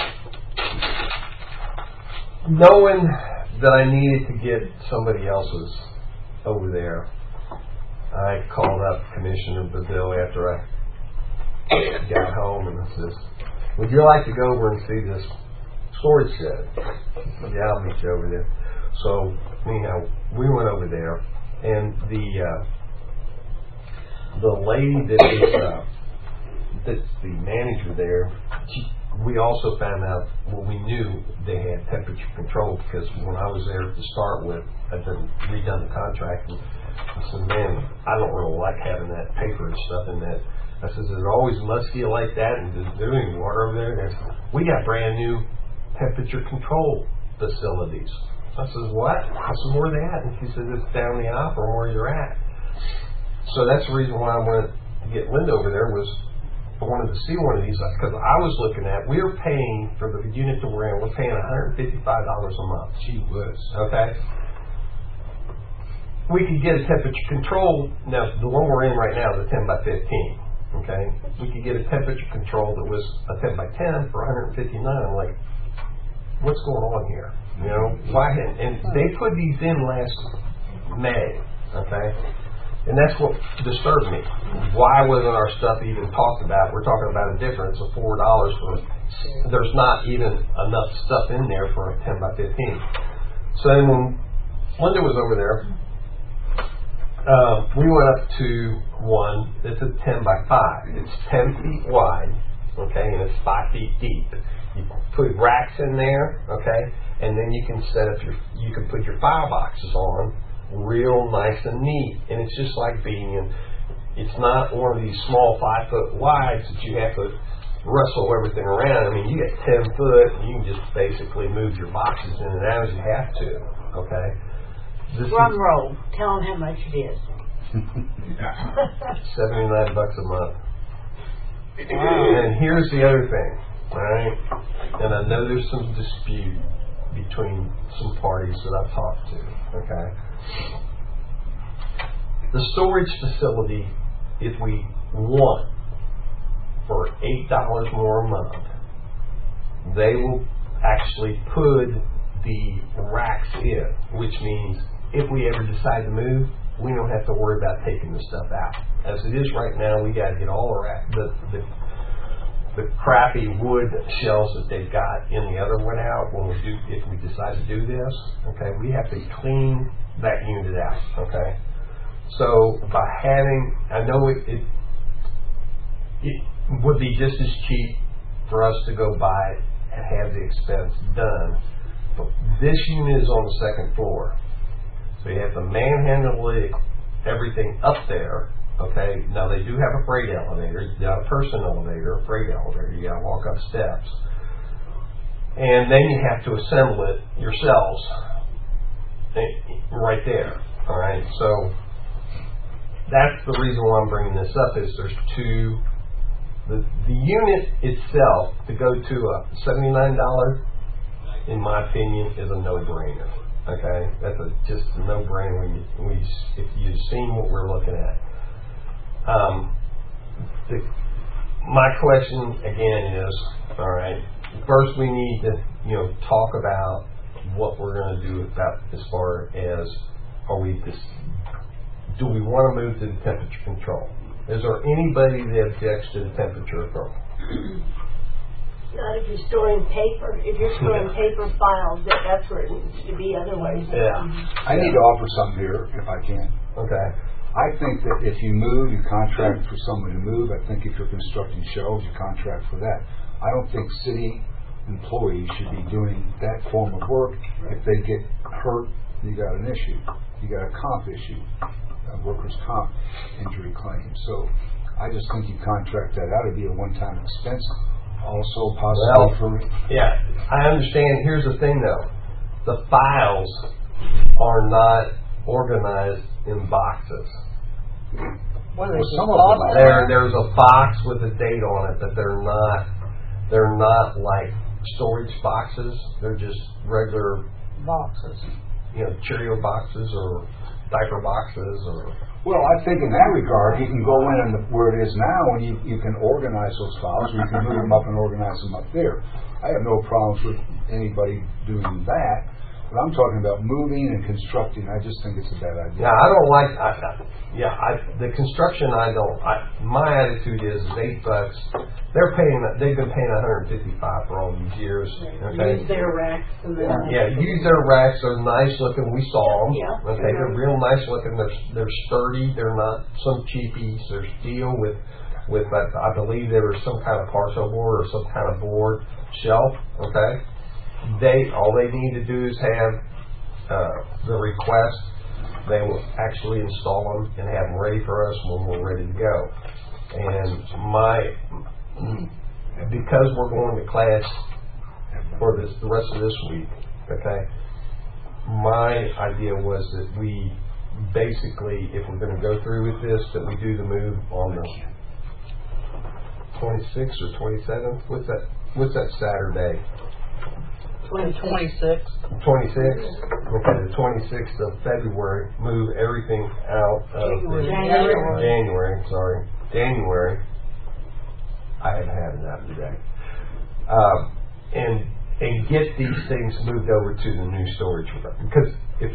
knowing that I needed to get somebody else's over there, I called up Commissioner Bazille after I got home and I says, would you like to go over and see this storage shed? He said, yeah, I'll meet you over there. So anyhow, we went over there, and the uh, the lady that is uh, that's the manager there, she, we also found out, well, we knew they had temperature control because when I was there to start with, I'd been redone the contract, and I said, man, I don't really like having that paper and stuff in that. I said, is it always musky like that, and does there any water over there? And said, we got brand new temperature control facilities. I said, what? I said, where are they at? And she said, it's down the aisle from where you're at. So that's the reason why I went to get Linda over there, was I wanted to see one of these, because I was looking at, we were paying for the unit that we're in, we're paying one hundred fifty-five dollars a month. Gee whiz. Okay? We could get a temperature control. Now, the one we're in right now is a ten by fifteen. Okay? We could get a temperature control that was a ten by ten for one hundred fifty-nine. I'm like, what's going on here? You know, why? And they put these in last May. Okay? And that's what disturbed me. Why wasn't our stuff even talked about? We're talking about a difference of four dollars for, there's not even enough stuff in there for a ten by fifteen. So then when Linda was over there, uh, we went up to one that's a ten by five. It's ten feet wide, okay, and it's five feet deep. You put racks in there, okay, and then you can set up your, you can put your file boxes on real nice and neat. And it's just like being in, it's not one of these small five foot wides that you have to wrestle everything around. I mean, you get ten foot, and you can just basically move your boxes in and out as you have to, okay? This Drum roll. Tell them how much it is. seventy-nine bucks a month. Wow. And here's the other thing, all right? And I know there's some dispute between some parties that I've talked to, okay? The storage facility, if we want for eight dollars more a month, they will actually put the racks in, which means if we ever decide to move, we don't have to worry about taking the stuff out. As it is right now, we got to get all the, rack, the, the the crappy wood shelves that they've got in the other one out when we do, if we decide to do this, okay, we have to clean that unit out, okay? So by having, I know it, it, it would be just as cheap for us to go buy it and have the expense done, but this unit is on the second floor. So you have to manhandle it, everything up there. Okay, now they do have a freight elevator, not a person elevator, a freight elevator. You got to walk up steps, and then you have to assemble it yourselves right there. All right, so that's the reason why I'm bringing this up. Is there's two, the the unit itself to go to a seventy-nine dollars, in my opinion, is a no-brainer. Okay, that's a just a no-brainer when you, when you if you've seen what we're looking at. Um, the, my question again is, all right, first we need to, you know, talk about what we're going to do about as far as, are we just, do we want to move to the temperature control? Is there anybody that objects to the temperature control? Not if you're storing paper. If you're storing paper files, that, that's where it needs to be. Otherwise, yeah. I need to offer something here, if I can. Okay. I think that if you move, you contract for someone to move. I think if you're constructing shelves, you contract for that. I don't think city employees should be doing that form of work. If they get hurt, you got an issue. You got a comp issue, a workers' comp injury claim. So I just think you contract that out. It'd be a one-time expense Also possible for... Yeah, I understand. Here's the thing, though. The files are not organized in boxes. Well, Well, some of them are. There, there's a box with a date on it, but they're not. They're not like storage boxes. They're just regular boxes. You know, Cheerio boxes or diaper boxes or. Well, I think in that regard, you can go in and where it is now, and you, you can organize those files, or you can move them up and organize them up there. I have no problems with anybody doing that, but I'm talking about moving and constructing. I just think it's a bad idea. Yeah, I don't like. I, I, yeah, I, the construction. I don't. I, my attitude is, is eight bucks. They're paying. They've been paying one hundred fifty-five for all these years. Okay. Use their racks and then. Yeah, use their racks. They're nice looking. We saw them. Yeah. Okay, they're real nice looking. They're they're sturdy. They're not some cheapies. They're steel with with. I, I believe there was some kind of partial board or some kind of board shelf. Okay. They all they need to do is have uh, the request. They will actually install them and have them ready for us when we're ready to go. And my because we're going to class for this the rest of this week. Okay, my idea was that we basically, if we're going to go through with this, that we do the move on the twenty-sixth or twenty-seventh. What's that? What's that Saturday? twenty-six. twenty-sixth? Okay, the twenty-sixth of February, move everything out of the January. January, sorry. January. I haven't had enough today. Um, and and get these things moved over to the new storage. Because if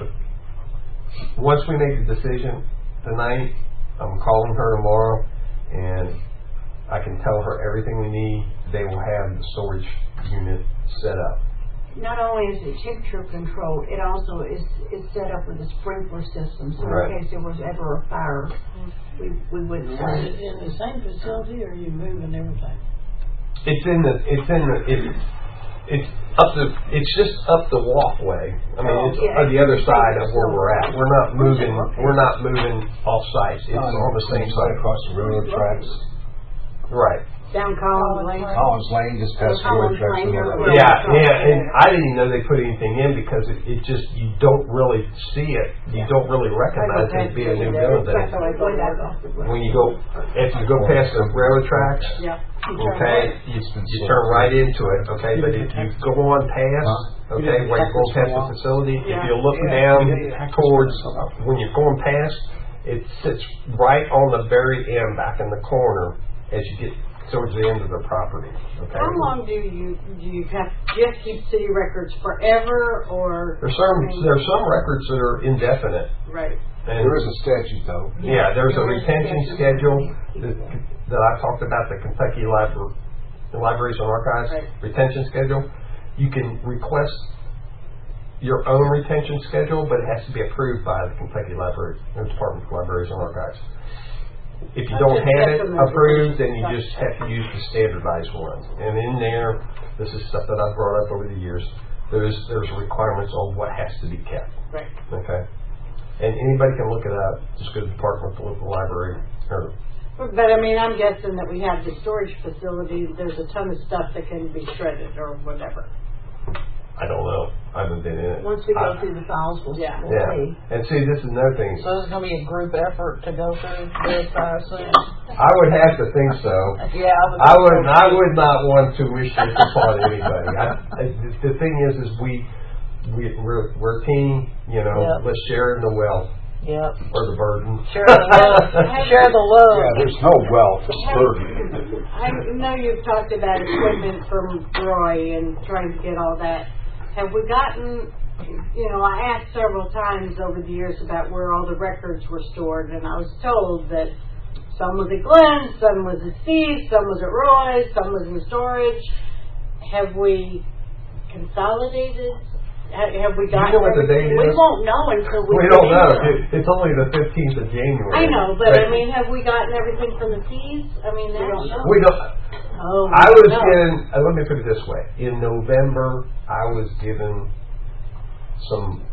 once we make the decision tonight, I'm calling her tomorrow and I can tell her everything we need. They will have the storage unit set up. Not only is it temperature controlled, it also is is set up with a sprinkler system, so Right. in case there was ever a fire, we we wouldn't. Is it in the same facility, or are you moving everything? It's in the. It's in the. It's it's up the. It's just up the walkway. I mean, Oh, it's yeah. on the other side of where we're at. We're not moving. We're not moving off site. It's on, on the same side. across the railroad tracks. Right. Down Collins Lane. Collins Lane, just past the railroad tracks. Collins Lane, and all or- that. Yeah, yeah, and I didn't even know they put anything in because it, it just you don't really see it. You don't really recognize it being a new building. That's how I go there. When you go, if you go past the railroad tracks, Yeah. okay, you, you turn right into it, okay, but if you go on past, okay, where you're going past the facility, if Yeah. you look down towards, when you're going past, it sits right on the very end, back in the corner, as you get towards the end of the property, okay? How long do you do you have do you have to keep city records forever, or There's some, there's some records that are indefinite. right? And There is a statute, though. yeah, there's a retention schedule that, that I talked about, the Kentucky Library, the Libraries and Archives Right. retention schedule. You can request your own retention schedule, but it has to be approved by the Kentucky Library, the Department of Libraries and Archives. If you That's don't just have it detrimental. approved, then you just have to use the standardized ones. And in there, this is stuff that I've brought up over the years. There's there's requirements on what has to be kept. Right. Okay. And anybody can look it up. Just go to the Department of the local library. Or, But I mean, I'm guessing that we have the storage facility. There's a ton of stuff that can be shredded or whatever. I don't know. I haven't been in it. Once we go I- through the files, we'll, Yeah. we'll Yeah. see. And see, this is another thing. So it's going to be a group effort to go through this, I assume? I would have to think so. Yeah, I would. I would not want to wish this upon anybody. I, I, the thing is, is we, we we're, we're a team. You know, Yep. let's share in the wealth Yep. or the burden. Share the love. Share the love. Yeah, there's no wealth. It's burden. I know you've talked about equipment from Roy and trying to get all that. Have we gotten, you know, I asked several times over the years about where all the records were stored, and I was told that some was at Glenn's, some was at Steve's, some was at Roy's, some was in storage. Have we consolidated? Ha- Have we gotten You know what the everything? date We is? won't know until we We don't get know. into it. It, it's only the fifteenth of January. I know, but I mean, have we gotten everything from the P's? I mean, they don't know. we don't. Oh, I was no. given, uh, let me put it this way. In November, I was given some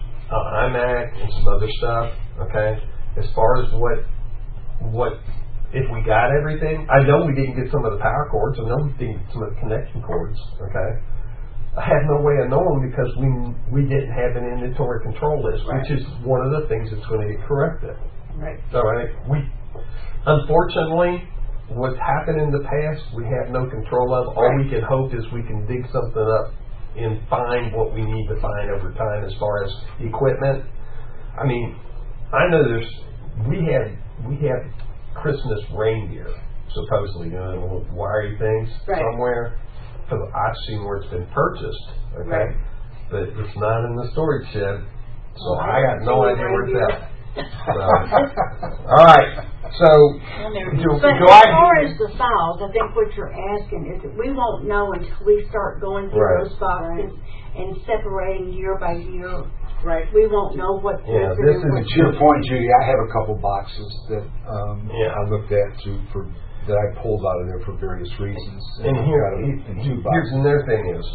uh, iMac and some other stuff, okay? As far as what what if we got everything. I know we didn't get some of the power cords. I know we didn't get some of the connection cords. Okay. I had no way of knowing because we we didn't have an inventory control list, Right. which is one of the things that's going to get corrected. Right. All right. We, unfortunately, what's happened in the past, we have no control of. All we can hope is we can dig something up and find what we need to find over time as far as equipment. I mean, I know there's we have we have Christmas reindeer supposedly, you know, little wiry things Right. somewhere. For the, I've seen where it's been purchased, okay, Right. but it's not in the storage shed, so Well, I got no I haven't idea where seen it's reindeer. at. So, all right, so do, But do as I? far as the files, I think what you're asking is that we won't know until we start going through Right. those boxes and separating year by year. Right. We won't know what. Yeah, to this do, is what To your point, Judy, I have a couple boxes that um, Yeah. I looked at to, for that I pulled out of there for various reasons. And I've here, got 'em in two here's boxes. another thing is,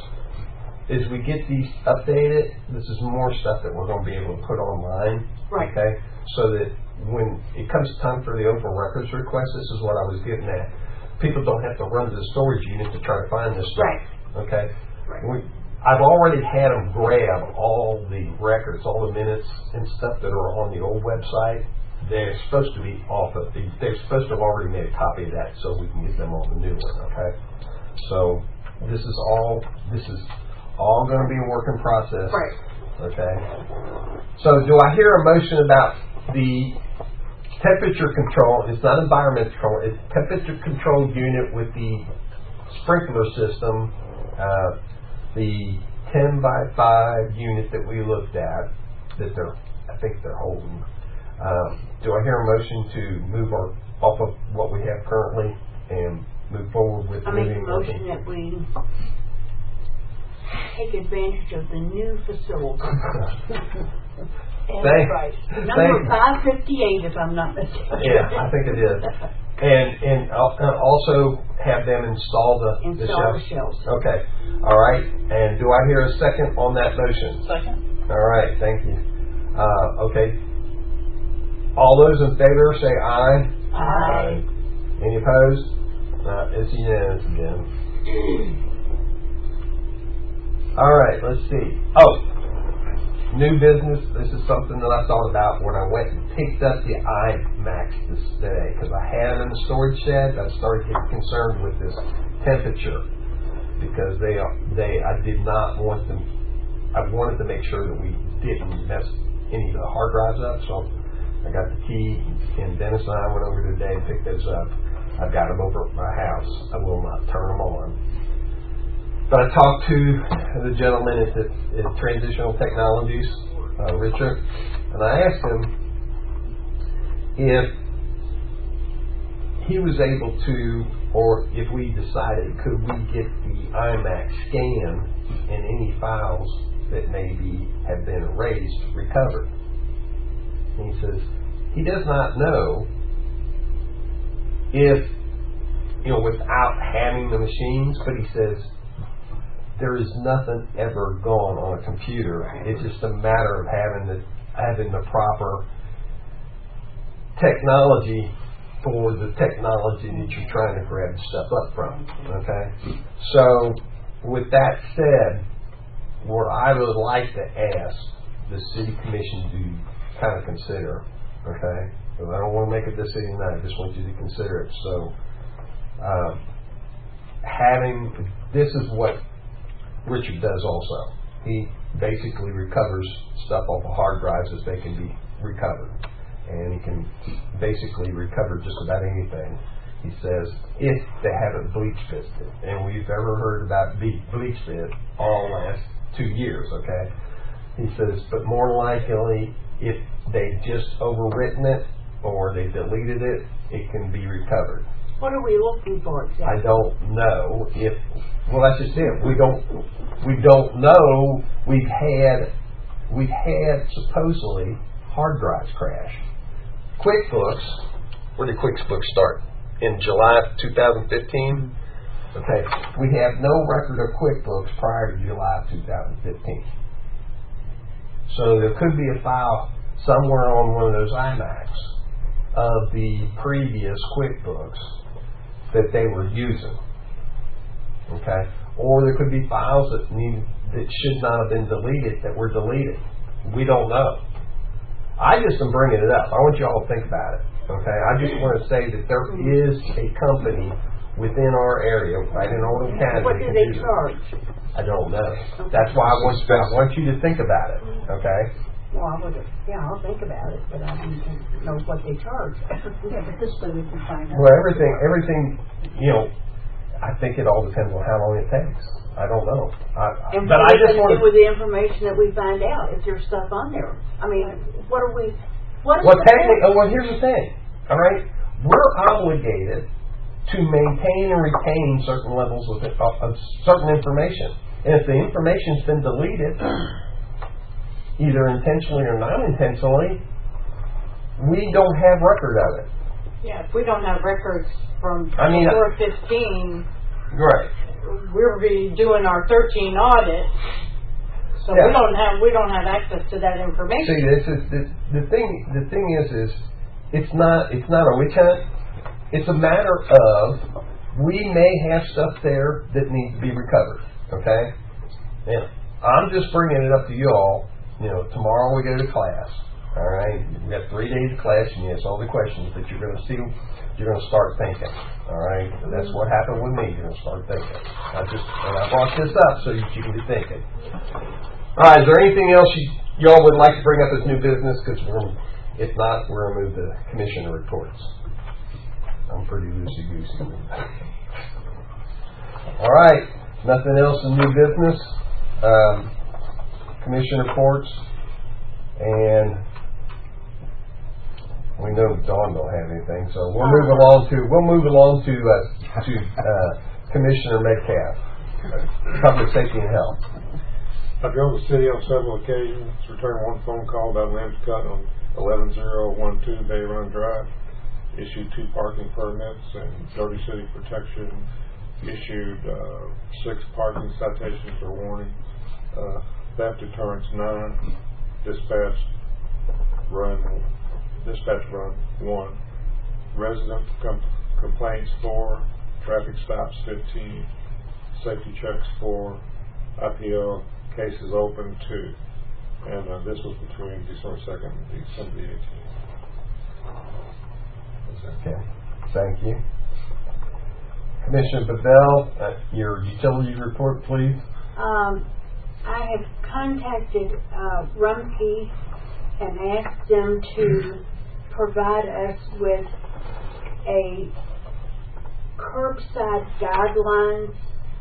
is we get these updated. This is more stuff that we're going to be able to put online. Right. Okay, so that when it comes time for the open records request, this is what I was getting at. People don't have to run to the storage unit to try to find this stuff. Right. Okay. Right. We, I've already had them grab all the records, all the minutes and stuff that are on the old website. They're supposed to be off of the, they're supposed to have already made a copy of that so we can get them on the new one, okay? So this is all, this is all going to be a work in process. Right. Okay? So do I hear a motion about the temperature control? It's not environment control, it's temperature control unit with the sprinkler system, uh, the ten by five unit that we looked at, that they're, I think they're holding. Um, do I hear a motion to move our, off of what we have currently and move forward with I make a moving? motion that we take advantage of the new facility. Thank, Number thank, five fifty-eight, if I'm not mistaken. yeah, I think it is. And and uh, and also have them install the, the Install the shelves. shelves. Okay. All right. And do I hear a second on that motion? Second. All right. Thank you. Uh, okay. All those in favor say aye. Aye. Any opposed? Uh, it's unanimous again. All right. Let's see. Oh, new business. This is something that I thought about when I went and picked up the iMacs this day because I had them in the storage shed. I started getting concerned with this temperature because they are, they I did not want them. I wanted to make sure that we didn't mess any of the hard drives up. So I got the key, and Dennis and I went over today and picked those up. I've got them over at my house. I will not turn them on. But I talked to the gentleman at, the, at Transitional Technologies, uh, Richard, and I asked him if he was able to, or if we decided, could we get the iMac scan and any files that maybe have been erased recovered. And he says he does not know if, you know, without having the machines, but he says there is nothing ever gone on a computer. It's just a matter of having the having the proper technology for the technology that you're trying to grab stuff up from. Okay? So, with that said, what I would like to ask the City Commission to kind of consider, okay? Because I don't want to make a decision now, I just want you to consider it. So, um, having, this is what Richard does also. He basically recovers stuff off of hard drives as they can be recovered. And he can basically recover just about anything. He says, if they haven't bleach fisted. And we've ever heard about bleach fit all last two years, okay? He says, but more likely, if they just overwritten it or they deleted it, it can be recovered. What are we looking for exactly? I don't know if, well, that's just it. We don't, we don't know. We've had, we've had supposedly hard drives crash. QuickBooks, where did QuickBooks start? In July of two thousand fifteen? Okay, we have no record of QuickBooks prior to July of two thousand fifteen. So there could be a file somewhere on one of those iMacs of the previous QuickBooks that they were using. Okay? Or there could be files that need that should not have been deleted that were deleted. We don't know. I just am bringing it up. I want you all to think about it. Okay? I just want to say that there is a company within our area, right in Oldham County. What do they charge? I don't know. That's why I want, I want you to think about it. Okay? Well, I would, yeah, I'll think about it, but I need to know what they charge. Yeah, but this way we can find out. Well, everything, everything, you know, I think it all depends on how long it takes. I don't know. I, And but what I are we just going want to do with the information that we find out if there's stuff on there? I mean, what are we? What is Well, the technically, oh, well, here's the thing. All right, we're obligated to maintain and retain certain levels of, of certain information, and if the information's been deleted, either intentionally or non-intentionally, we don't have record of it. Yeah, if we don't have records from I mean, four fifteen, right? we'll be doing our thirteen audit, so Yeah. we don't have we don't have access to that information. See, this is the, the thing. The thing is, is it's not it's not a witch hunt. It's a matter of we may have stuff there that needs to be recovered. Okay, and I'm just bringing it up to you all. You know, tomorrow we go to class. All right, we got three days of class, and you ask all the questions that you're going to see. You're going to start thinking. All right, and that's what happened with me. You're going to start thinking. I just and I brought this up so that you can be thinking. All right, is there anything else you y'all would like to bring up as new business? Because we're if not, we're going to move to commissioner reports. I'm pretty loosey goosey. All right, nothing else in new business. Um, commission reports, and we know Dawn don't have anything, so we'll move along to we'll move along to uh, to uh, Commissioner Metcalf, uh, Public Safety and Health. I drove the city on several occasions, returned one phone call about limbs cut on eleven zero one two Bay Run Drive, issued two parking permits, and Dirty City Protection issued uh, six parking citations or warnings. Uh, theft deterrence nine, dispatch run dispatch run one, resident com- complaints four, traffic stops fifteen, safety checks four, I P L cases open two, and uh, this was between December second and December eighteenth. Okay, thank you. Commissioner Babel, uh, your utilities report, please. Um, I have contacted uh, Rumpke and asked them to provide us with a curbside guidelines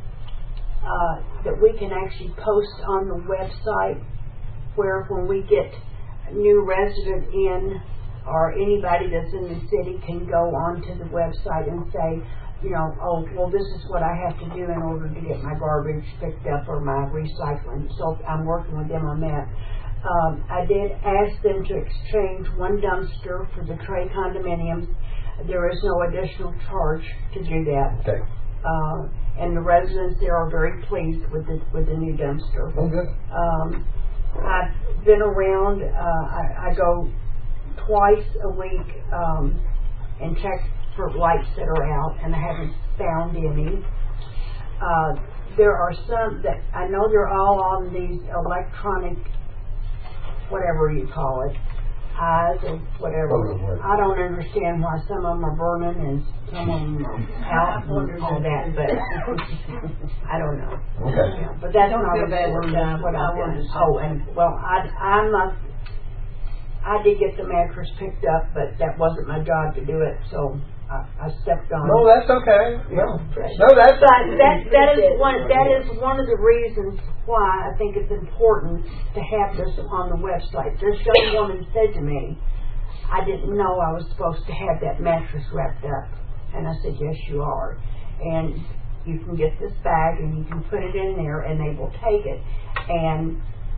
uh, that we can actually post on the website, where when we get a new resident in or anybody that's in the city can go onto the website and say, you know, oh, well, this is what I have to do in order to get my garbage picked up or my recycling. So I'm working with them on that. Um, I did ask them to exchange one dumpster for the Trey condominiums. There is no additional charge to do that. Okay. Uh, and the residents there are very pleased with the with the new dumpster. Oh, good. Um, I've been around. Uh, I, I go twice a week um, and check for lights that are out, and I haven't found any. Uh, there are some that I know they're all on these electronic, whatever you call it, eyes or whatever. Oh, I don't understand why some of them are burning and some of them are out and all that, but I don't know. Okay. Yeah, but that's Don't not feel bad what for I'm them. what I I'm wanted doing. to say Oh, that. and well, I I'm a, I did get the mattress picked up, but that wasn't my job to do it, so I, I stepped on. No, that's okay. No, no, that's But that that is one that is one of the reasons why I think it's important to have this on the website. This young woman said to me, "I didn't know I was supposed to have that mattress wrapped up," and I said, "Yes, you are, and you can get this bag and you can put it in there, and they will take it." And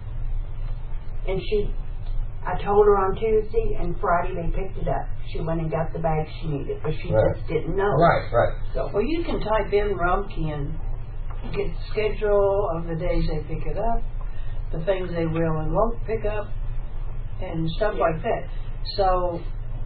and she. I told her on Tuesday, and Friday they picked it up. She went and got the bag she needed, but she Right. just didn't know. right, right. So, Well, you can type in Rumpke and get the schedule of the days they pick it up, the things they will and won't pick up, and stuff Yeah. like that. So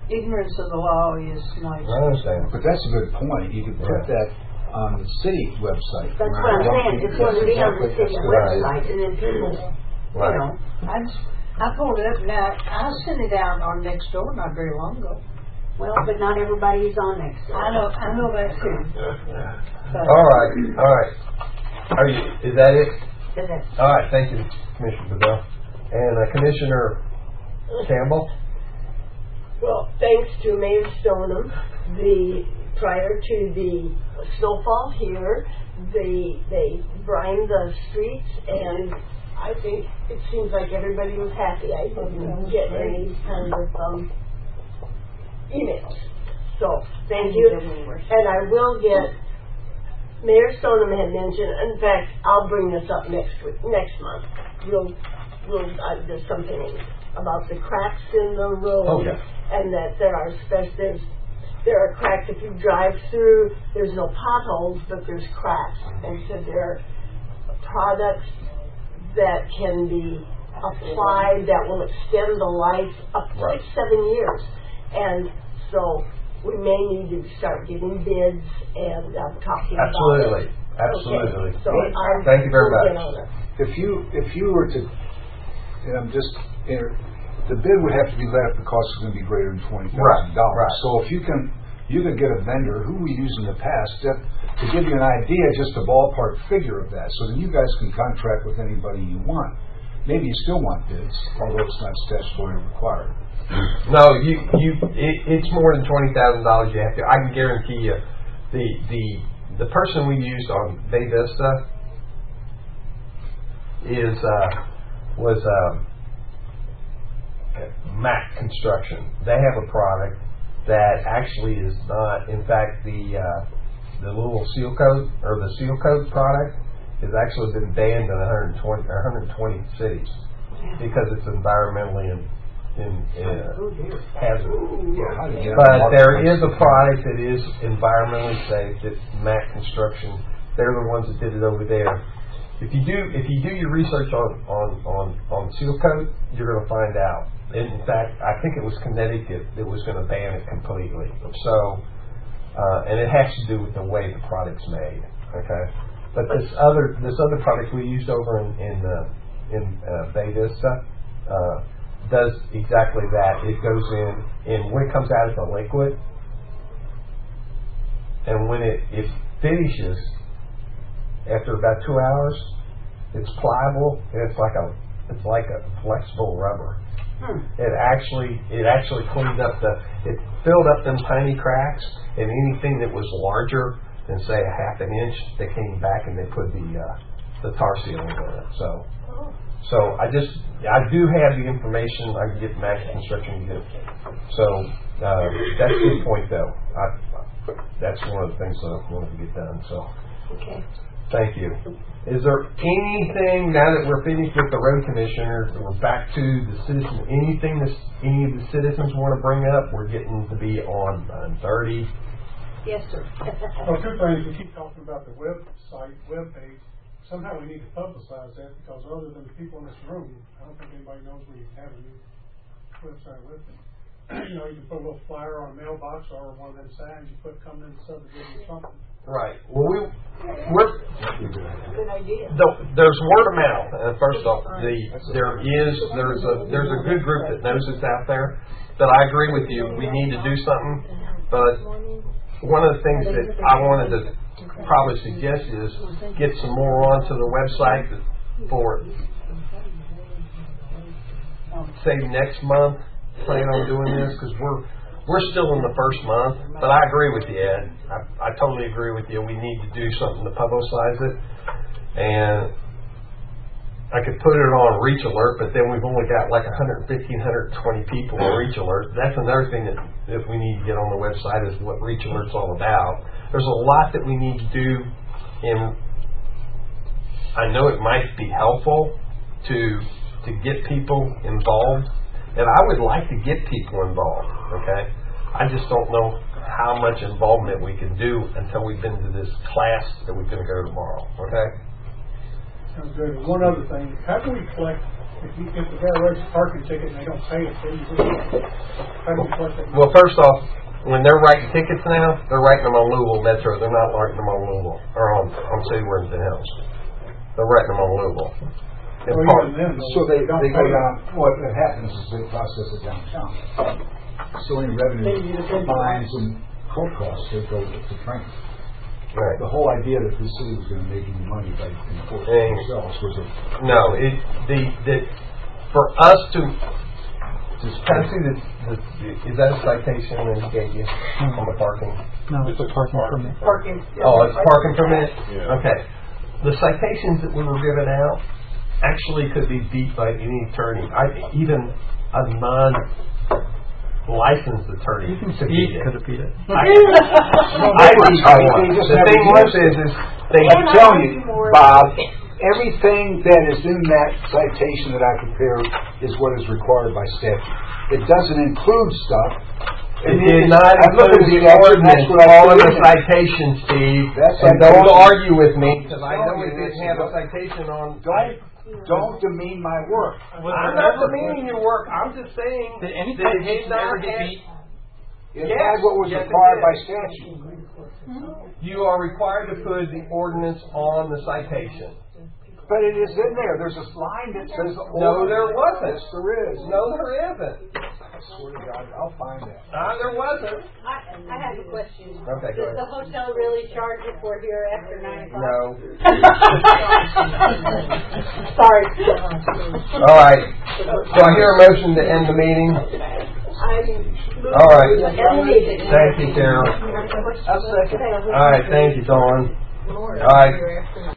ignorance of the law is nice. I understand. But that's a good point. You could put Yeah. that on the city website. That's what I'm saying, it's going to be on the city Right. website, and then people, you Right. know, I just, I pulled it up and I, I sent it out on Nextdoor not very long ago. well, but not everybody is on next. I know, I know that too. But- All right, all right. Are you, is that it? So that's, All right, thank you, Commissioner Bedell. And uh, Commissioner Campbell? Well, thanks to Mayor Stoneham, the, prior to the snowfall here, they, they brined the streets, and I think it seems like everybody was happy. I didn't get any kind of, um, emails. So, thank you. And I will get, Mayor Stoneham had mentioned, in fact, I'll bring this up next week, next month. We'll, we'll, uh, there's something about the cracks in the road. Oh, yeah. And that there are special, there's, there are cracks if you drive through, there's no potholes, but there's cracks. And so there are products that can be applied that will extend the life up to Right. six, seven years. And so we may need to start getting bids and um, talking Absolutely, about it. absolutely. Okay. So I Thank you very will much. get on it. If you, if you were to, and I'm just, the bid would have to be let if the cost is going to be greater than twenty thousand dollars. Right, right. So if you can, you can get a vendor who we used in the past that, to give you an idea, just a ballpark figure of that, so then you guys can contract with anybody you want. Maybe you still want bids, although it's not statutorily required. No, you, you, it, it's more than twenty thousand dollars you have to, I can guarantee you, the, the, the person we used on Bay Vista is, uh, was, um, Mac Construction. They have a product that actually is not, in fact, the, uh, the little seal coat, or the seal coat product has actually been banned in one hundred twenty, or one hundred twenty cities because it's environmentally in, in, uh, hazard. Yeah, how do you get But on the there marketplace? is a product that is environmentally safe. It's Mac Construction. They're the ones that did it over there. If you do, if you do your research on on on, on seal coat, you're going to find out. In fact, I think it was Connecticut that was going to ban it completely. So, uh, and it has to do with the way the product's made. Okay, but this other this other product we used over in in uh, in uh, Bay Vista uh, does exactly that. It goes in, and when it comes out as a liquid, and when it it finishes after about two hours, it's pliable and it's like a it's like a flexible rubber. Hmm. It actually it actually cleaned up the it filled up them tiny cracks, and anything that was larger than say a half an inch, they came back and they put the uh, the tar sealing on it. So so I just I do have the information. I can get Mac Construction to get it. So uh, that's a good point though. I, that's one of the things that I wanted to get done. So okay. Thank you. Is there anything, now that we're finished with the road commissioner, we're back to the citizens, anything that any of the citizens want to bring up? We're getting to be on nine thirty. Yes, sir. Well, two things. We keep talking about the website, webpage. Somehow we need to publicize that, because other than the people in this room, I don't think anybody knows we have a new website with them. You know, you can put a little flyer on a mailbox or one of them signs you put coming in the subdivision or something. Right. Well, we we're Good idea. the, there's word of mouth. Uh, first off, the there is there's a there's a good group that knows it's out there. But I agree with you. We need to do something. But one of the things that I wanted to probably suggest is get some more onto the website for say next month. Plan on doing this because we're we're still in the first month. But I agree with you, Ed. I, I totally agree with you. We need to do something to publicize it, and I could put it on Reach Alert, but then we've only got like one hundred fifteen, one hundred twenty people on Reach Alert. That's another thing that that we need to get on the website is what Reach Alert's all about. There's a lot that we need to do, and I know it might be helpful to to get people involved. And I would like to get people involved, okay? I just don't know how much involvement we can do until we've been to this class that we're going to go tomorrow, okay? Sounds good. One other thing, how do we collect If you, if the guy writes a parking ticket and they don't pay it, then you really, how do you collect it? Well, first off, when they're writing tickets now, they're writing them on Louisville Metro. They're not writing them on Louisville or on on City Worthington Hills. They're writing them on Louisville. It's Or part- even then, So they, don't they go pay it. down, what happens is they process it downtown. So any revenue, fines and court costs, they go to Franklin. Right. The whole idea that this city was going to make any money by enforcing Hey. themselves was a... No, it the the for us to just kind of see the, the, the is that a citation that he gave you on the parking? No, it's a parking permit. Parking. Oh, it's parking permit? Yeah. Okay. The citations that we were giving out actually could be beat by any attorney. I, even a non-licensed attorney You can could speak, beat it. could have beat it. I, I beat one. They just The have thing to was use it. is, is they I'm telling you, Bob, everything that is in that citation that I prepared is what is required by statute. It doesn't include stuff. It did not I look at include the statute, that's ordinance what I on put the in it. citation, Steve. That's And don't citation. argue with me, because I know telling it you, didn't listen, have a don't- citation on. Don't, don't demean my work. I'm not demeaning your work. I'm just saying Did any that it did citation not ever get have. beat? It Yes, had what was yes, it required did. by statute. You are required to put the ordinance on the citation. But it is in there. There's a line that says... No, there wasn't. Yes, there is. No, there isn't. I swear to God, I'll find that. Uh, there wasn't. I, I have a question. Okay, go Does the ahead. hotel really charge if we're here after nine o'clock? No. Sorry. All right. So I hear a motion to end the meeting. All right. Thank you, Carol. I'll second. All right. Thank you, Dawn. All right.